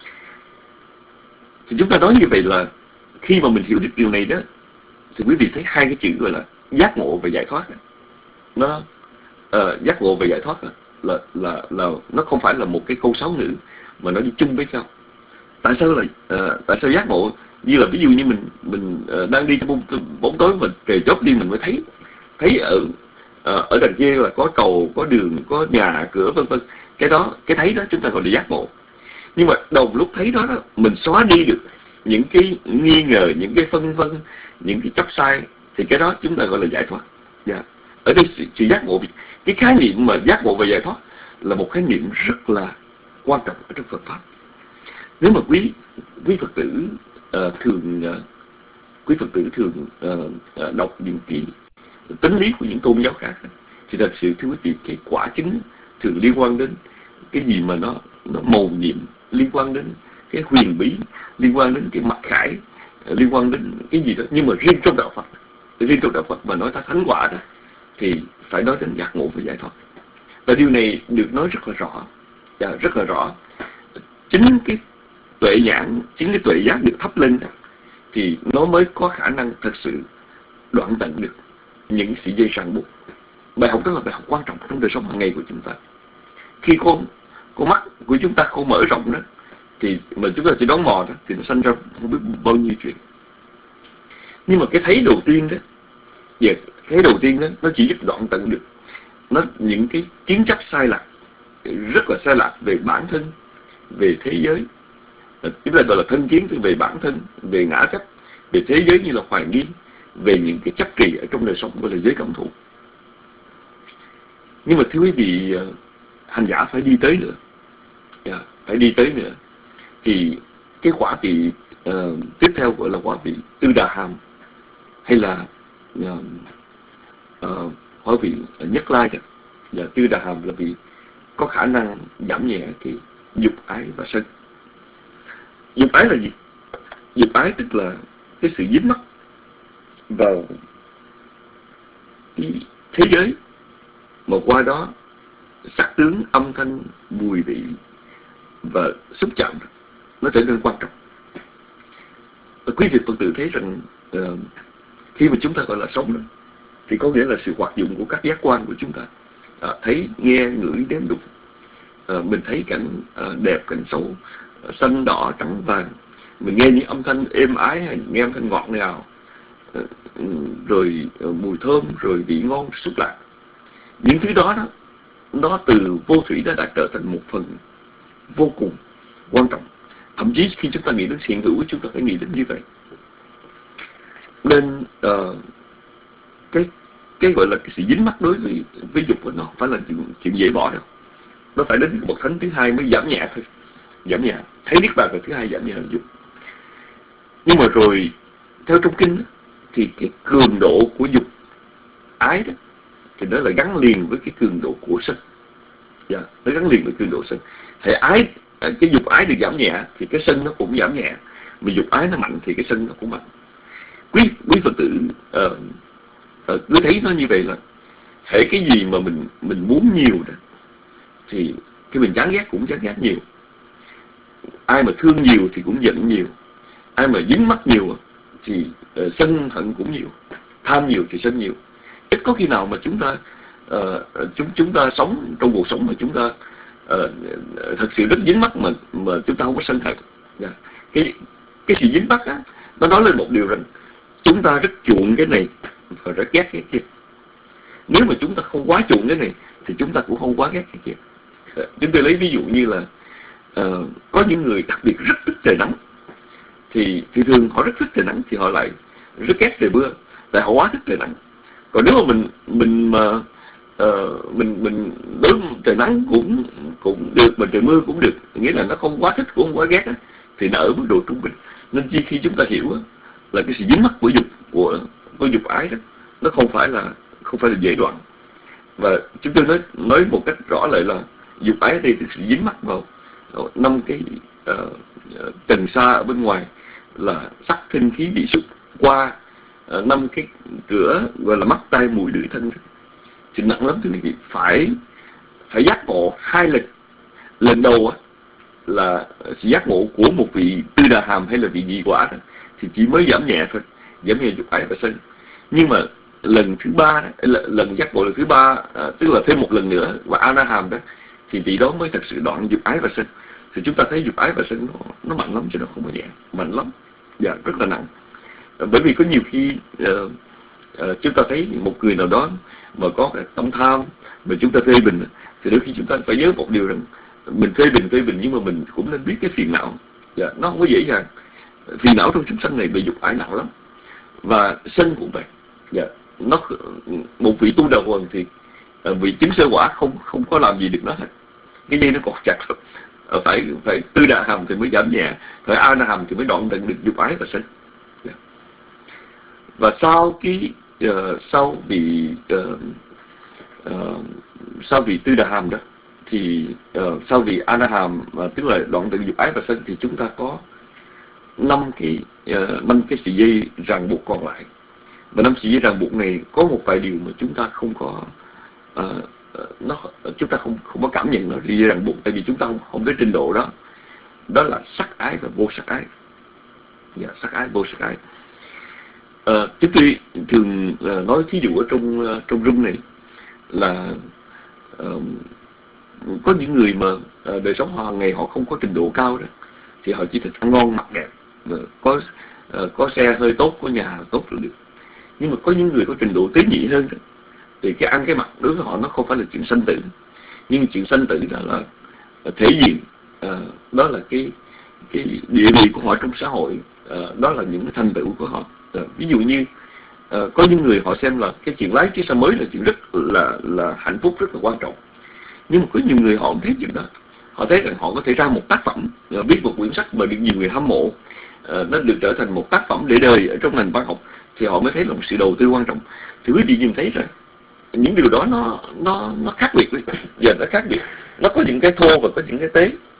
Thì chúng ta nói như vậy là khi mà mình hiểu được điều này đó, thì quý vị thấy hai cái chữ gọi là giác ngộ và giải thoát. Nó uh, giác ngộ và giải thoát là, là là nó không phải là một cái câu sáo ngữ, mà nó đi chung với nhau. Tại sao là uh, tại sao giác ngộ? Như là ví dụ như mình mình uh, đang đi trong bóng, bóng tối, mình trời chót đi mình mới thấy thấy ở uh, ở đằng kia là có cầu, có đường, có nhà cửa vân vân. Cái đó, cái thấy đó chúng ta gọi là giác ngộ. Nhưng mà đồng lúc thấy đó, đó mình xóa đi được những cái nghi ngờ, những cái phân vân, những cái chấp sai, thì cái đó chúng ta gọi là giải thoát. Yeah. Ở đây sự, sự giác ngộ, cái khái niệm mà giác ngộ và giải thoát là một khái niệm rất là quan trọng ở trong Phật pháp. Nếu mà quý quý Phật tử uh, thường uh, quý Phật tử thường uh, uh, đọc những cái tính lý của những tôn giáo khác, thì thật sự thưa quý vị, cái quả chứng thường liên quan đến cái gì mà nó nó mầu nhiệm, liên quan đến cái huyền bí, liên quan đến cái mặc khải, liên quan đến cái gì đó. Nhưng mà riêng trong đạo Phật, riêng trong đạo Phật mà nói ta thánh quả đó, thì phải nói đến giác ngộ và giải thoát. Và điều này được nói rất là rõ, và rất là rõ. Chính cái tuệ nhãn, chính cái tuệ giác được thắp lên đó, thì nó mới có khả năng thật sự đoạn tận được những sợi dây ràng buộc. Bài học đó là bài học quan trọng trong đời sống hàng ngày của chúng ta. Khi con con mắt của chúng ta không mở rộng đó, thì mà chúng ta chỉ đón mò đó, thì nó sanh ra không biết bao nhiêu chuyện. Nhưng mà cái thấy đầu tiên đó, yeah, cái đầu tiên đó, nó chỉ giúp đoạn tận được nó những cái kiến chấp sai lạc, rất là sai lạc về bản thân, về thế giới. Chúng ta gọi là thân kiến về bản thân, về ngã chấp, về thế giới như là hoài nghi, về những cái chấp trì ở trong đời sống gọi là giới cảm thụ. Nhưng mà thưa quý vị, hành giả phải đi tới nữa, yeah, phải đi tới nữa. Thì cái quả vị uh, tiếp theo gọi là quả vị tư đà hàm, hay là uh, uh, quả vị nhất lai. Và tư đà hàm là vị có khả năng giảm nhẹ cái dục ái và sân. Dục ái là gì? Dục ái tức là cái sự dính mắc vào cái thế giới mà qua đó sắc tướng, âm thanh, mùi vị và xúc chạm nó trở nên quan trọng. Quý vị Phật tử thấy rằng uh, khi mà chúng ta gọi là sống đó, thì có nghĩa là sự hoạt dụng của các giác quan của chúng ta, uh, thấy, nghe, ngửi, nếm, đụng. Uh, mình thấy cảnh uh, đẹp, cảnh xấu, uh, xanh, đỏ, trắng, vàng. Mình nghe những âm thanh êm ái hay nghe âm thanh ngọt ngào, uh, rồi uh, mùi thơm, rồi vị ngon, xúc lạc. Những thứ đó đó, nó từ vô thủy đã, đã trở thành một phần vô cùng quan trọng. Thậm chí khi chúng ta nghĩ đến hiện hữu, chúng ta phải nghĩ đến như vậy. Nên uh, cái cái gọi là cái sự dính mắc đối với với dục của nó không phải là chuyện, chuyện dễ bỏ đâu. Nó phải đến một thánh thứ hai mới giảm nhẹ thôi, giảm nhẹ. Thấy niết bàn là thứ hai, giảm nhẹ là dục. Nhưng mà rồi theo trong kinh đó, thì cái cường độ của dục ái đó thì nó là gắn liền với cái cường độ của sân. Dạ, nó gắn liền với cường độ sân. Thì ái, cái dục ái được giảm nhẹ thì cái sân nó cũng giảm nhẹ. Mà dục ái nó mạnh thì cái sân nó cũng mạnh. Quý quý Phật tử uh, uh, cứ thấy nó như vậy là hễ cái gì mà mình mình muốn nhiều đó, thì cái mình chán ghét cũng chán ghét nhiều. Ai mà thương nhiều thì cũng giận nhiều. Ai mà dính mắc nhiều thì uh, sân hận cũng nhiều. Tham nhiều thì sân nhiều. Ít có khi nào mà chúng ta uh, chúng chúng ta sống trong cuộc sống mà chúng ta uh, thật sự rất dính mắc mà mà chúng ta không có sân hận. Yeah. Cái cái sự dính mắc á, nó nói lên một điều rằng chúng ta rất chuộng cái này và rất ghét cái kia. Nếu mà chúng ta không quá chuộng cái này thì chúng ta cũng không quá ghét cái kia. Uh, chúng tôi lấy ví dụ như là uh, có những người đặc biệt rất thích trời nắng, thì thì thường họ rất thích trời nắng thì họ lại rất ghét trời mưa, tại họ quá thích trời nắng. Còn nếu mà mình mình mà uh, mình mình đối với trời nắng cũng cũng được mà trời mưa cũng được, nghĩa là nó không quá thích cũng không quá ghét á, thì nó ở mức độ trung bình. Nên chi khi chúng ta hiểu á, là cái sự dính mắc của dục của của dục ái đó, nó không phải là không phải là dễ đoạn. Và chúng tôi nói nói một cách rõ lại là dục ái đây thì sự dính mắc vào năm cái uh, trần sa ở bên ngoài là sắc, thinh, khí, vị, xúc qua năm uh, cái cửa gọi là mắt, tai, mũi, lưỡi, thân thì nặng lắm. Thì phải phải giác ngộ hai lần. Lần đầu á, là sự giác ngộ của một vị tư đà hàm hay là vị nhị quả đó, thì chỉ mới giảm nhẹ thôi, giảm nhẹ dục ái và sân. Nhưng mà lần thứ ba đó, lần giác ngộ lần thứ ba, à, tức là thêm một lần nữa và a na hàm đó, thì vị đó mới thật sự đoạn dục ái và sân. Thì chúng ta thấy dục ái và sân nó, nó mạnh lắm chứ nó không có nhẹ, mạnh lắm, dạ rất là nặng. À, bởi vì có nhiều khi uh, uh, chúng ta thấy một người nào đó mà có cái tâm tham mà chúng ta phê bình, thì đôi khi chúng ta phải nhớ một điều rằng mình phê bình phê bình nhưng mà mình cũng nên biết cái phiền não. Dạ, nó không có dễ dàng. Phiền não trong chúng sanh này bị dục ái nặng lắm. Và sân cũng vậy. Dạ, nó một vị tu đạo hoàng thì vị chứng sơ quả không không có làm gì được nó hết. Cái dây nó cột chặt lắm. Phải phải tư đà hàm thì mới giảm nhẹ, phải a na hàm thì mới đoạn tận được dục ái và sân. Dạ. Và sau cái uh, sau vị uh, uh, sau vị tư đà hàm đó, thì uh, sau vị a na hàm, uh, tức là đoạn tận dục ái và sân, thì chúng ta có năm cái uh, năm cái sợi dây ràng buộc còn lại. Và năm sợi dây ràng buộc này có một vài điều mà chúng ta không có uh, nó chúng ta không không có cảm nhận nó sợi dây ràng buộc, tại vì chúng ta không không tới trình độ đó. Đó là sắc ái và vô sắc ái. Yeah, sắc ái vô sắc ái. Uh, chúng tôi thường uh, nói thí dụ ở trong uh, trong room này là uh, có những người mà uh, đời sống họ hàng ngày họ không có trình độ cao đó, thì họ chỉ thích ăn ngon mặc đẹp, uh, có uh, có xe hơi tốt, có nhà tốt là được. Nhưng mà có những người có trình độ tế nhị hơn đó, thì cái ăn cái mặc đối với họ nó không phải là chuyện sanh tử, nhưng chuyện sanh tử đó là, là thể diện, uh, đó là cái cái địa vị của họ trong xã hội, uh, đó là những cái thành tựu của họ. Uh, ví dụ như uh, có những người họ xem là cái chuyện lái chiếc xe mới là chuyện rất là là hạnh phúc, rất là quan trọng. Nhưng mà có nhiều người họ không thấy chuyện đó. Họ thấy rằng họ có thể ra một tác phẩm, uh, viết một quyển sách mà được nhiều người hâm mộ, uh, nó được trở thành một tác phẩm để đời ở trong ngành văn học, thì họ mới thấy là một sự đầu tư quan trọng. Thì quý vị nhìn thấy rằng những điều đó nó nó nó khác biệt, giờ nó khác biệt. Nó có những cái thô và có những cái tế.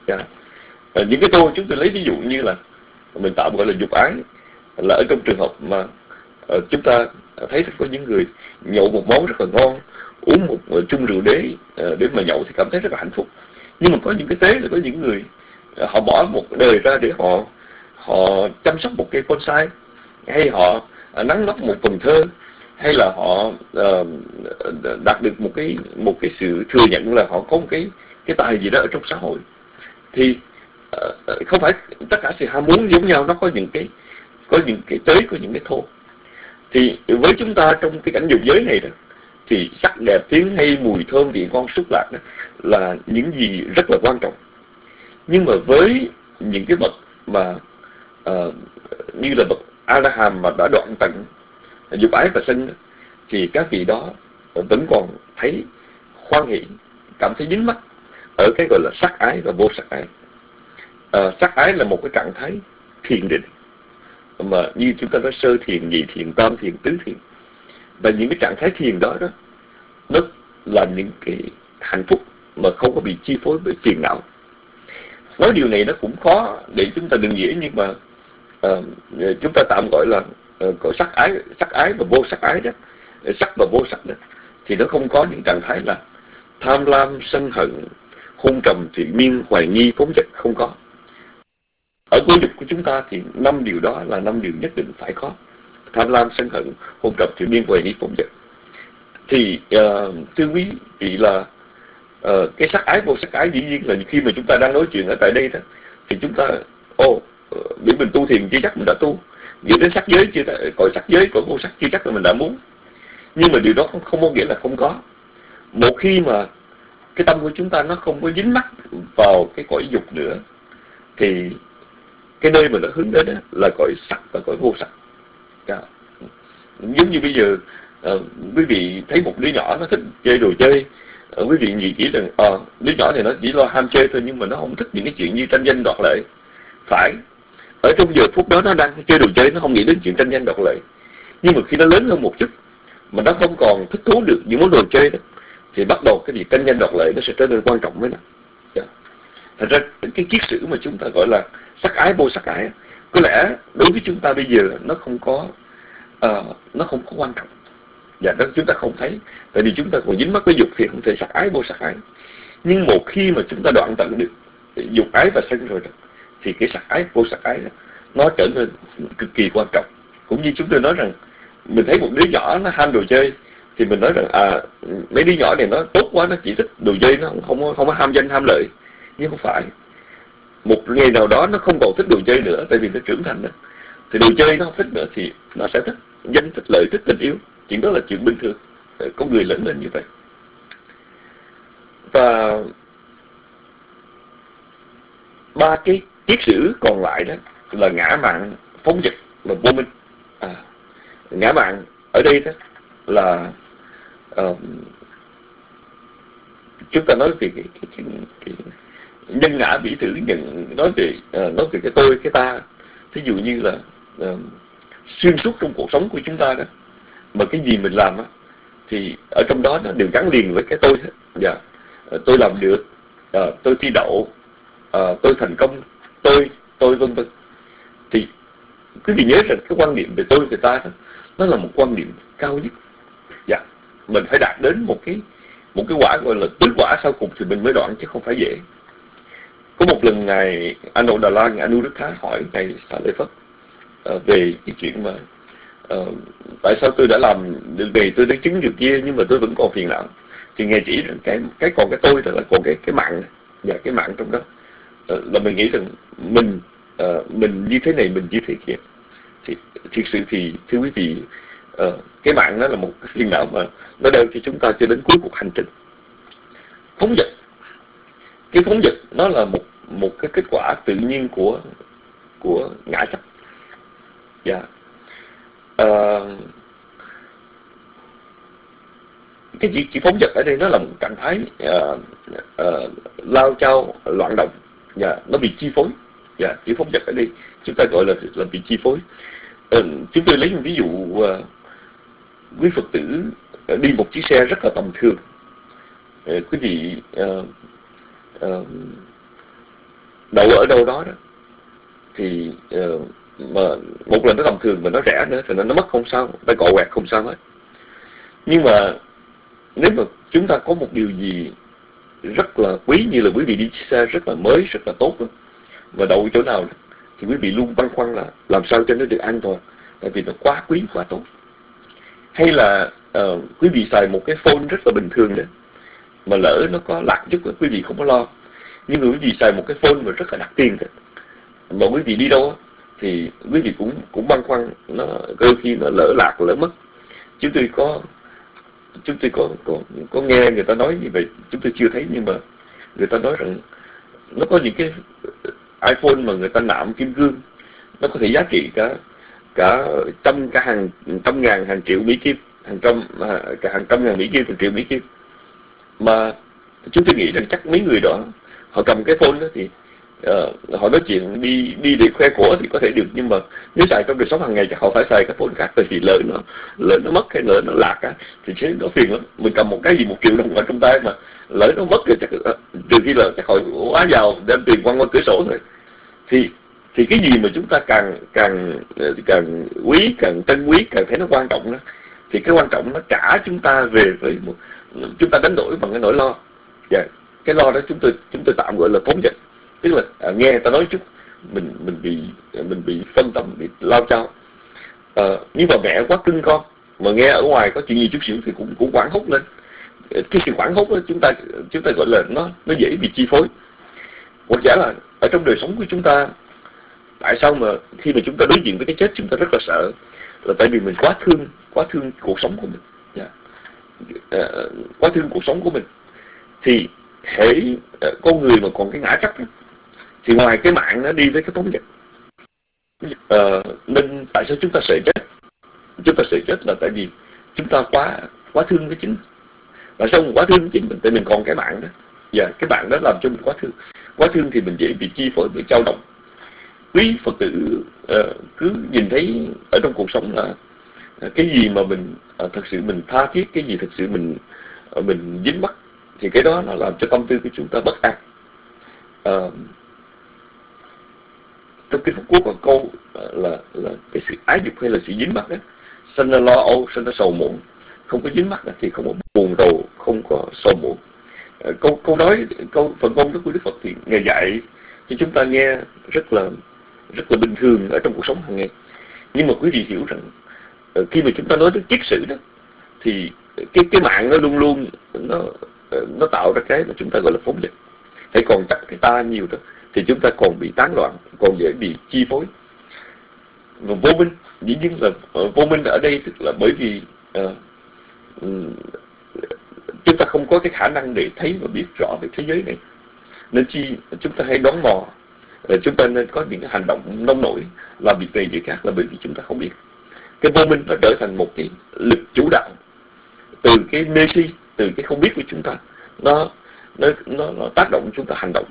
Yeah. À, những cái tôi chúng tôi lấy ví dụ như là mình tạm gọi là dục ái, là ở trong trường hợp mà uh, chúng ta thấy có những người nhậu một món rất là ngon, uống một uh, chung rượu đế uh, để mà nhậu thì cảm thấy rất là hạnh phúc. Nhưng mà có những cái tế là có những người uh, họ bỏ một đời ra để họ họ chăm sóc một cây bonsai, hay họ uh, nắn nót một vần thơ, hay là họ uh, đạt được một cái một cái sự thừa nhận là họ có một cái cái tài gì đó ở trong xã hội. Thì uh, không phải tất cả sự ham muốn giống nhau, nó có những cái có những cái tới, có những cái thô. Thì với chúng ta trong cái cảnh dục giới này đó, thì sắc đẹp, tiếng hay, mùi thơm, vị ngon, xúc lạc đó là những gì rất là quan trọng. Nhưng mà với những cái bậc mà uh, như là bậc A-la-hàm mà đã đoạn tận dục ái và sân đó, thì các vị đó vẫn còn thấy hoan hỷ, cảm thấy dính mắc ở cái gọi là sắc ái và vô sắc ái. Uh, sắc ái là một cái trạng thái thiền định, mà như chúng ta nói sơ thiền, nhị thiền, tam thiền, tứ thiền. Và những cái trạng thái thiền đó đó, nó là những cái hạnh phúc mà không có bị chi phối bởi phiền não. Nói điều này nó cũng khó để chúng ta đừng nghĩa, nhưng mà uh, chúng ta tạm gọi là uh, có sắc ái, sắc ái và vô sắc ái đó, sắc và vô sắc đó, thì nó không có những trạng thái là tham lam, sân hận, hôn trầm, thủy miên, hoài nghi, phóng dật, không có. Ở ngũ dục của chúng ta thì năm điều đó là năm điều nhất định phải có: tham lam, sân hận, hôn trầm, thủy miên, hoài nghi, phóng dật. Thì uh, thưa quý vị là uh, cái sắc ái vô sắc ái dĩ nhiên là khi mà chúng ta đang nói chuyện ở tại đây đó, thì chúng ta ô oh, để mình tu thiền chưa chắc mình đã tu, nghĩ đến sắc giới chưa, cõi sắc giới, cõi vô sắc chưa chắc là mình đã muốn. Nhưng mà điều đó không, không có nghĩa là không có. Một khi mà cái tâm của chúng ta nó không có dính mắc vào cái cõi dục nữa, thì cái nơi mà nó hướng đến đó là cõi sắc và cõi vô sắc. Yeah. Giống như bây giờ uh, quý vị thấy một đứa nhỏ nó thích chơi đồ chơi, uh, quý vị nghĩ chỉ rằng uh, đứa nhỏ này nó chỉ lo ham chơi thôi, nhưng mà nó không thích những cái chuyện như tranh danh đoạt lợi. Phải, ở trong giờ phút đó nó đang chơi đồ chơi, nó không nghĩ đến chuyện tranh danh đoạt lợi. Nhưng mà khi nó lớn hơn một chút, mà nó không còn thích thú được những món đồ chơi đó, thì bắt đầu cái việc tranh danh đoạt lợi nó sẽ trở nên quan trọng với nó. Yeah. Thật ra cái kiết sử mà chúng ta gọi là sắc ái vô sắc ái, có lẽ đối với chúng ta bây giờ nó không có uh, nó không có quan trọng. Và đó chúng ta không thấy, tại vì chúng ta còn dính mắc với dục thì không thể sắc ái vô sắc ái. Nhưng một khi mà chúng ta đoạn tận được dục ái và sân rồi đó, thì cái sắc ái vô sắc ái đó, nó trở nên cực kỳ quan trọng. Cũng như chúng tôi nói rằng mình thấy một đứa nhỏ nó ham đồ chơi, thì mình nói rằng à mấy đứa nhỏ này nó tốt quá, nó chỉ thích đồ chơi, nó không không không có ham danh ham lợi. Nhưng không phải, một ngày nào đó nó không còn thích đồ chơi nữa, tại vì nó trưởng thành đó, thì đồ chơi nó không thích nữa thì nó sẽ thích danh, thích lợi, thích tình yêu. Chuyện đó là chuyện bình thường, con người lớn lên như vậy. Và ba cái kiết sử còn lại đó là ngã mạn, phóng dật và vô minh. À, ngã mạn ở đây đó là uh, chúng ta nói về cái, cái, cái, cái nhân ngã bỉ thử, nhận nói về uh, nói về cái tôi, cái ta. Thí dụ như là uh, xuyên suốt trong cuộc sống của chúng ta đó, mà cái gì mình làm á, thì ở trong đó nó đều gắn liền với cái tôi hết. Dạ, uh, tôi làm được, uh, tôi thi đậu, uh, tôi thành công, tôi tôi vân vân. Thì quý vị nhớ rằng cái quan niệm về tôi, về ta đó, nó là một quan niệm cao nhất. Dạ, mình phải đạt đến một cái một cái quả gọi là tứ quả sau cùng thì mình mới đoạn, chứ không phải dễ. Có một lần ngài A Nậu Đà La, ngài Anuruddha hỏi ngài Xá Lợi Phất uh, về cái chuyện mà uh, tại sao tôi đã làm được này, tôi đã chứng được kia, nhưng mà tôi vẫn còn phiền não. Thì ngài chỉ rằng cái cái còn cái tôi đó là còn cái cái mạng, và cái mạng trong đó uh, là mình nghĩ rằng mình uh, mình như thế này, mình như thế kia. Thì thực sự thì thưa quý vị, uh, cái mạng đó là một cái phiền não mà nó đeo cho chúng ta cho đến cuối cuộc hành trình. Phóng dật, cái phóng dật nó là một một cái kết quả tự nhiên của của ngã chấp. Dạ. Uh, cái gì chỉ phóng dật ở đây nó là một trạng thái uh, uh, lao chao loạn động. Dạ, nó bị chi phối. Dạ, chỉ phóng dật ở đây chúng ta gọi là là bị chi phối. Uh, chúng tôi lấy một ví dụ, uh, quý Phật tử uh, đi một chiếc xe rất là tầm thường. Uh, quý vị uh, uh, đậu ở đâu đó đó thì uh, mà một là nó tầm thường mà nó rẻ nữa thì nó, nó mất không sao, ta cọ quẹt không sao hết. Nhưng mà nếu mà chúng ta có một điều gì rất là quý, như là quý vị đi xe rất là mới, rất là tốt đó, và đậu chỗ nào đó, thì quý vị luôn băn khoăn là làm sao cho nó được an toàn, tại vì nó quá quý, quá tốt. Hay là uh, quý vị xài một cái phone rất là bình thường đó, mà lỡ nó có lạc chút quý vị không có lo. Nhưng mà quý vị xài một cái phone mà rất là đắt tiền đó, mà quý vị đi đâu thì quý vị cũng cũng băn khoăn, nó đôi khi nó lỡ lạc, lỡ mất. Chúng tôi có chúng tôi có, có có nghe người ta nói như vậy, chúng tôi chưa thấy, nhưng mà người ta nói rằng nó có những cái iPhone mà người ta nạm kim cương, nó có thể giá trị cả cả trăm cả hàng trăm ngàn, hàng triệu Mỹ Kim, hàng trăm cả hàng trăm ngàn Mỹ Kim, hàng triệu Mỹ Kim. Mà chúng tôi nghĩ rằng chắc mấy người đó họ cầm cái phone đó thì uh, họ nói chuyện đi đi để khoe của thì có thể được, nhưng mà nếu xài trong đời sống hàng ngày chắc họ phải xài cái phone khác, tại vì lỡ nó lỡ nó mất hay lỡ nó lạc á thì sẽ nó phiền lắm. Mình cầm một cái gì một triệu đồng ở trong tay mà lỡ nó mất rồi chắc trừ khi là chắc họ quá giàu đem tiền quăng qua cửa sổ thôi. Thì thì cái gì mà chúng ta càng càng càng quý, càng trân quý, càng thấy nó quan trọng đó, thì cái quan trọng nó trả chúng ta về với một, chúng ta đánh đổi bằng cái nỗi lo. Yeah. Cái lo đó chúng tôi chúng tôi tạm gọi là phóng dật, tức là à, nghe ta nói chút mình mình bị mình bị phân tâm, bị lao chao. À, nhưng mà mẹ quá cưng con, mà nghe ở ngoài có chuyện gì chút xíu thì cũng cũng hoảng hốt lên. Cái sự hoảng hốt đó chúng ta chúng ta gọi là nó nó dễ bị chi phối. Hoặc giả là ở trong đời sống của chúng ta, tại sao mà khi mà chúng ta đối diện với cái chết chúng ta rất là sợ, là tại vì mình quá thương quá thương cuộc sống của mình. Yeah. À, quá thương cuộc sống của mình. Thì hễ uh, con người mà còn cái ngã chấp đó, thì ngoài cái mạng nó đi với cái phóng dật. Uh, nên tại sao chúng ta sợ chết? Chúng ta sợ chết là tại vì chúng ta quá quá thương với chính. Và sao mình quá thương với chính mình? Tại mình còn cái mạng đó. Và yeah, cái mạng đó làm cho mình quá thương. Quá thương thì mình dễ bị chi phối bởi dao động. Quý Phật tử uh, cứ nhìn thấy ở trong cuộc sống là uh, cái gì mà mình uh, thật sự mình tha thiết, cái gì thật sự mình uh, mình dính mắc, thì cái đó nó làm cho tâm tư của chúng ta bất an. Uh, trong kinh Pháp Cú có câu uh, là là cái sự ái dục hay là sự dính mắc đó, sanh ra lo âu, sanh ra sầu muộn. Không có dính mắc đó, thì không có buồn rầu, không có sầu muộn. Uh, câu câu nói câu phần công của Đức Phật thì Ngài dạy cho chúng ta nghe rất là rất là bình thường ở trong cuộc sống hàng ngày. Nhưng mà quý vị hiểu rằng uh, khi mà chúng ta nói đến kiết sử đó, thì cái cái mạng nó luôn luôn nó nó tạo ra cái mà chúng ta gọi là phóng dật. Hãy còn chắc cái ta nhiều đó thì chúng ta còn bị tán loạn, còn dễ bị chi phối. Và vô minh, dĩ nhiên là uh, vô minh ở đây tức là bởi vì uh, um, chúng ta không có cái khả năng để thấy và biết rõ về thế giới này, nên chi chúng ta hay đoán mò. Uh, chúng ta nên có những cái hành động nông nổi, làm việc này việc khác là bởi vì chúng ta không biết. Cái vô minh nó trở thành một cái lực chủ đạo từ cái mê si, từ cái không biết của chúng ta, nó nó nó, nó tác động chúng ta hành động.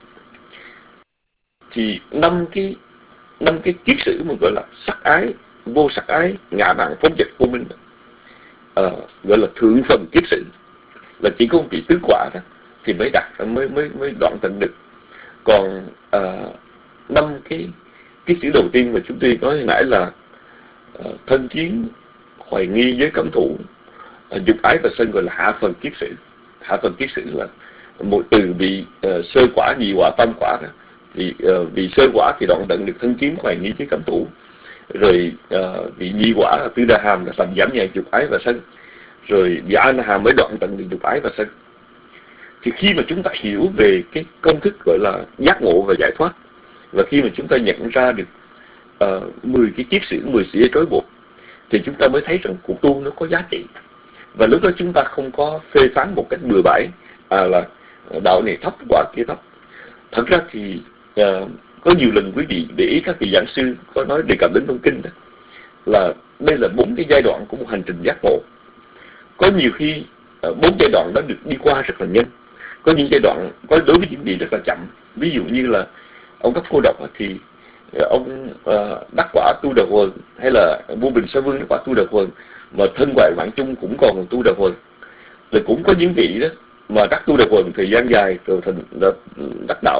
Thì năm cái năm cái kiết sử mà gọi là sắc ái, vô sắc ái, ngã mạn, phóng dật, vô minh, uh, gọi là thượng phần kiết sử, là chỉ có một vị tứ quả đó thì mới đặt mới mới mới đoạn tận được. Còn uh, năm cái kiết sử đầu tiên mà chúng tôi nói hồi nãy là uh, thân kiến, hoài nghi, giới cấm thủ, uh, dục ái và sân, gọi là hạ phần kiết sử. Hạ phần kiết sử là một từ bị uh, sơ quả, nhị quả, tam quả đó. Thì uh, vì sơ quả thì đoạn tận được thân kiến, hoài nghi, giới cấm thủ. Rồi uh, vị nhị quả là tư đà hàm là làm giảm nhẹ dục ái và sân. Rồi vị a na hàm mới đoạn tận được dục ái và sân. Thì khi mà chúng ta hiểu về cái công thức gọi là giác ngộ và giải thoát, và khi mà chúng ta nhận ra được uh, mười cái kiết sử, mười sợi dây trói buộc, thì chúng ta mới thấy rằng cuộc tu nó có giá trị. Và lúc đó chúng ta không có phê phán một cách bừa bãi, à là đạo này thấp, quả kia thấp. Thật ra thì uh, có nhiều lần quý vị để ý các vị giảng sư có nói đề cập đến trong kinh đó, là đây là bốn cái giai đoạn của một hành trình giác ngộ. Có nhiều khi bốn uh, giai đoạn đó được đi qua rất là nhanh, có những giai đoạn có đối với những vị rất là chậm. Ví dụ như là ông Cấp Cô Độc thì uh, ông uh, đắc quả tu đà huần, hay là vua Bình Sa Vương đắc quả tu đà huần, mà thân hoài Mạng Chung cũng còn tu đà huần. Rồi cũng có những vị đó mà đắc tu đà huần thời gian dài rồi thành đắc đạo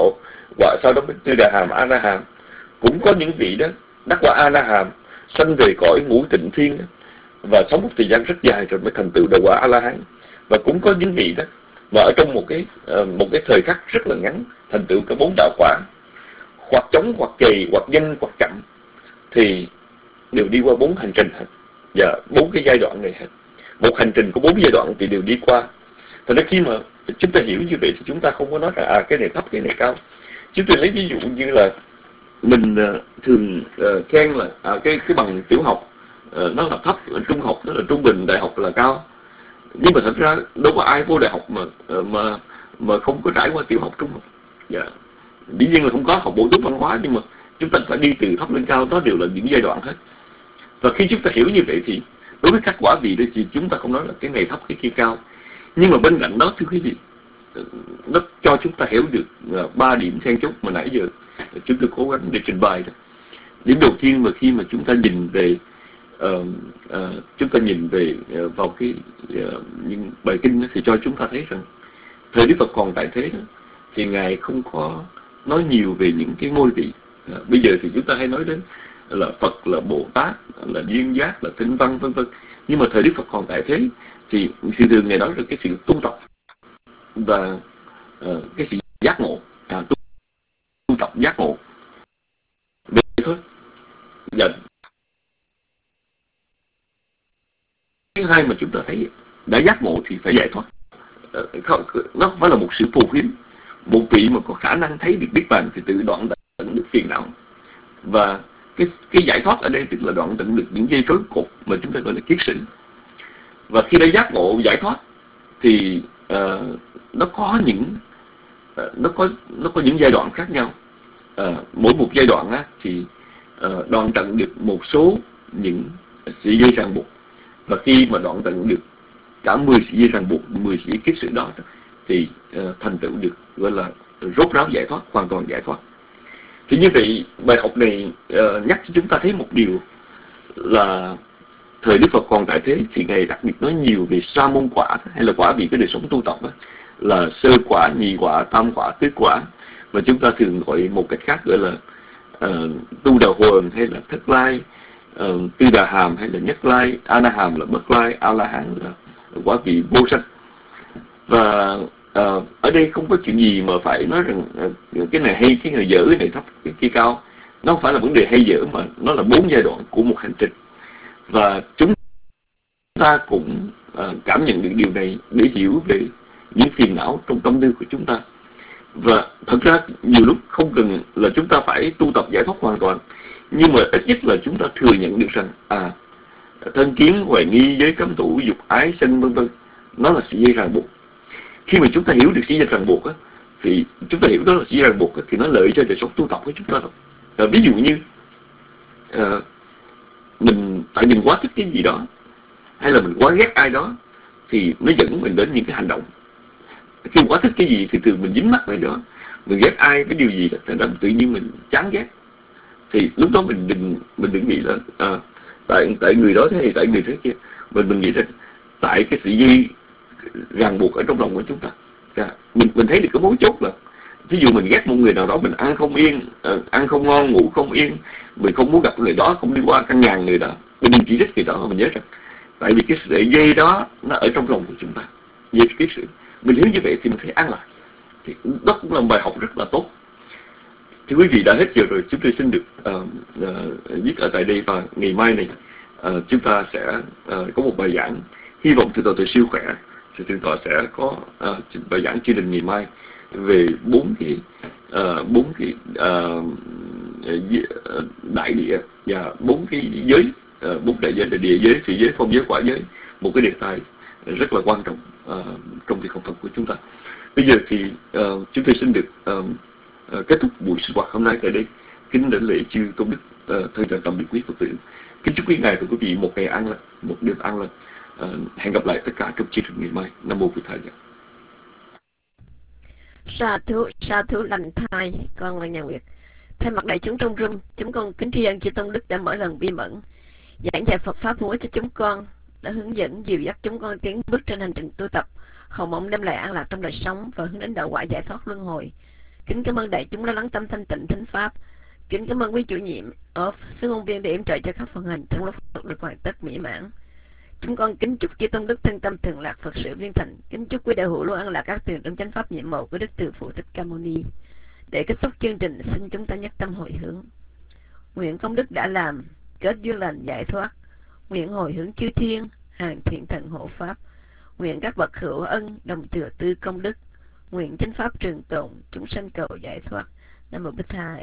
quả sau đó mới Tư Đà Hàm, A Na Hàm. Cũng có những vị đó đắc quả A Na Hàm sanh về cõi ngũ tịnh thiên đó, và sống một thời gian rất dài rồi mới thành tựu đạo quả A La Hán. Và cũng có những vị đó mà ở trong một cái uh, một cái thời khắc rất là ngắn thành tựu cả bốn đạo quả, hoặc chống, hoặc trì, hoặc nhanh, hoặc chậm, thì đều đi qua bốn hành trình hết, và bốn cái giai đoạn này hết. Một hành trình của bốn giai đoạn thì đều đi qua. Thật ra khi mà chúng ta hiểu như vậy thì chúng ta không có nói là à cái này thấp, cái này cao. Chúng tôi lấy ví dụ như là mình uh, thường uh, khen là à, cái cái bằng tiểu học uh, nó là thấp, trung học nó là trung bình, đại học là cao. Nhưng mà thật ra đâu có ai vô đại học mà uh, mà mà không có trải qua tiểu học, trung học. Yeah. Dĩ nhiên là không có học bổ túc văn hóa, nhưng mà chúng ta phải đi từ thấp lên cao, đó đều là những giai đoạn hết. Và khi chúng ta hiểu như vậy thì đối với các quả vị đó thì chúng ta không nói là cái này thấp, cái kia cao. Nhưng mà bên cạnh đó thưa quý vị, nó cho chúng ta hiểu được ba điểm then chốt mà nãy giờ chúng tôi cố gắng để trình bày đó. Điểm đầu tiên mà khi mà chúng ta nhìn về uh, uh, chúng ta nhìn về uh, vào cái uh, những bài kinh đó, thì cho chúng ta thấy rằng thời Đức Phật còn tại thế đó, thì ngài không có nói nhiều về những cái ngôi vị. Uh, bây giờ thì chúng ta hay nói đến là Phật, là Bồ Tát, là Duyên Giác, là Tinh Văn, vân vân. Nhưng mà thời Đức Phật còn tại thế thì thường thường ngài nói về cái sự tu tập và uh, cái sự giác ngộ, à, tu, tu tập giác ngộ vậy thôi. Và thứ hai mà chúng ta thấy đã giác ngộ thì phải giải thoát. Uh, không, nó không phải là một sự phù phiếm. Một vị mà có khả năng thấy được Niết Bàn thì tự đoạn tận được phiền não. Và cái cái giải thoát ở đây tức là đoạn tận được những dây rối cột mà chúng ta gọi là kiết sử. Và khi đã giác ngộ giải thoát thì uh, nó có những uh, nó có nó có những giai đoạn khác nhau. Uh, mỗi một giai đoạn á, thì uh, đoạn tận được một số những sợi dây ràng buộc. Và khi mà đoạn tận được cả mười sợi dây ràng buộc, mười sợi kiết sử đó thì uh, thành tựu được gọi là rốt ráo giải thoát, hoàn toàn giải thoát. Thì như vậy bài học này uh, nhắc cho chúng ta thấy một điều là thời Đức Phật còn tại thế thì ngài đặc biệt nói nhiều về sa môn quả, hay là quả vị cái đời sống tu tập đó, là sơ quả, nhị quả, tam quả, tứ quả, mà chúng ta thường gọi một cách khác gọi là uh, tu đà huần hay là thất lai, uh, tư đà hàm hay là nhất lai, a na hàm là bất lai, a la hán là quả vị vô sanh. Và uh, ở đây không có chuyện gì mà phải nói rằng uh, cái này hay, cái này dở, cái này thấp, cái kia cao. Nó không phải là vấn đề hay dở, mà nó là bốn giai đoạn của một hành trình. Và chúng ta cũng uh, cảm nhận được điều này để hiểu về những phiền não trong tâm tư của chúng ta. Và thật ra nhiều lúc không cần là chúng ta phải tu tập giải thoát hoàn toàn, nhưng mà ít nhất là chúng ta thừa nhận được rằng à thân kiến, hoài nghi, giới cấm thủ, dục ái, sân vân vân, nó là sợi dây ràng buộc. Khi mà chúng ta hiểu được sợi dây ràng buộc á, thì chúng ta hiểu đó là sợi dây ràng buộc á, thì nó lợi cho đời sống tu tập của chúng ta rồi. À, ví dụ như à, mình tại mình quá thích cái gì đó, hay là mình quá ghét ai đó, thì nó dẫn mình đến những cái hành động. Khi quá thích cái gì thì thường mình dính mắc với đó. Mình ghét ai cái điều gì đó, thành ra tự nhiên mình chán ghét. Thì lúc đó mình đừng mình đừng nghĩ là à, tại tại người đó thế hay tại người thế kia. Mình mình nghĩ rằng tại cái sợi dây ràng buộc ở trong lòng của chúng ta. À, mình mình thấy được cái mấu chốt là ví dụ mình ghét một người nào đó, mình ăn không yên, uh, ăn không ngon, ngủ không yên, mình không muốn gặp người đó, không đi qua căn nhà người đó, mình đừng chỉ trích người đó, mà mình nhớ rằng tại vì cái sợi dây đó nó ở trong lòng của chúng ta, dây cái sự mình hiểu như vậy thì mình thấy an lạc. Thì đó cũng là một bài học rất là tốt. Thì quý vị đã hết giờ rồi, chúng tôi xin được uh, uh, viết ở tại đây, và ngày mai này uh, chúng ta sẽ uh, có một bài giảng. Hy vọng thượng tọa tự siêu khỏe thì thượng tọa sẽ có uh, bài giảng chương trình ngày mai về bốn cái uh, bốn cái uh, đại địa và bốn cái giới, uh, bốn đại giới là địa giới, thủy giới, phong giới, quả giới, một cái đề tài rất là quan trọng uh, trong việc học tập của chúng ta. Bây giờ thì uh, chúng tôi xin được uh, uh, kết thúc buổi sinh hoạt hôm nay tại đây. Kính đảnh lễ chư tôn đức, uh, thân trần tạm biệt quý Phật tử. Kính chúc quý ngài và quý vị một ngày an lành, một đêm an lành. Uh, hẹn gặp lại tất cả trong chương trình ngày mai. Nam mô Bụt Thầy. Sa thú, sa thú lành thai, con là nhà Nguyệt. Thay mặt đại chúng trong room, chúng con kính tri ân chư Tôn Đức đã mỗi lần bi mẫn giảng dạy Phật pháp múa cho chúng con, đã hướng dẫn dìu dắt chúng con tiến bước trên hành trình tu tập, hầu mong đem lại an lạc trong đời sống và hướng đến đạo quả giải thoát luân hồi. Kính cảm ơn đại chúng đã lắng tâm thanh tịnh thính pháp. Kính cảm ơn quý chủ nhiệm of sư ngôn viên để yểm trợ cho các phần hành trong lúc Phật được hoàn tất mỹ mãn. Chúng con kính chúc chư tôn đức thân tâm thường lạc Phật sự viên thành. Kính chúc quý đạo hữu luôn an lạc các tường trong chánh pháp nhiệm màu của Đức Từ Phụ Thích Ca Mâu Ni. Để kết thúc chương trình, xin chúng ta nhất tâm hồi hướng. Nguyện công đức đã làm, kết duyên lành giải thoát. Nguyện hồi hướng chư thiên, hàng thiện thần hộ pháp. Nguyện các bậc hữu ân đồng thừa tư công đức. Nguyện chánh pháp trường tồn, chúng sanh cầu giải thoát. Nam mô Bích Tha.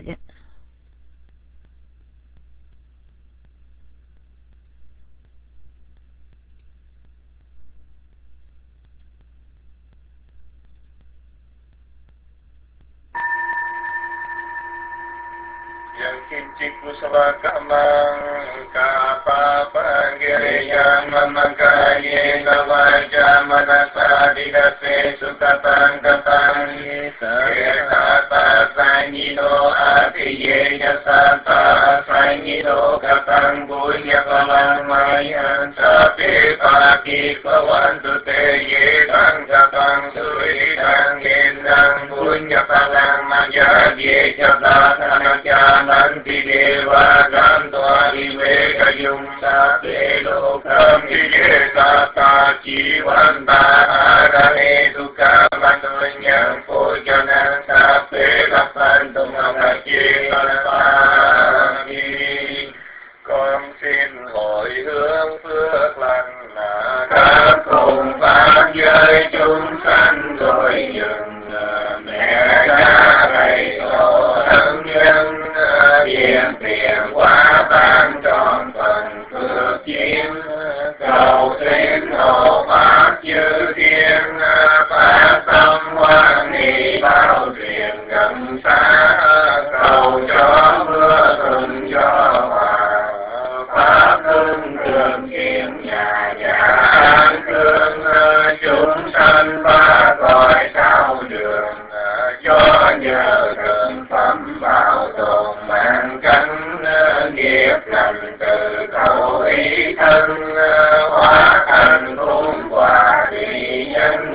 Yang kincik kusala kamang kapapa giriyang mamangkaye kawaja manasa dikase sukatang katang kata sanyido atiye jasata sanyido katang bunya kalang mayan sapi paki kawantu teye kang katang suri kang gendang bunya kalang majadye jatata Nanti dewa gantua viveka yung sa pelokam ije tata jiwanta arane duka matunyang pujanan sa pelapan tumangaki kalapami. Con xin hồi hướng phước lành là các cùng pháp giới chúng sanh rồi dừng mẹ cha thầy tổ thân nhân Tiền tiền quá ban tròn phần phước chiếm cầu xin hộ pháp chư thiên phát tâm hoan hỷ bao truyền gần xa cầu cho mưa thuận cho hòa pháp hưng trường kiên nhà nhà an cương chúng sanh ba cõi sao đường do nhờ thượng phẩm bảo tồn mạng cánh nghiệp lành từ khẩu ý thân hóa thành cung quả vị nhân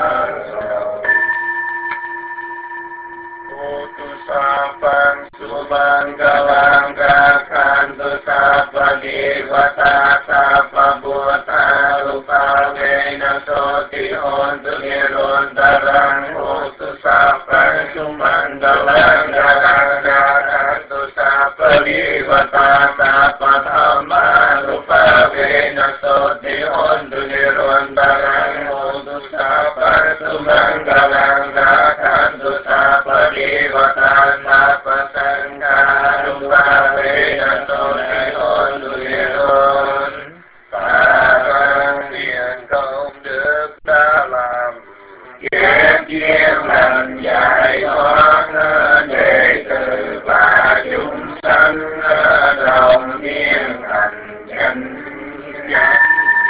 Utusapan subang galang gakan tu sapa divata sapa buata rupa vena soti on tu niron darang utusapan subang galang galang gakan tu sapa divata sapa dhamma rupa vena soti on tu niron darang utusapan subang galang gakan tu sapa divata sapa sangha rupa vena soti on tu niron Phạn tiền công đức đã làm Kiếp duyên lành giải thoát đệ tử và chúng sanh đồng niên thành chánh giác.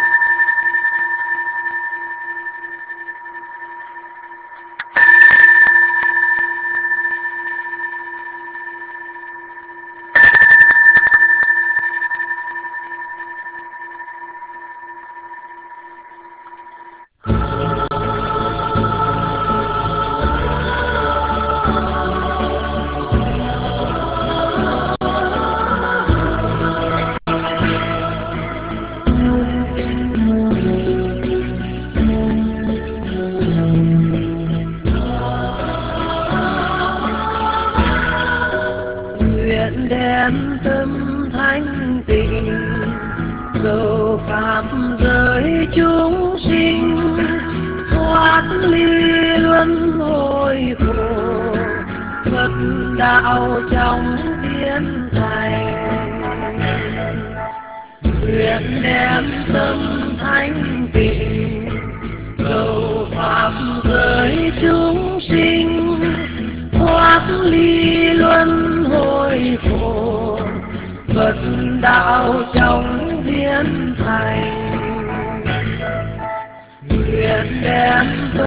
Đem tâm thanh tịnh cầu pháp giới chúng sinh thoát ly luân hồi khổ Phật đạo trong tiến thành. Nguyện đem tâm thanh tịnh cầu pháp giới chúng sinh thoát ly luân hồi khổ Phật đạo trong biến thành. Nguyện đem